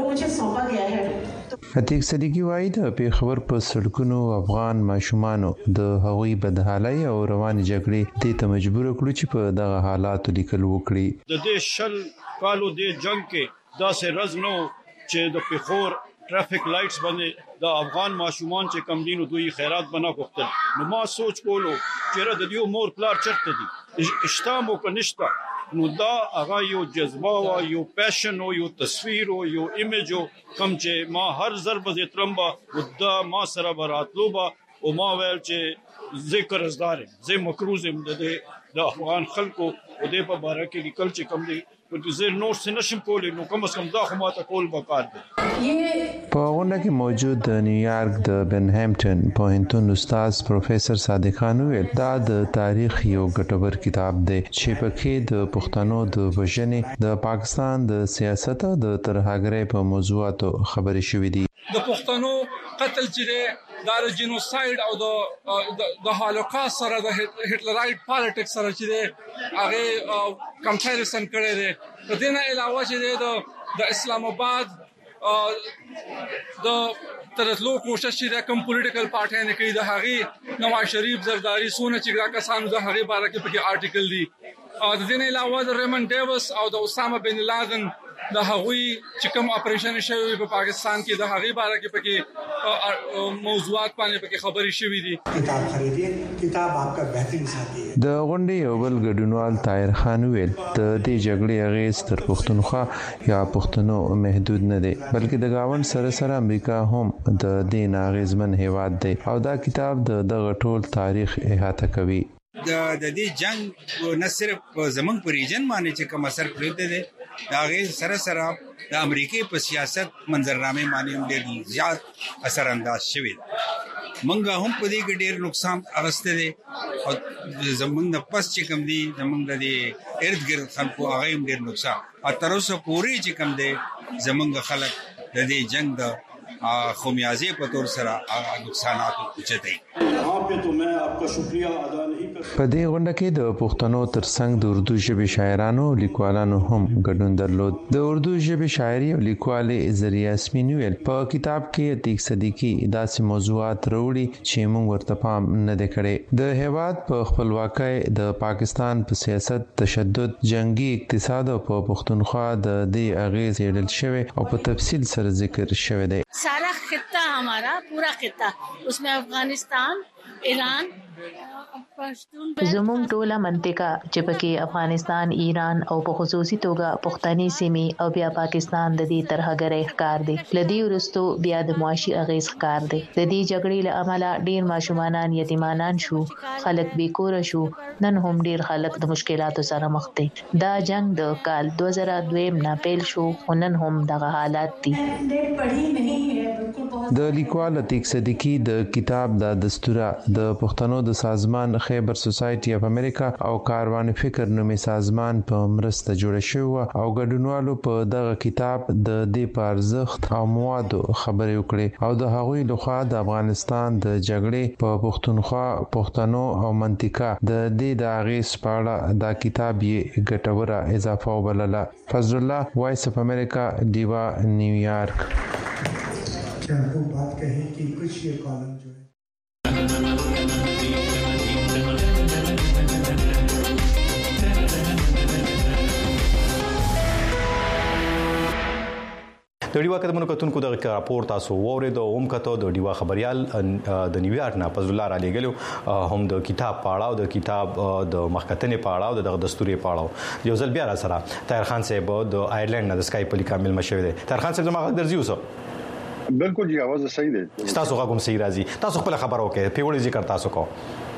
Speaker 19: دي عتیق صدیقی وایي د پیښور په سړکونو افغان ماشومانو د هغوی بدحالۍ او روان جګړې ته مجبور کړو چې په دغه حالاتو لیکل وکړي
Speaker 20: د دې شل کالو د جنگ کې داسې رزنو چې د پیښور ټرافیک لایټس باندې د افغان ماشومان چې کم دینو دوی خیرات بنا کوختل نو ما سوچ کولو چې د دې مور پلار چرته دي اشتامو کنيشتا نو دا هغه یو جذبه او یو پېشن او یو تصویر او یو ایمیج کم چې ما هر ضرب ز ترمبا ودا ما سره براتلو با او ما ویل چې ذکر ازدار زه مکروزم د افغان خلکو او د په باره کې لیکل چې کم دي په زیر نور سنشم کولې نو کوم څه دا خو ماته کول وکړ
Speaker 19: په غونډه کې موجود د نیویارک د بنهامټن پوهنتون استاد پروفیسور صادق خان ویل دا د تاریخ یو ګټور کتاب دی چې پکې د پښتنو د وژنې د پاکستان د سیاست او د ترهګرۍ په موضوعاتو خبرې شوې دي
Speaker 22: د پښتنو قتل چې د جنوساید او د هالوکاست سره د هټلرایټ پالیټکس سره چې هغه کمپیریزن کړی دی د دې نه علاوه چې د اسلام آباد د ترتلو کوشش چې د کوم پولیټیکل پارټي نه کوي د هغه نواز شریف زرداری سونه چې دا کسانو د هغه باره کې په آرټیکل دي د دې نه علاوه د ریمن ډیوس او د اسامه بن لادن د هغوی چې کوم اپریشن شوی په پاکستان کې د هغه باره کې پکې موضوعات باندې پکې خبري شوې دي
Speaker 23: کتاب خریدي کتاب आपका बेहतरीन साथी है
Speaker 19: د غونډې یو بل ګډونوال طاهر خان ویل د دې جګړې اغیز تر پښتونخوا یا پښتنو محدود نه دی بلکې د گاوند سره سره امریکا هم د دې ناغیزمن هیواد دی او دا کتاب د ټول تاریخ احاطه کوي
Speaker 25: د دې جنگ نه صرف زمنګ په ریجن باندې چې کوم اثر پرېږده دي دا غي سره د امریکای په سیاست منظرنامه باندې هم ډېر زیات اثر انداز شوی منګه هم په دې کې ډېر نقصان اغسته دي او زمنګ د پس چې کوم دي زمنګ د ارتګرد خلکو هغه هم ډېر نقصان او تر اوسه پوری چې کوم دي زمنګ خلک د دې جنگ د خمیازه په تور سره نقصانات اوچتای
Speaker 20: पे तो मैं आपका शुक्रिया अदा नहीं कर
Speaker 19: په دې غونډه کې د پښتنو ترڅنګ د اردو ژبې شاعرانو او لیکوالانو هم ګډون درلود. د اردو ژبې شاعري او لیکوالي ذریعہ اسمین ویل په کتاب کې عتیق صدیقی داسې موضوعات راوړي چې موږ ورته پام نه دی کړی. د هیواد په خپلواکۍ د پاکستان په سیاست، تشدد، جنگي اقتصاد او په پښتونخوا د دې اغیز یې شوی او په تفصیل سره ذکر شوی دی.
Speaker 9: सारा खित्ता हमारा पूरा खित्ता उसमें अफगानिस्तान, ईरान,
Speaker 10: زموږ ټوله منطقه چې پکې افغانستان، ایران او په خصوصي توګه پښتني سیمې او بیا پاکستان د دې ترهګرۍ ښکار دی. لدی ورستو بیا د معاشي اغیز ښکار دی. د دې جګړې له امله ډیر ماشومان یتیمانان شو، خلک بیکور شو، نن هم ډیر خلک د مشکلاتو سره مخ دي. دا جنگ د کال 2002 نه پیل شو، نن هم دغه حالات دي. د لیکوال عتیق صدیقی د کتاب د دستوره د پښتنو د سازمان خیبر سوسایټي اف امریکا او کاروان فکر نومي سازمان په مرسته جوړ شوی او ګډونوالو په دغه کتاب د دې په ارزښت او موادو خبرې وکړي او د هغوی لخوا د افغانستان د جګړې په پښتونخوا، پښتنو او منطقه د دې د اغیز په اړه دا کتاب یې ګټوره اضافه وبلله. فضل الله، وایس اف امریکا، دیوا، نیویارک.
Speaker 11: क्या वो बात कही कि कुछ ये कॉलम जो है
Speaker 5: د ډیوا کډمنو کتونکو د راپور تاسو ووري د اوم کته د ډیوا خبريال د نیویارک نه فضل الله علی ګلو هم د کتاب پاړاو د کتاب د مخکتنې پاړاو د دستوري پاړاو یو ځل بیا را سره طاهر خان صاحب د آیرلند نه د سکایپ په کامل مشوي دي. طاهر خان صاحب زما درځي اوسه
Speaker 7: بالکل جی आवाज صحیح ده.
Speaker 5: تاسو غوږم صحیح راځي. تاسو خپل خبر وکړئ پیوړی ذکر تاسو کو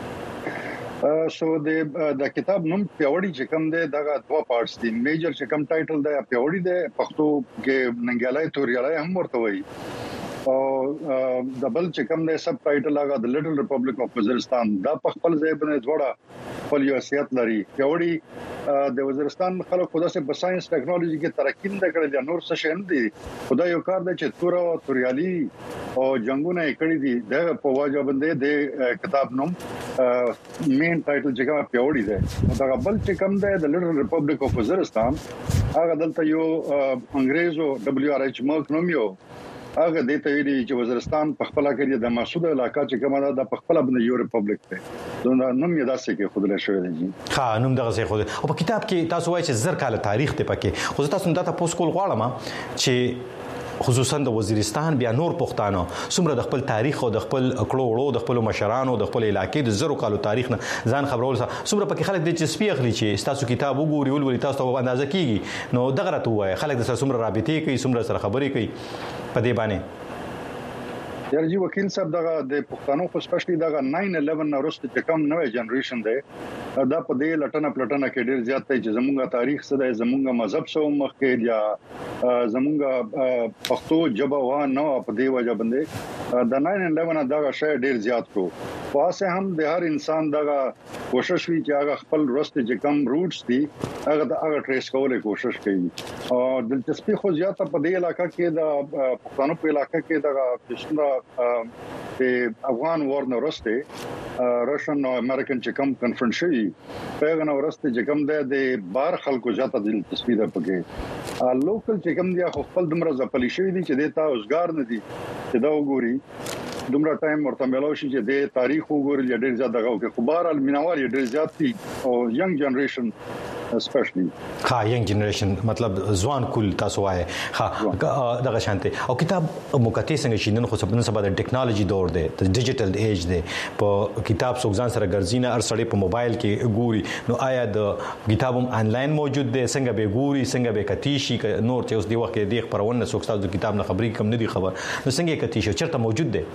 Speaker 7: سو د کتاب نوم پیوړی چې کوم دی دغه دوه پارټس دي. میجر چې کوم ټایټل دی پیوړی دی، پښتو کې ننګیالای توریالای هم ورته وایي، او د بل چې کوم دی سب ټایټل هغه د لیټل ریپبلیک اف وزیرستان دا په خپل ځای باندې جوړه خپل یو حیثیت لري. پیوړی د وزیرستان خلک خو داسې په ساينس ټیکنالوژي کې ترقی نه کړې دي، نور څه شي نه دي. خدای یو کار دی چې توریالي او جنگونه کړی دي د په واجب باندې د کتاب نوم مین ټایټل چې کوم پیوړی دی. دا بل چې کوم دی د لیټل ریپبلیک اف وزیرستان هغه دلته یو انګريزو WRH ملک نوم یو هغه د ته ویلي چې وزیرستان په خپل کې د مسعود علاقہ چې کومه ده د خپل باندې یو ریپبلیک دی. دا نوم یې داسې کې خود له شوی دی.
Speaker 5: ها نوم دغه څه خود او په کتاب کې تاسو وایي چې زر کال تاریخ ته پکې خو تاسو دا تاسو کول غواړم چې خصوصا د وزیرستان بیا نور پښتانه څومره د خپل تاریخ او د خپل کړو وړو د خپل مشرانو د خپل علاقې د زرو کالو تاریخ نه ځان خبرول څومره پکې خلک د چسپی اخلي چې تاسو کتاب وګوري ولولي تاسو په اندازه کیږي نو دغه راته وایي خلک د سره څومره رابطې کوي څومره سره خبرې کوي په دې باندې.
Speaker 7: یارجی وکیل صاحب دغه د پښتنو خو سپیشلی دغه 9/11 نورسته چې کوم نوې جنریشن دی دا په دې لټنه کې ډیر زیات دی چې زموږه تاریخ څه دی، زموږه مذهب څه مخکې یا زموږه پښتو ژبه و نه په دې وجه باندې د 9/11 دغه شی ډیر زیات کو. واسه هم د هر انسان دغه کوشش وی چې هغه خپل ورسته چې کوم روټس دي هغه ټریس کولای کوشش کوي. او دلچسپي خو زیاته په دې علاقې کې د پښتنو په علاقې کې دغه د افغان وار نه ورسته راشن او امریکن چې کوم کنفرنس پیغام ورسته چې کوم د بار خلکو ځاته دلچسپي ده پکې لوکل چې کوم دی خپل دمر ځپلی شوی دي چې د تا اوسګار نه دي چې دا وګوري دومره ټایم ورته ملو شي چې د تاریخ وګوري ډېر زیات دغه کې خبر المنوال ډېر زیات دي او ینګ جنریشن اسپیشلی
Speaker 5: ها ینګ جنریشن مطلب ځوان کول تاسو وایي ها دغه شانته او کتاب مکته څنګه شینن خو سبا د ټیکنالوژي دور دی د ډیجیټل ایج دی په کتاب سوګزان سره ګرځینه هر سړی په موبایل کې ګوري نو آیا د کتابم آنلاین موجود دی څنګه به ګوري څنګه به کتیشي نور چې اوس دی وخت کې د خبرونه سوګستاو د کتاب نه خبري کم نه دی خبر نو څنګه کتیشي چیرته موجود دی.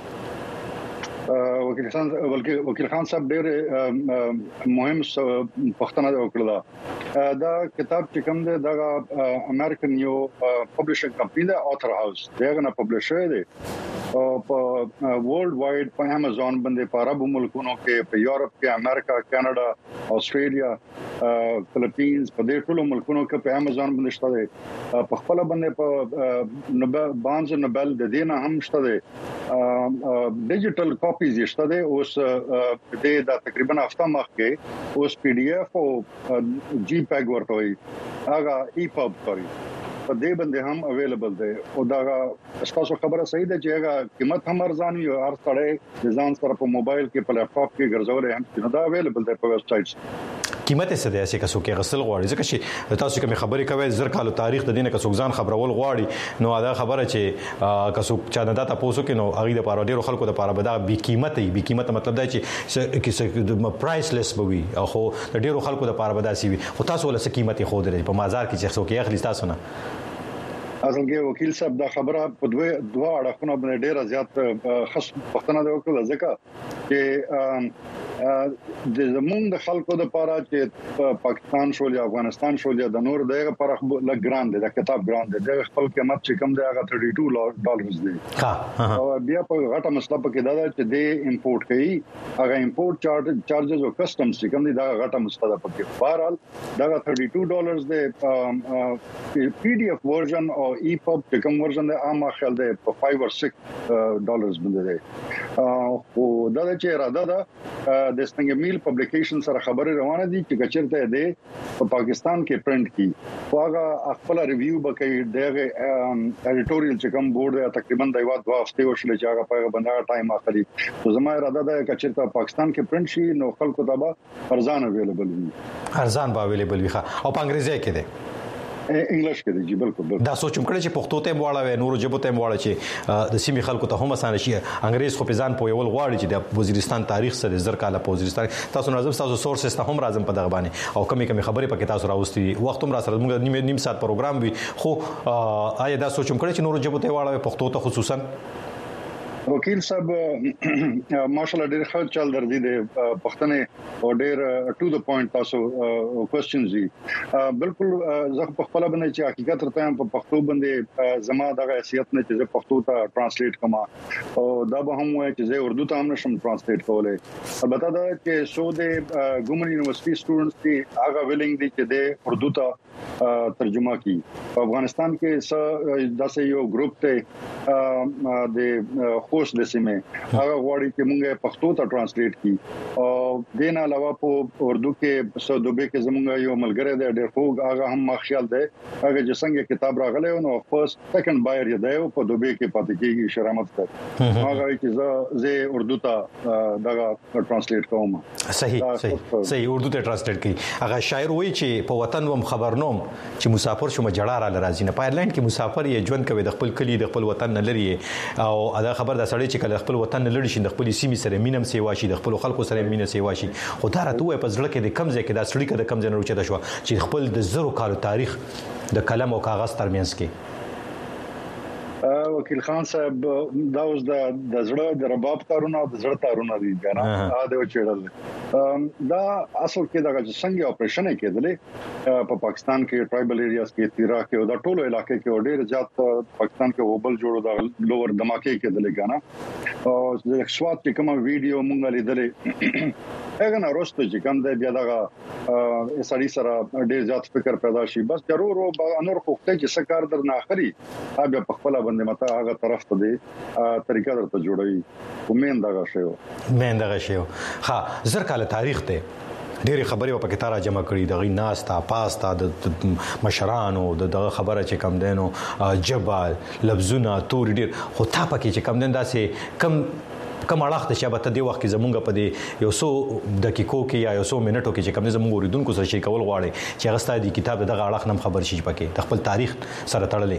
Speaker 7: وکیل خان صاحب ډېر مهم پښتنه وکړه دا کتاب چې کوم دی دا امریکن یو پبلشینګ کمپنی دا آثر هاوس دغه نه پبلش شوی دی په ورلد وایډ په امازون باندې په عربو ملکونو کې په یورپ کې امریکا کاناډا استرالیا فلیپینز په دې ټولو ملکونو کې په امازون باندې شته په خپل باندې په بانز نوبل د دینه هم شته ډیجیټل کاپیز شته اوس د تقریبا هفته مخکې اوس پی ډی اف او جی پیګ ورته وي هغه ای پاب کوي په دې باندې هم اویلیبل دی او دا تاسو خبره صحیح ده چې هغه قیمت هم ارزان وي او هر څړې ځان سره په موبایل کې په لیپټاپ کې ګرځولې هم دا اویلیبل دی په ویب سټایټ
Speaker 5: قیمت څه دی چې کسو کې غسل غواړي ځکه چې تاسو کوم خبرې کوي زر کالو تاریخ د دینه کسو ځان خبرول غواړي نو دا خبره چې کسو چا نه داته پوسو کې نو هغه د پاره ډیرو خلکو د پاره بدا بي قیمت مطلب دا چې پرایسلیس بوي او خو د ډیرو خلکو د پاره بدا سی وي خو تاسو ول څه قیمتي خو درې په بازار کې چې څوک یې اخلي تاسو نه
Speaker 7: اصل کې وکیل صاحب دا خبره په دوه اړخونو باندې ډیره زیات خاص پښتنه د وکړه ځکه چې د زمونږ د خلکو د پاره چې پاکستان شول یا افغانستان شول یا د نور دغه پر لګ ګران دي د کتاب ګران دي د خپل قیمت چې کم دی هغه $32 دی او بیا په غټه مسله په کې دا چې د امپورټ کوي هغه امپورټ چارجز او کسٹمز چې کم دي دا غټه مسله ده په کې بهرحال دا $32 دی پی ډی اف ورژن او ای پب چې کوم ورژن دی عام خیال دی په $5 or $6 باندې دی او دا چې اراده ده د څنګه میل پبلیکیشن سره خبره روانه دي چې کچرته دی په پاکستان کې پرنٹ کی هغه خپل ریویو بکې دغه ایډیټوریال چې کوم بورډ تقریبا د یو دوه هفته وشل چې هغه په باندې ټایم اخلي نو زما اراده ده کچرته پاکستان کې پرنٹ شي نو خلکو ته به ارزان اویلیبل وي
Speaker 5: او په انګریزي کې دی
Speaker 7: انګلیش کې دی بالکل
Speaker 5: دا سوچم کړی چې پښتو ته واړه نور جبو ته واړه چې د سیمې خلکو ته هم اسانه شي انګریز خو په ځان په یو غواړي چې د وزیرستان تاریخ سره زر کاله په وزیرستان تاسو نظم تاسو سورسز ته هم راځم په دغه باندې او کمی خبرې پکې تاسو راوستي وخت هم را سره موږ نیم ساعت پروګرام وي خو آیا دا سوچم کړی چې نور جبو ته واړه پښتو ته خصوصا
Speaker 7: وکیل صاحب ماشاءالله ډېر ښه چل درځي د پښتنې او ډېر ټو د پوینټ تاسو کوېسچنز دي بالکل زه په خپل باندې چې حقیقت راته په پښتو باندې زما دغه حیثیت نه چې زه پښتو ته ترانسلیټ کوم او دا به هم وایي چې زه اردو ته هم نشم ترانسلیټ کولای البته دا چې سو د ګومن یونیورسيټي سټوډنټس دي هغه ویلینګ دي چې د اردو ته ترجمه کی افغانستان کې داسې یو ګروپ ته د خوش د سیمه هغه غواړي چې موږ پښتو ته ترانسلیټ کی او دین علاوه په اردو کې دوبه کې زموږ یو ملګری دی ډېر خوږ هغه هم خیال دی هغه چې څنګه کتاب راغلی نو فرست سیکنډ بایر یې دی په دوبه کې پاتې کیږي شرامت کړ هغه چې زه اردو ته دغه ترانسلیټ کوم
Speaker 5: صحیح اردو ته ترانسلیټ کی هغه شاعر وایي چې په وطن وم خبرنوم چې مسافر شوم جړه را لراځي نه پایرلند کې مسافر یې ژوند کوي د خپل کلی د خپل وطن نه لري او دا خبر د سړی چې کله خپل وطن نه لړ شي د خپل سیمې سره مینم سیوا شي د خپل خلکو سره مینه سیوا شي خو دا راته په ځړه کې د کم ځای کې دا سړی کې د کم ځای نه روچته شو چې خپل د زرو کالو تاریخ د قلم او کاغذ ترمنځ کې
Speaker 7: وکیل خان صاحب دا اوس د زړه د رباب تارونه د زړه تارونه دي کنه دا چېړل دا اصل کې دا څنګه اپریشن کېدلې په پاکستان کې ټرایبل ایریاز کې تیرا کې او دا ټولو علاقې کې ډېر زیات پاکستان کې وبل جوړو دا لوور دماکې کېدلې کنه او د سوات کې کوم ویډیو مونږ لیدلې هغه نه روسته چې کوم د بیا دا سړی سره ډېر زیات فکر پیدا شي بس ضرور او انور خوخته چې سکار در نه اخري بیا په خپل باندې متا هغه طرف ته دی طریقه درته جوړوي ومن دغه شی
Speaker 5: ها زر کاله تاریخ ته ډېری خبرې په کې تارا جمع کړي دغه ناستا پاستا د مشرانو دغه خبره چې کم دینو جبال لفظونه تور ډېر خو تا پکې چې کم دین داسې کم اړه ته چې به ته دی وخت کې زمونږ په دې یو څو دقیقو کې یا یو څو منټو کې چې کم زمونږ اوریدونکو سره شي کول غواړي چې هغه ستاسو د کتاب دغه اړه نم خبر شي پکې د خپل تاریخ سره تړلې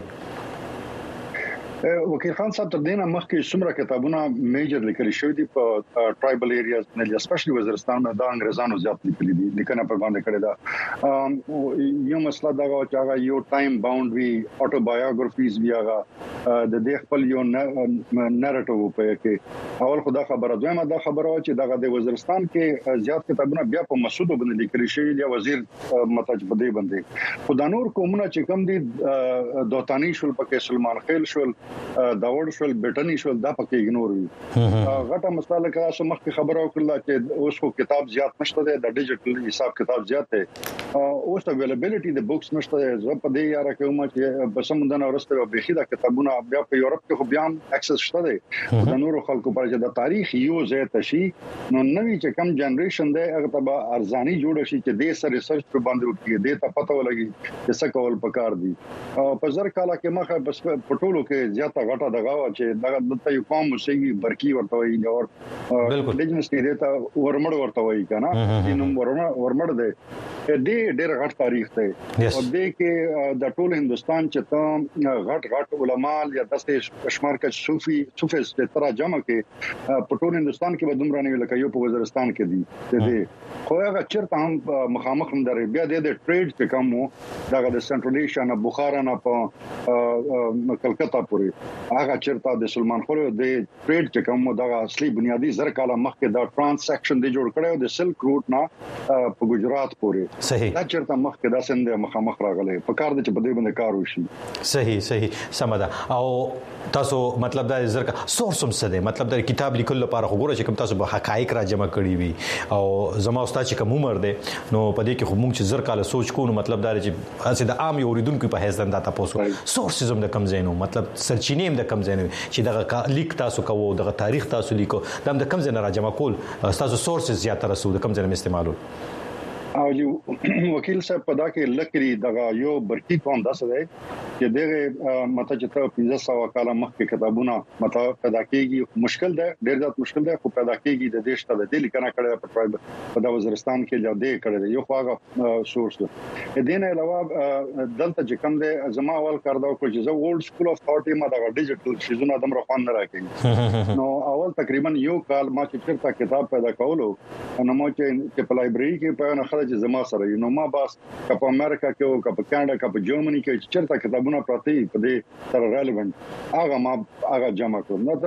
Speaker 7: وکیل خان صاحب تر دینه مخکې څومره کتابونه میجر لیکل شوی دي په ټرایبل ایریاز نه اسپیشلی وزیرستان د انګریزانو زیات لیکلي دي لیکنه په باندې کړی دا یو مسله دا چې هغه یو ټایم باوند وی اټوبایوګرافیز وی هغه د دې خپل یو نریټیو په کې اول خدا خبره دویمه دا خبره چې دا د وزیرستان کې زیات کتابونه بیا په مسعود باندې لیکل شوی دی وزیر متاج بده باندې خدانور کومونه چې کم دي دوتانی شول پکې سلمان خیل شول دا ورډ شول بټنی شول دا پکې اګنور وي غټه مسله کې تاسو مخکې خبرو کړل چې اوس خو کتاب زیات نشته د ډیجیټل حساب کتاب زیات دی اوس اویلیبিলিټي د بوکس نشته زه په دې یاره کوم چې په سمندر ورسته به خېدا کتابونه بیا په یورپ کې خو بیا اکسس شته دی د نورو خلکو پر چې د تاریخ یو ځای ته شي نو نوې چې کم جنریشن دی هغه ته ارزاني جوړ شي چې د سر ریسرچ په باندې وکړي د ته پته ولګي چې څه کول پکار دي په زر کاله کې مخه بس پټولو کې زیاته غټه دغه چې دغه د یو قوم موسیقي برکی ورته وي او ډیجنسټي دیتا ورمړ ورته وي کنه نو ورمړ دی دې ډېر غټ تاریخ دی او دې کې د ټول هندستان چې ته غټ علما یا داسې شمار کې صوفیس د تر جمع کې په ټول هندستان کې بدوم رانه لکه یو په وزیرستان کې دي دې خو هغه چیرته هم مخامخ هم درې بیا د ټریډ چې کوم دغه د سنټرل ایشیا نه بخارا نه په کلکتا پورې هغه چیرته د سلمان خور د ټریډ چې کوم دغه اصلي بنیادی زر کاله مخکې دا ټرانزیکشن دی جوړ کړو د سلک روټ نه په ګجرات پورې
Speaker 5: صحیح
Speaker 7: دا چیرته مخکې دا سند مخامخ راغلی په کار د چې په دې باندې کار وشي
Speaker 5: صحیح سمدا او تاسو مطلب دا زر کا سورس هم څه دی مطلب دا کتاب لیکل لپاره وګوره چې کوم تاسو به حقایق را جمع کړی وي او زما استاد چې کوم عمر دی نو په دې کې خو موږ چې زر کاله سوچ کوو نو مطلب دا چې اسې د عام اوریدونکو په حیث دا تاسو سورسز هم د کم زینو مطلب سرچینې هم د کم زینو چې دغه لیک تاسو کوو دغه تاریخ تاسو لیکو د کم زین را جمع کول تاسو سورسز زیات رسو د کم زین استعمالول
Speaker 7: او وکیل صاحب په دا کې لکري دغه یو برکی قوم داسې دی چې دغه مته چې ته 1500 کاله مخکې کتابونه مته پیدا کیږي مشکل دی ډېر زیات مشکل دی خو پیدا کیږي د دیش ته د لیکنه کړه په ټرایب په د وزیرستان کې جو دی کړه یو خواغه سورس دی دین علاوه دلته چې کوم دی زما اول کار دا کو چې زه ورلد سکول اف ثاټ ما د ډیجیټل شیزونه دمر خوان نه راکې نو اول تقریبا یو کال ما چې چیرته کتاب پیدا کولو نو مو چې په لایبرری کې په نه چې زما سره نو ما باس کپ امریکا کې او کپ کاناډا کپ جرمني کې چیرته کتابونه پراته په دې سره ریلیونت هغه جمع کړم نو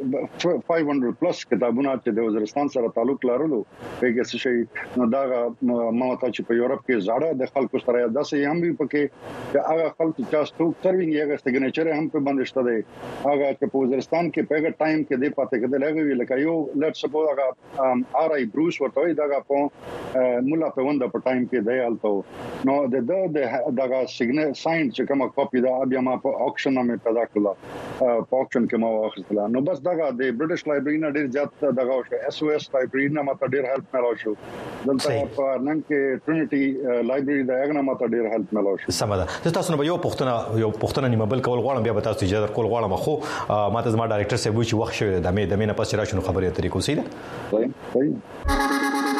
Speaker 7: ته 500 پلس کتابونه چې د وزیرستان سره تعلق لرلو په کې شي نو دا ما ته چې په یورپ کې زړه د خلکو سره داسې هم وي پکې چې هغه خلک چې تاسو سروینګ یې سیګنیچر هم په باندې شته دی هغه چې په وزیرستان کې په هغه ټایم کې دی پاتې کېدل هغه لکه یو لیټ سپوز هغه آر آی بروس ورته وي دا په مولا په وند په ټایم کې دی الته نو د دغه سیګنل ساين چې کومه کاپی دا بیا ما په اکشن مې پیدا کړل په اکشن کې ما واخیستل نو بس دغه د برټش لایبرری نه ډیر زیات دغه شو اس او اس لایبرری نه ماته ډیر هیلپ ملو شو دلته په نن کې ټرینټي لایبرری دا هغه نه ماته ډیر هیلپ ملو شو
Speaker 5: سمده تاسو نو یو پښتنه نیمه بل کول غواړم بیا به تاسو اجازه کول غواړم خو ماته زما ډایریکټر صاحب چې وخت شوی د مې نه پس راشنو خبرې اترې کوو
Speaker 7: صحیح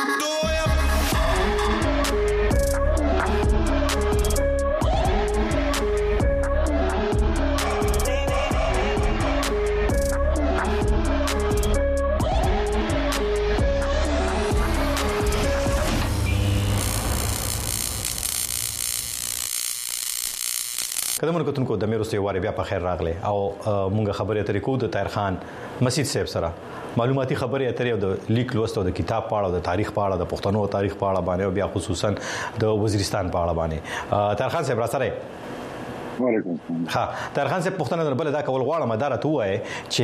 Speaker 5: قدمونو کتونکو د میرو سیواري بیا په خیر راغله او مونږه خبرې اترې کوو د طاهر خان مسجد صاحب سره معلوماتي خبرې اترې او د لیک لوست او د کتاب په اړه او د تاریخ په اړه د پښتنو تاریخ په اړه باندې او بیا خصوصا د وزیرستان په اړه باندې طاهر خان صاحب را سره
Speaker 7: وعلیکم
Speaker 5: ها طاهر خان صاحب پښتنه بل دا کول غواړم اداره وای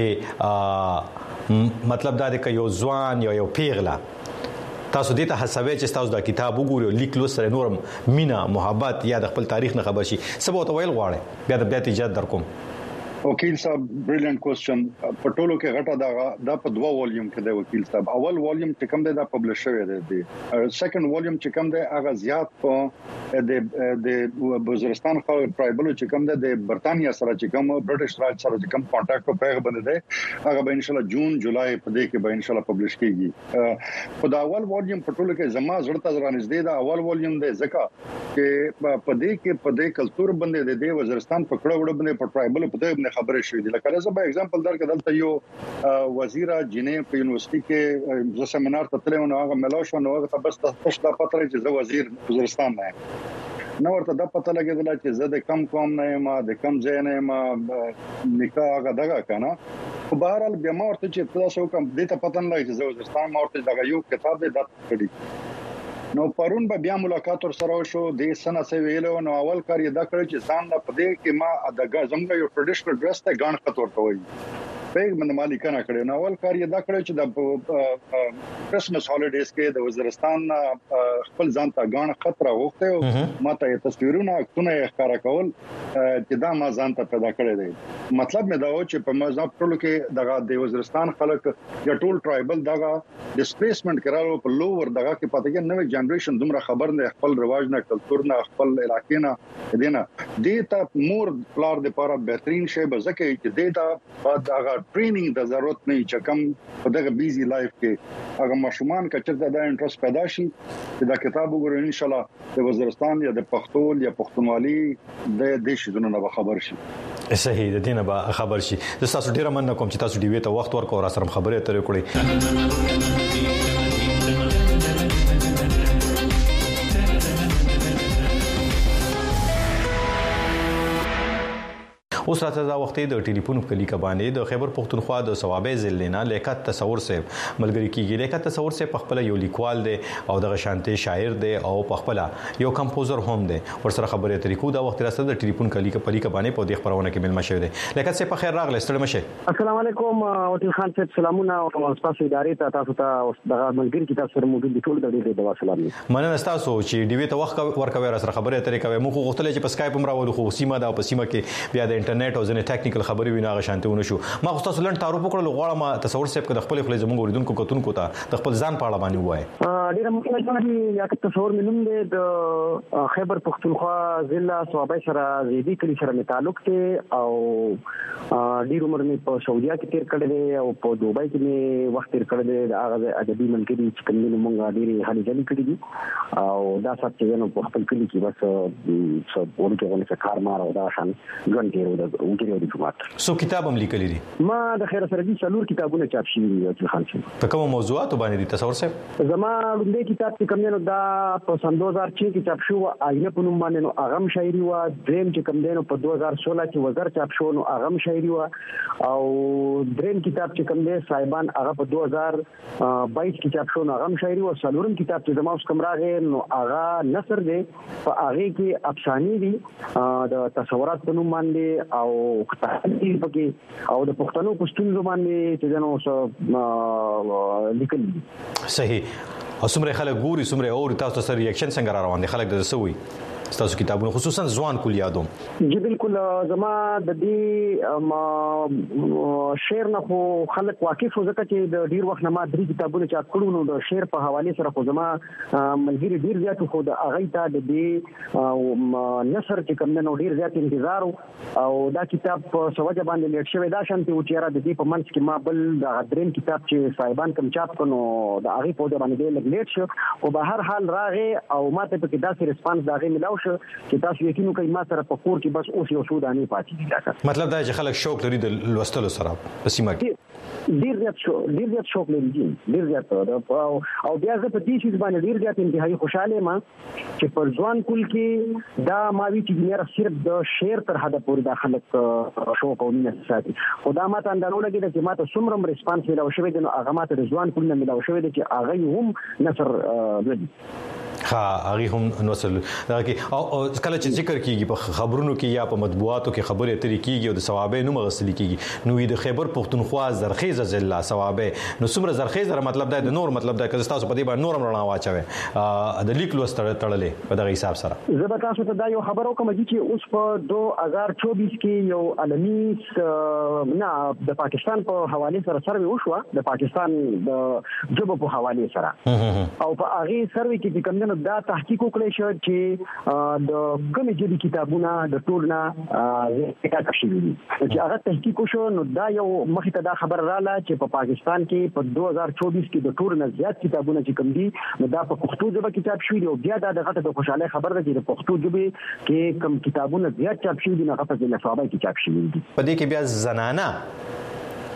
Speaker 5: چې مطلب دا دی چې یو ځوان یو پیغله تاسو دې ته حسابې چې تاسو دا کتاب وګورئ لیک لوست سره نورم مینا محبت یا د خپل تاریخ نه خبر شي سبا ته ویل غواړي بیا د اجازه در کوم
Speaker 7: وکیل صاحب بریلیانت کوېسچن په ټولو کې غټه دا په 2 والیوم کې دی وکیل صاحب اول والیوم چې کوم دی دا پبلش شوی دی سیکنډ والیوم چې کوم دی هغه زیات په د وزیرستان خو ټرایبل چې کوم دی د برتانیا سره چې کوم برټش راج سره چې کوم کانټاکټ په هغه باندې دی هغه به ان شاء الله جون جولای په دې کې به ان شاء الله پبلش کیږي په دا اول والیوم په ټولو کې زما زړه ته ځانځ دا اول والیوم دی ځکه چې په دې کلچر باندې د وزیرستان په کړه وړ باندې په ټرایبل په دې خبرې شوې دي لکه زه به اگزامپل درکړم دلته یو وزیر جنې په یونیورسيټي کې زه سیمینار ته تلم نو هغه ملو شو نو هغه بس تاسو دا پته لري چې زه وزیر وزیرستان نه یم نو ورته دا پته لګیدل چې زه د کم قوم نه یم د کم ځای نه یم نکاح هغه دغه کنه خو بهرحال بیا ما ورته چې تاسو کوم دې ته پته نه لګي چې زه وزیرستان ما ورته دغه یو کتاب دې دات کړی نو پرون به بیا ملاقات ور سره شو د سنه سه ویلو نو اول کار یې دا کړ چې ځان نه پدې کې ما د زموږ یو ټریډیشنل ډریس ته غاڼ خط ورته وایي په من مالکانه کړي نو اول کار یې دا کړ چې د کرسمس هالیډیز کې د وزیرستان خپل ځان ته غاڼ خط راوخته او ماته تصویرونه څونه ښکارا کول چې دا ما ځان ته پیدا کړی دی مطلب مې دا و چې په مذهب ټولو کې دغه د وزیرستان خلک یا ټول ټرایبل دغه ډیسپلیسمنت کړهو په لوور دغه کې پاتې کې نوې جنریشن دومره خبر نه خپل رواج نه کلچر نه خپل علاقې نه دینه دیتا مور پلار د لپاره بهترین شی به ځکه چې دیتا بعد هغه ټریننګ د ضرورت نه چې کم په دغه بیزي لایف کې هغه ماشومان کچته دا انټرست پیدا شي چې دا کتاب وګورئ ان شاء الله د وزیرستان یا د پښتون یا پښتونولي د دې شذونه نه خبر شي
Speaker 5: صحیح د دینه به خبر شي د تاسو ډیره مننه کوم چې تاسو دی وی ته وخت ورکو را سره خبرې ترې کړې اوس راته دا وخت د ټلیفون په کلیکه باندې د خیبر پختونخوا د ثوابې ضلع نه لیکات تصور صاحب ملګری کیږي لیکات تصور صاحب په خپل یو لیکوال دی او د شانتي شاعر دی او په خپل یو کمپوزر هم دی ورسره خبرې طریقو دا وخت راته د ټلیفون کلیکه باندې په دې خبرونه کې ملما شوی دی لیکات صاحب په خیر راغله ستړي مشه
Speaker 8: السلام علیکم وکیل خان صاحب سلامونه او تاسو ادارې ته تاسو ته د ملګری کی تاسو سره موجود دي ټول د دې د سلام
Speaker 5: مننه تاسو چې ډیوی ته وخت ورکوي سره خبرې طریقې مو غوښتل چې په سکایپ هم راوړو خو سیمه دا په سیمه کې بیا د انټرنیټ او ځنې ټیکنیکل خبرې ویناغه شانتهونه شو ما خو تاسو لن تعارف وکړل غواړم تصور صاحب د خپل خپل زموږ اوریدونکو کتونکو ته د خپل ځان په اړه باندې وایي
Speaker 8: ډیره مهمه ده یا تصور ملوم دی د خیبر پختونخوا ضلع صوابۍ سره زیدي کلی سره تعلق دی او ډیر عمر می په سعودیا کې تیر کړی دی او په دوبۍ کې می وخت تیر کړی دی هغه ادبي ملګری چې کوم مونږه ډیره هلي ځلې کړې دي او دا څه چې نو په خپل کلی کې بس څه ورته څه کار مار او دا شان ژوند کې وګړي
Speaker 5: سو کتاب هم لیکلی دي
Speaker 8: ما د خیر سره دي څلور کتابونه چاپ شوي دي چې خان شي
Speaker 5: په کوم موضوعات باندې دي تصور صاحب
Speaker 8: زما د کتاب چې کوم نه دا په سن 2006 کې چاپ شو آینه په نوم باندې نو اغم شاعري و دریم چې کوم دینو په 2016 کې وزر چاپ شو نو اغم شاعري و او دریم کتاب چې کوم دی صاحبان هغه په 2022 کې چاپ شو نو اغم شاعري و څلورم کتاب چې زما اوس کوم راغی نو هغه نثر دی په هغه کې افسانې دي د تصورات په نوم باندې او پکې او د پښتنو پښتون زبانه چې جنو لیکل
Speaker 5: صحیح او څومره خلک ګوري څومره اور تاسو سره ریاکشن څنګه را روان دي خلک د سوي تاسو کتابونه خصوصا ځوان کول یادوم
Speaker 8: جی بالکل زما د دې شعر نه خو خلک واقف وځکه چې د ډیر وخت نه ما درې کتابونه چاپ کړو نو د شعر په حواله سره خو زما ملګری ډیر زیات خو د اغه ته د دې نثر چې کوم نو ډیر زیات انتظار او دا کتاب په سوجه باندې لیک شوی دا شانتي او چیرې د دې په منځ کې ما بل د دریم کتاب چې صاحبان کوم چاپ کړو د اغه په ډول باندې لیک شو او به هر حال راغې او ماته په کې داسې ریسپانس داغه ملاو چې تاسو یقینو کوي ما سره په کور کې بس اوس یو سوداني پاتې دي
Speaker 5: مطلب دا چې خلک شوق لري د لوستلو سره په سیمه کې
Speaker 8: ډیر زیات شوق لري ډیر زیات او بیا زه په دې شي باندې ډیر زیات انتهایی خوشاله ما چې پر ځوان کول کې دا ما وی چې میرا صرف د شعر تر حد پورې د خلک شوق او مینه ساتي خدا ما ته اندازو لګی چې ما ته څومره ریسپانس ملو شوی دی نو هغه ما ته د ځوان کول نه ملو شوی دی چې هغه هم نثر ودی
Speaker 5: هغه هم نوسل دا کې او کله چې ذکر کیږي په خبرونو کې یا په مطبوعاتو کې خبرې اترې کیږي او د ثوابې نوم غسل کیږي نو د خیبر پختونخوا زرخیز ضلع ثوابې نو څومره زرخیز مطلب دا د نور مطلب دا چې تاسو په دې باندې نورم رڼا واچوي د لیک لوست تړلې په دغه حساب سره
Speaker 8: زه به تاسو ته دا یو خبرو کوم چې اوس په 2024 کې یو عالمي نه د پاکستان په حواله سره سروي وشو د پاکستان د جوب په حواله سره او په هغه سروي کې کوم دا تحقیق وکړی شو چې د کومې جدي کتابونه د ټولنا زیاته شوي دي چې هغه تحقیق وشو نو دا یو مخې ته دا خبر رااله چې په پاکستان کې په 2024 کې د ټولنا زیات کتابونه چې کوم دي نو دا په پښتو ژبه کې چاپ شوي دي او بیا دا دغه د خوشاله خبر ده چې د پښتو ژبه کې کوم کتابونه زیات چاپ شوي دي هغه په ځل صوابۍ کې چاپ شوي دي
Speaker 5: په دې کې بیا زنانه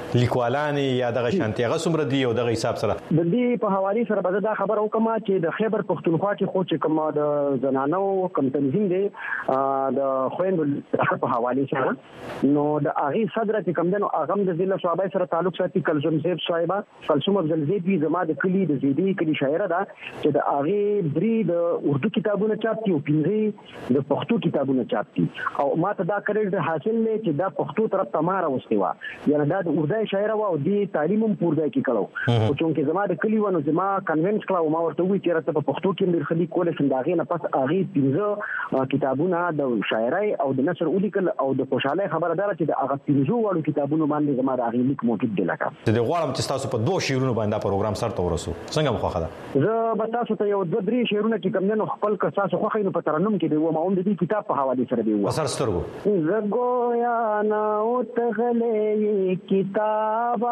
Speaker 5: لیکوالان یا دغه شانتي هغه څومره دی او دغه حساب سره
Speaker 8: د دې په حواله سره به دا خبر او کما چې د خیبر پختونخوا کې خو چې کوم د زنانو کم تنظیم دی د خويندو په حواله سره نو د اغي صدر چې کوم دنو اغم د ضلع صوبای سره تعلق ساتي کلزم زیب صایبه کلثوم افضل زیبی زما د کلی د زیدی کلی شاعره ده چې د اغي بری د اردو کتابونه چاپتي او پنځه د پښتو کتابونه چاپتي او ماته دا کړل حاصل لې چې دا پښتو طرف تماره وستیوا یعنی دا د اردو شاعره و او د تعلیم هم پورځای کې کړو او چې زما د کلی ونه زما کنونس کړو ما ورته وی چې راته په پښتو کې میر خلی کول سنداغې نه پس اغي پنځه کتابونه د شاعرۍ او د نثر ولیکل او د خوشاله خبردار چې د اغه پنځه وړو کتابونه باندې زما د اغي لیک موجود دی لکه
Speaker 5: د غواړم چې تاسو په دوه شیرونو باندې پروګرام سره ورسو څنګه مخه ده
Speaker 8: زه به تاسو ته یو دوه درې شیرونه چې کوم نه خپل تاسو خو خینو په ترنم کې دی و ما هم د دې کتاب په حواله سره دی و
Speaker 5: اثر سترګو
Speaker 8: زګویا نا او تغلې کتابا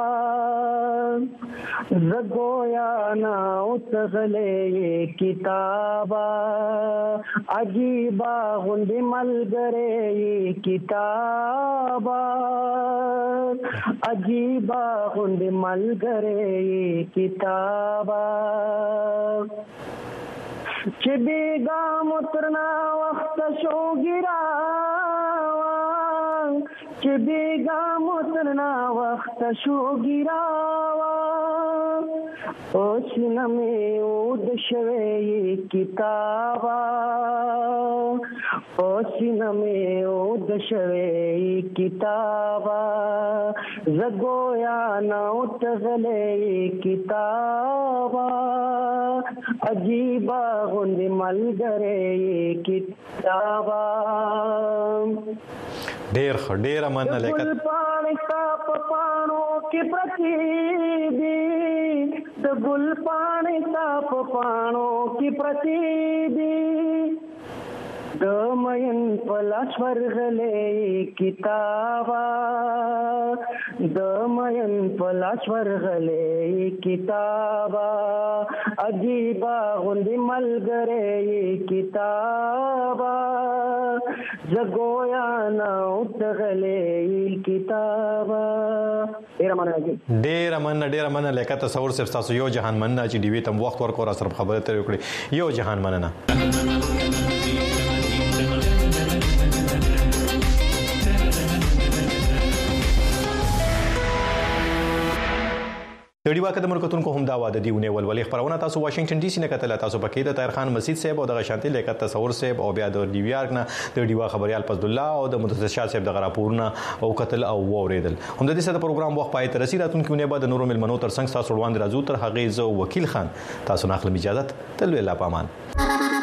Speaker 8: زګویا نا او تغلې کتابا عجیبا غوندې ملګری کتابا عجیبا غوندې ملګری کتابا چې بیگا مترنا وخت شو ګرا چې بیگا مترنا وخت شو ګرا او سینمه او د شوی کتابا او سینمه او د شوی کتابا زګویا نو تغلې کتابا عجیبا غوندې ملګری کتابا
Speaker 5: ډېر مننه لیکل
Speaker 8: پاڼې په پاڼو کې پرتی دي د ګل پاڼې په پاڼو کې پرتی دي د مین پلاس ورغلې کتابا د مین پلاس ورغلې کتابا عجیبا غوندې ملګری کتابا زګویا نو تغلې کتابا
Speaker 5: ډېر مننه لکه تصور صرف تاسو یو جهان مننه چې دی وی تم وخت ورکو را سره خبره ترې وکړي یو جهان مننه د ډیوا کده مرکتونکو هم دا واده دیونه ولولې خبرونه تاسو واشنگټن ډي سي نه کتل تاسو پکې د طاهر خان مسجد صاحب او د شانتي لیکت تصور صاحب او بیا د نیویارک نه د ډیوا خبريال فضل الله او د مدثر شاه صاحب د غراپورنا او قتل او وریدل هم د دې سره پروګرام وخت پای ته رسیداتونکو نه بعد نورو ملمنو تر څنګ تاسو وړاندې راځو تر هغه زو وکیل خان تاسو نه اخلم اجازه تل ویلا پامان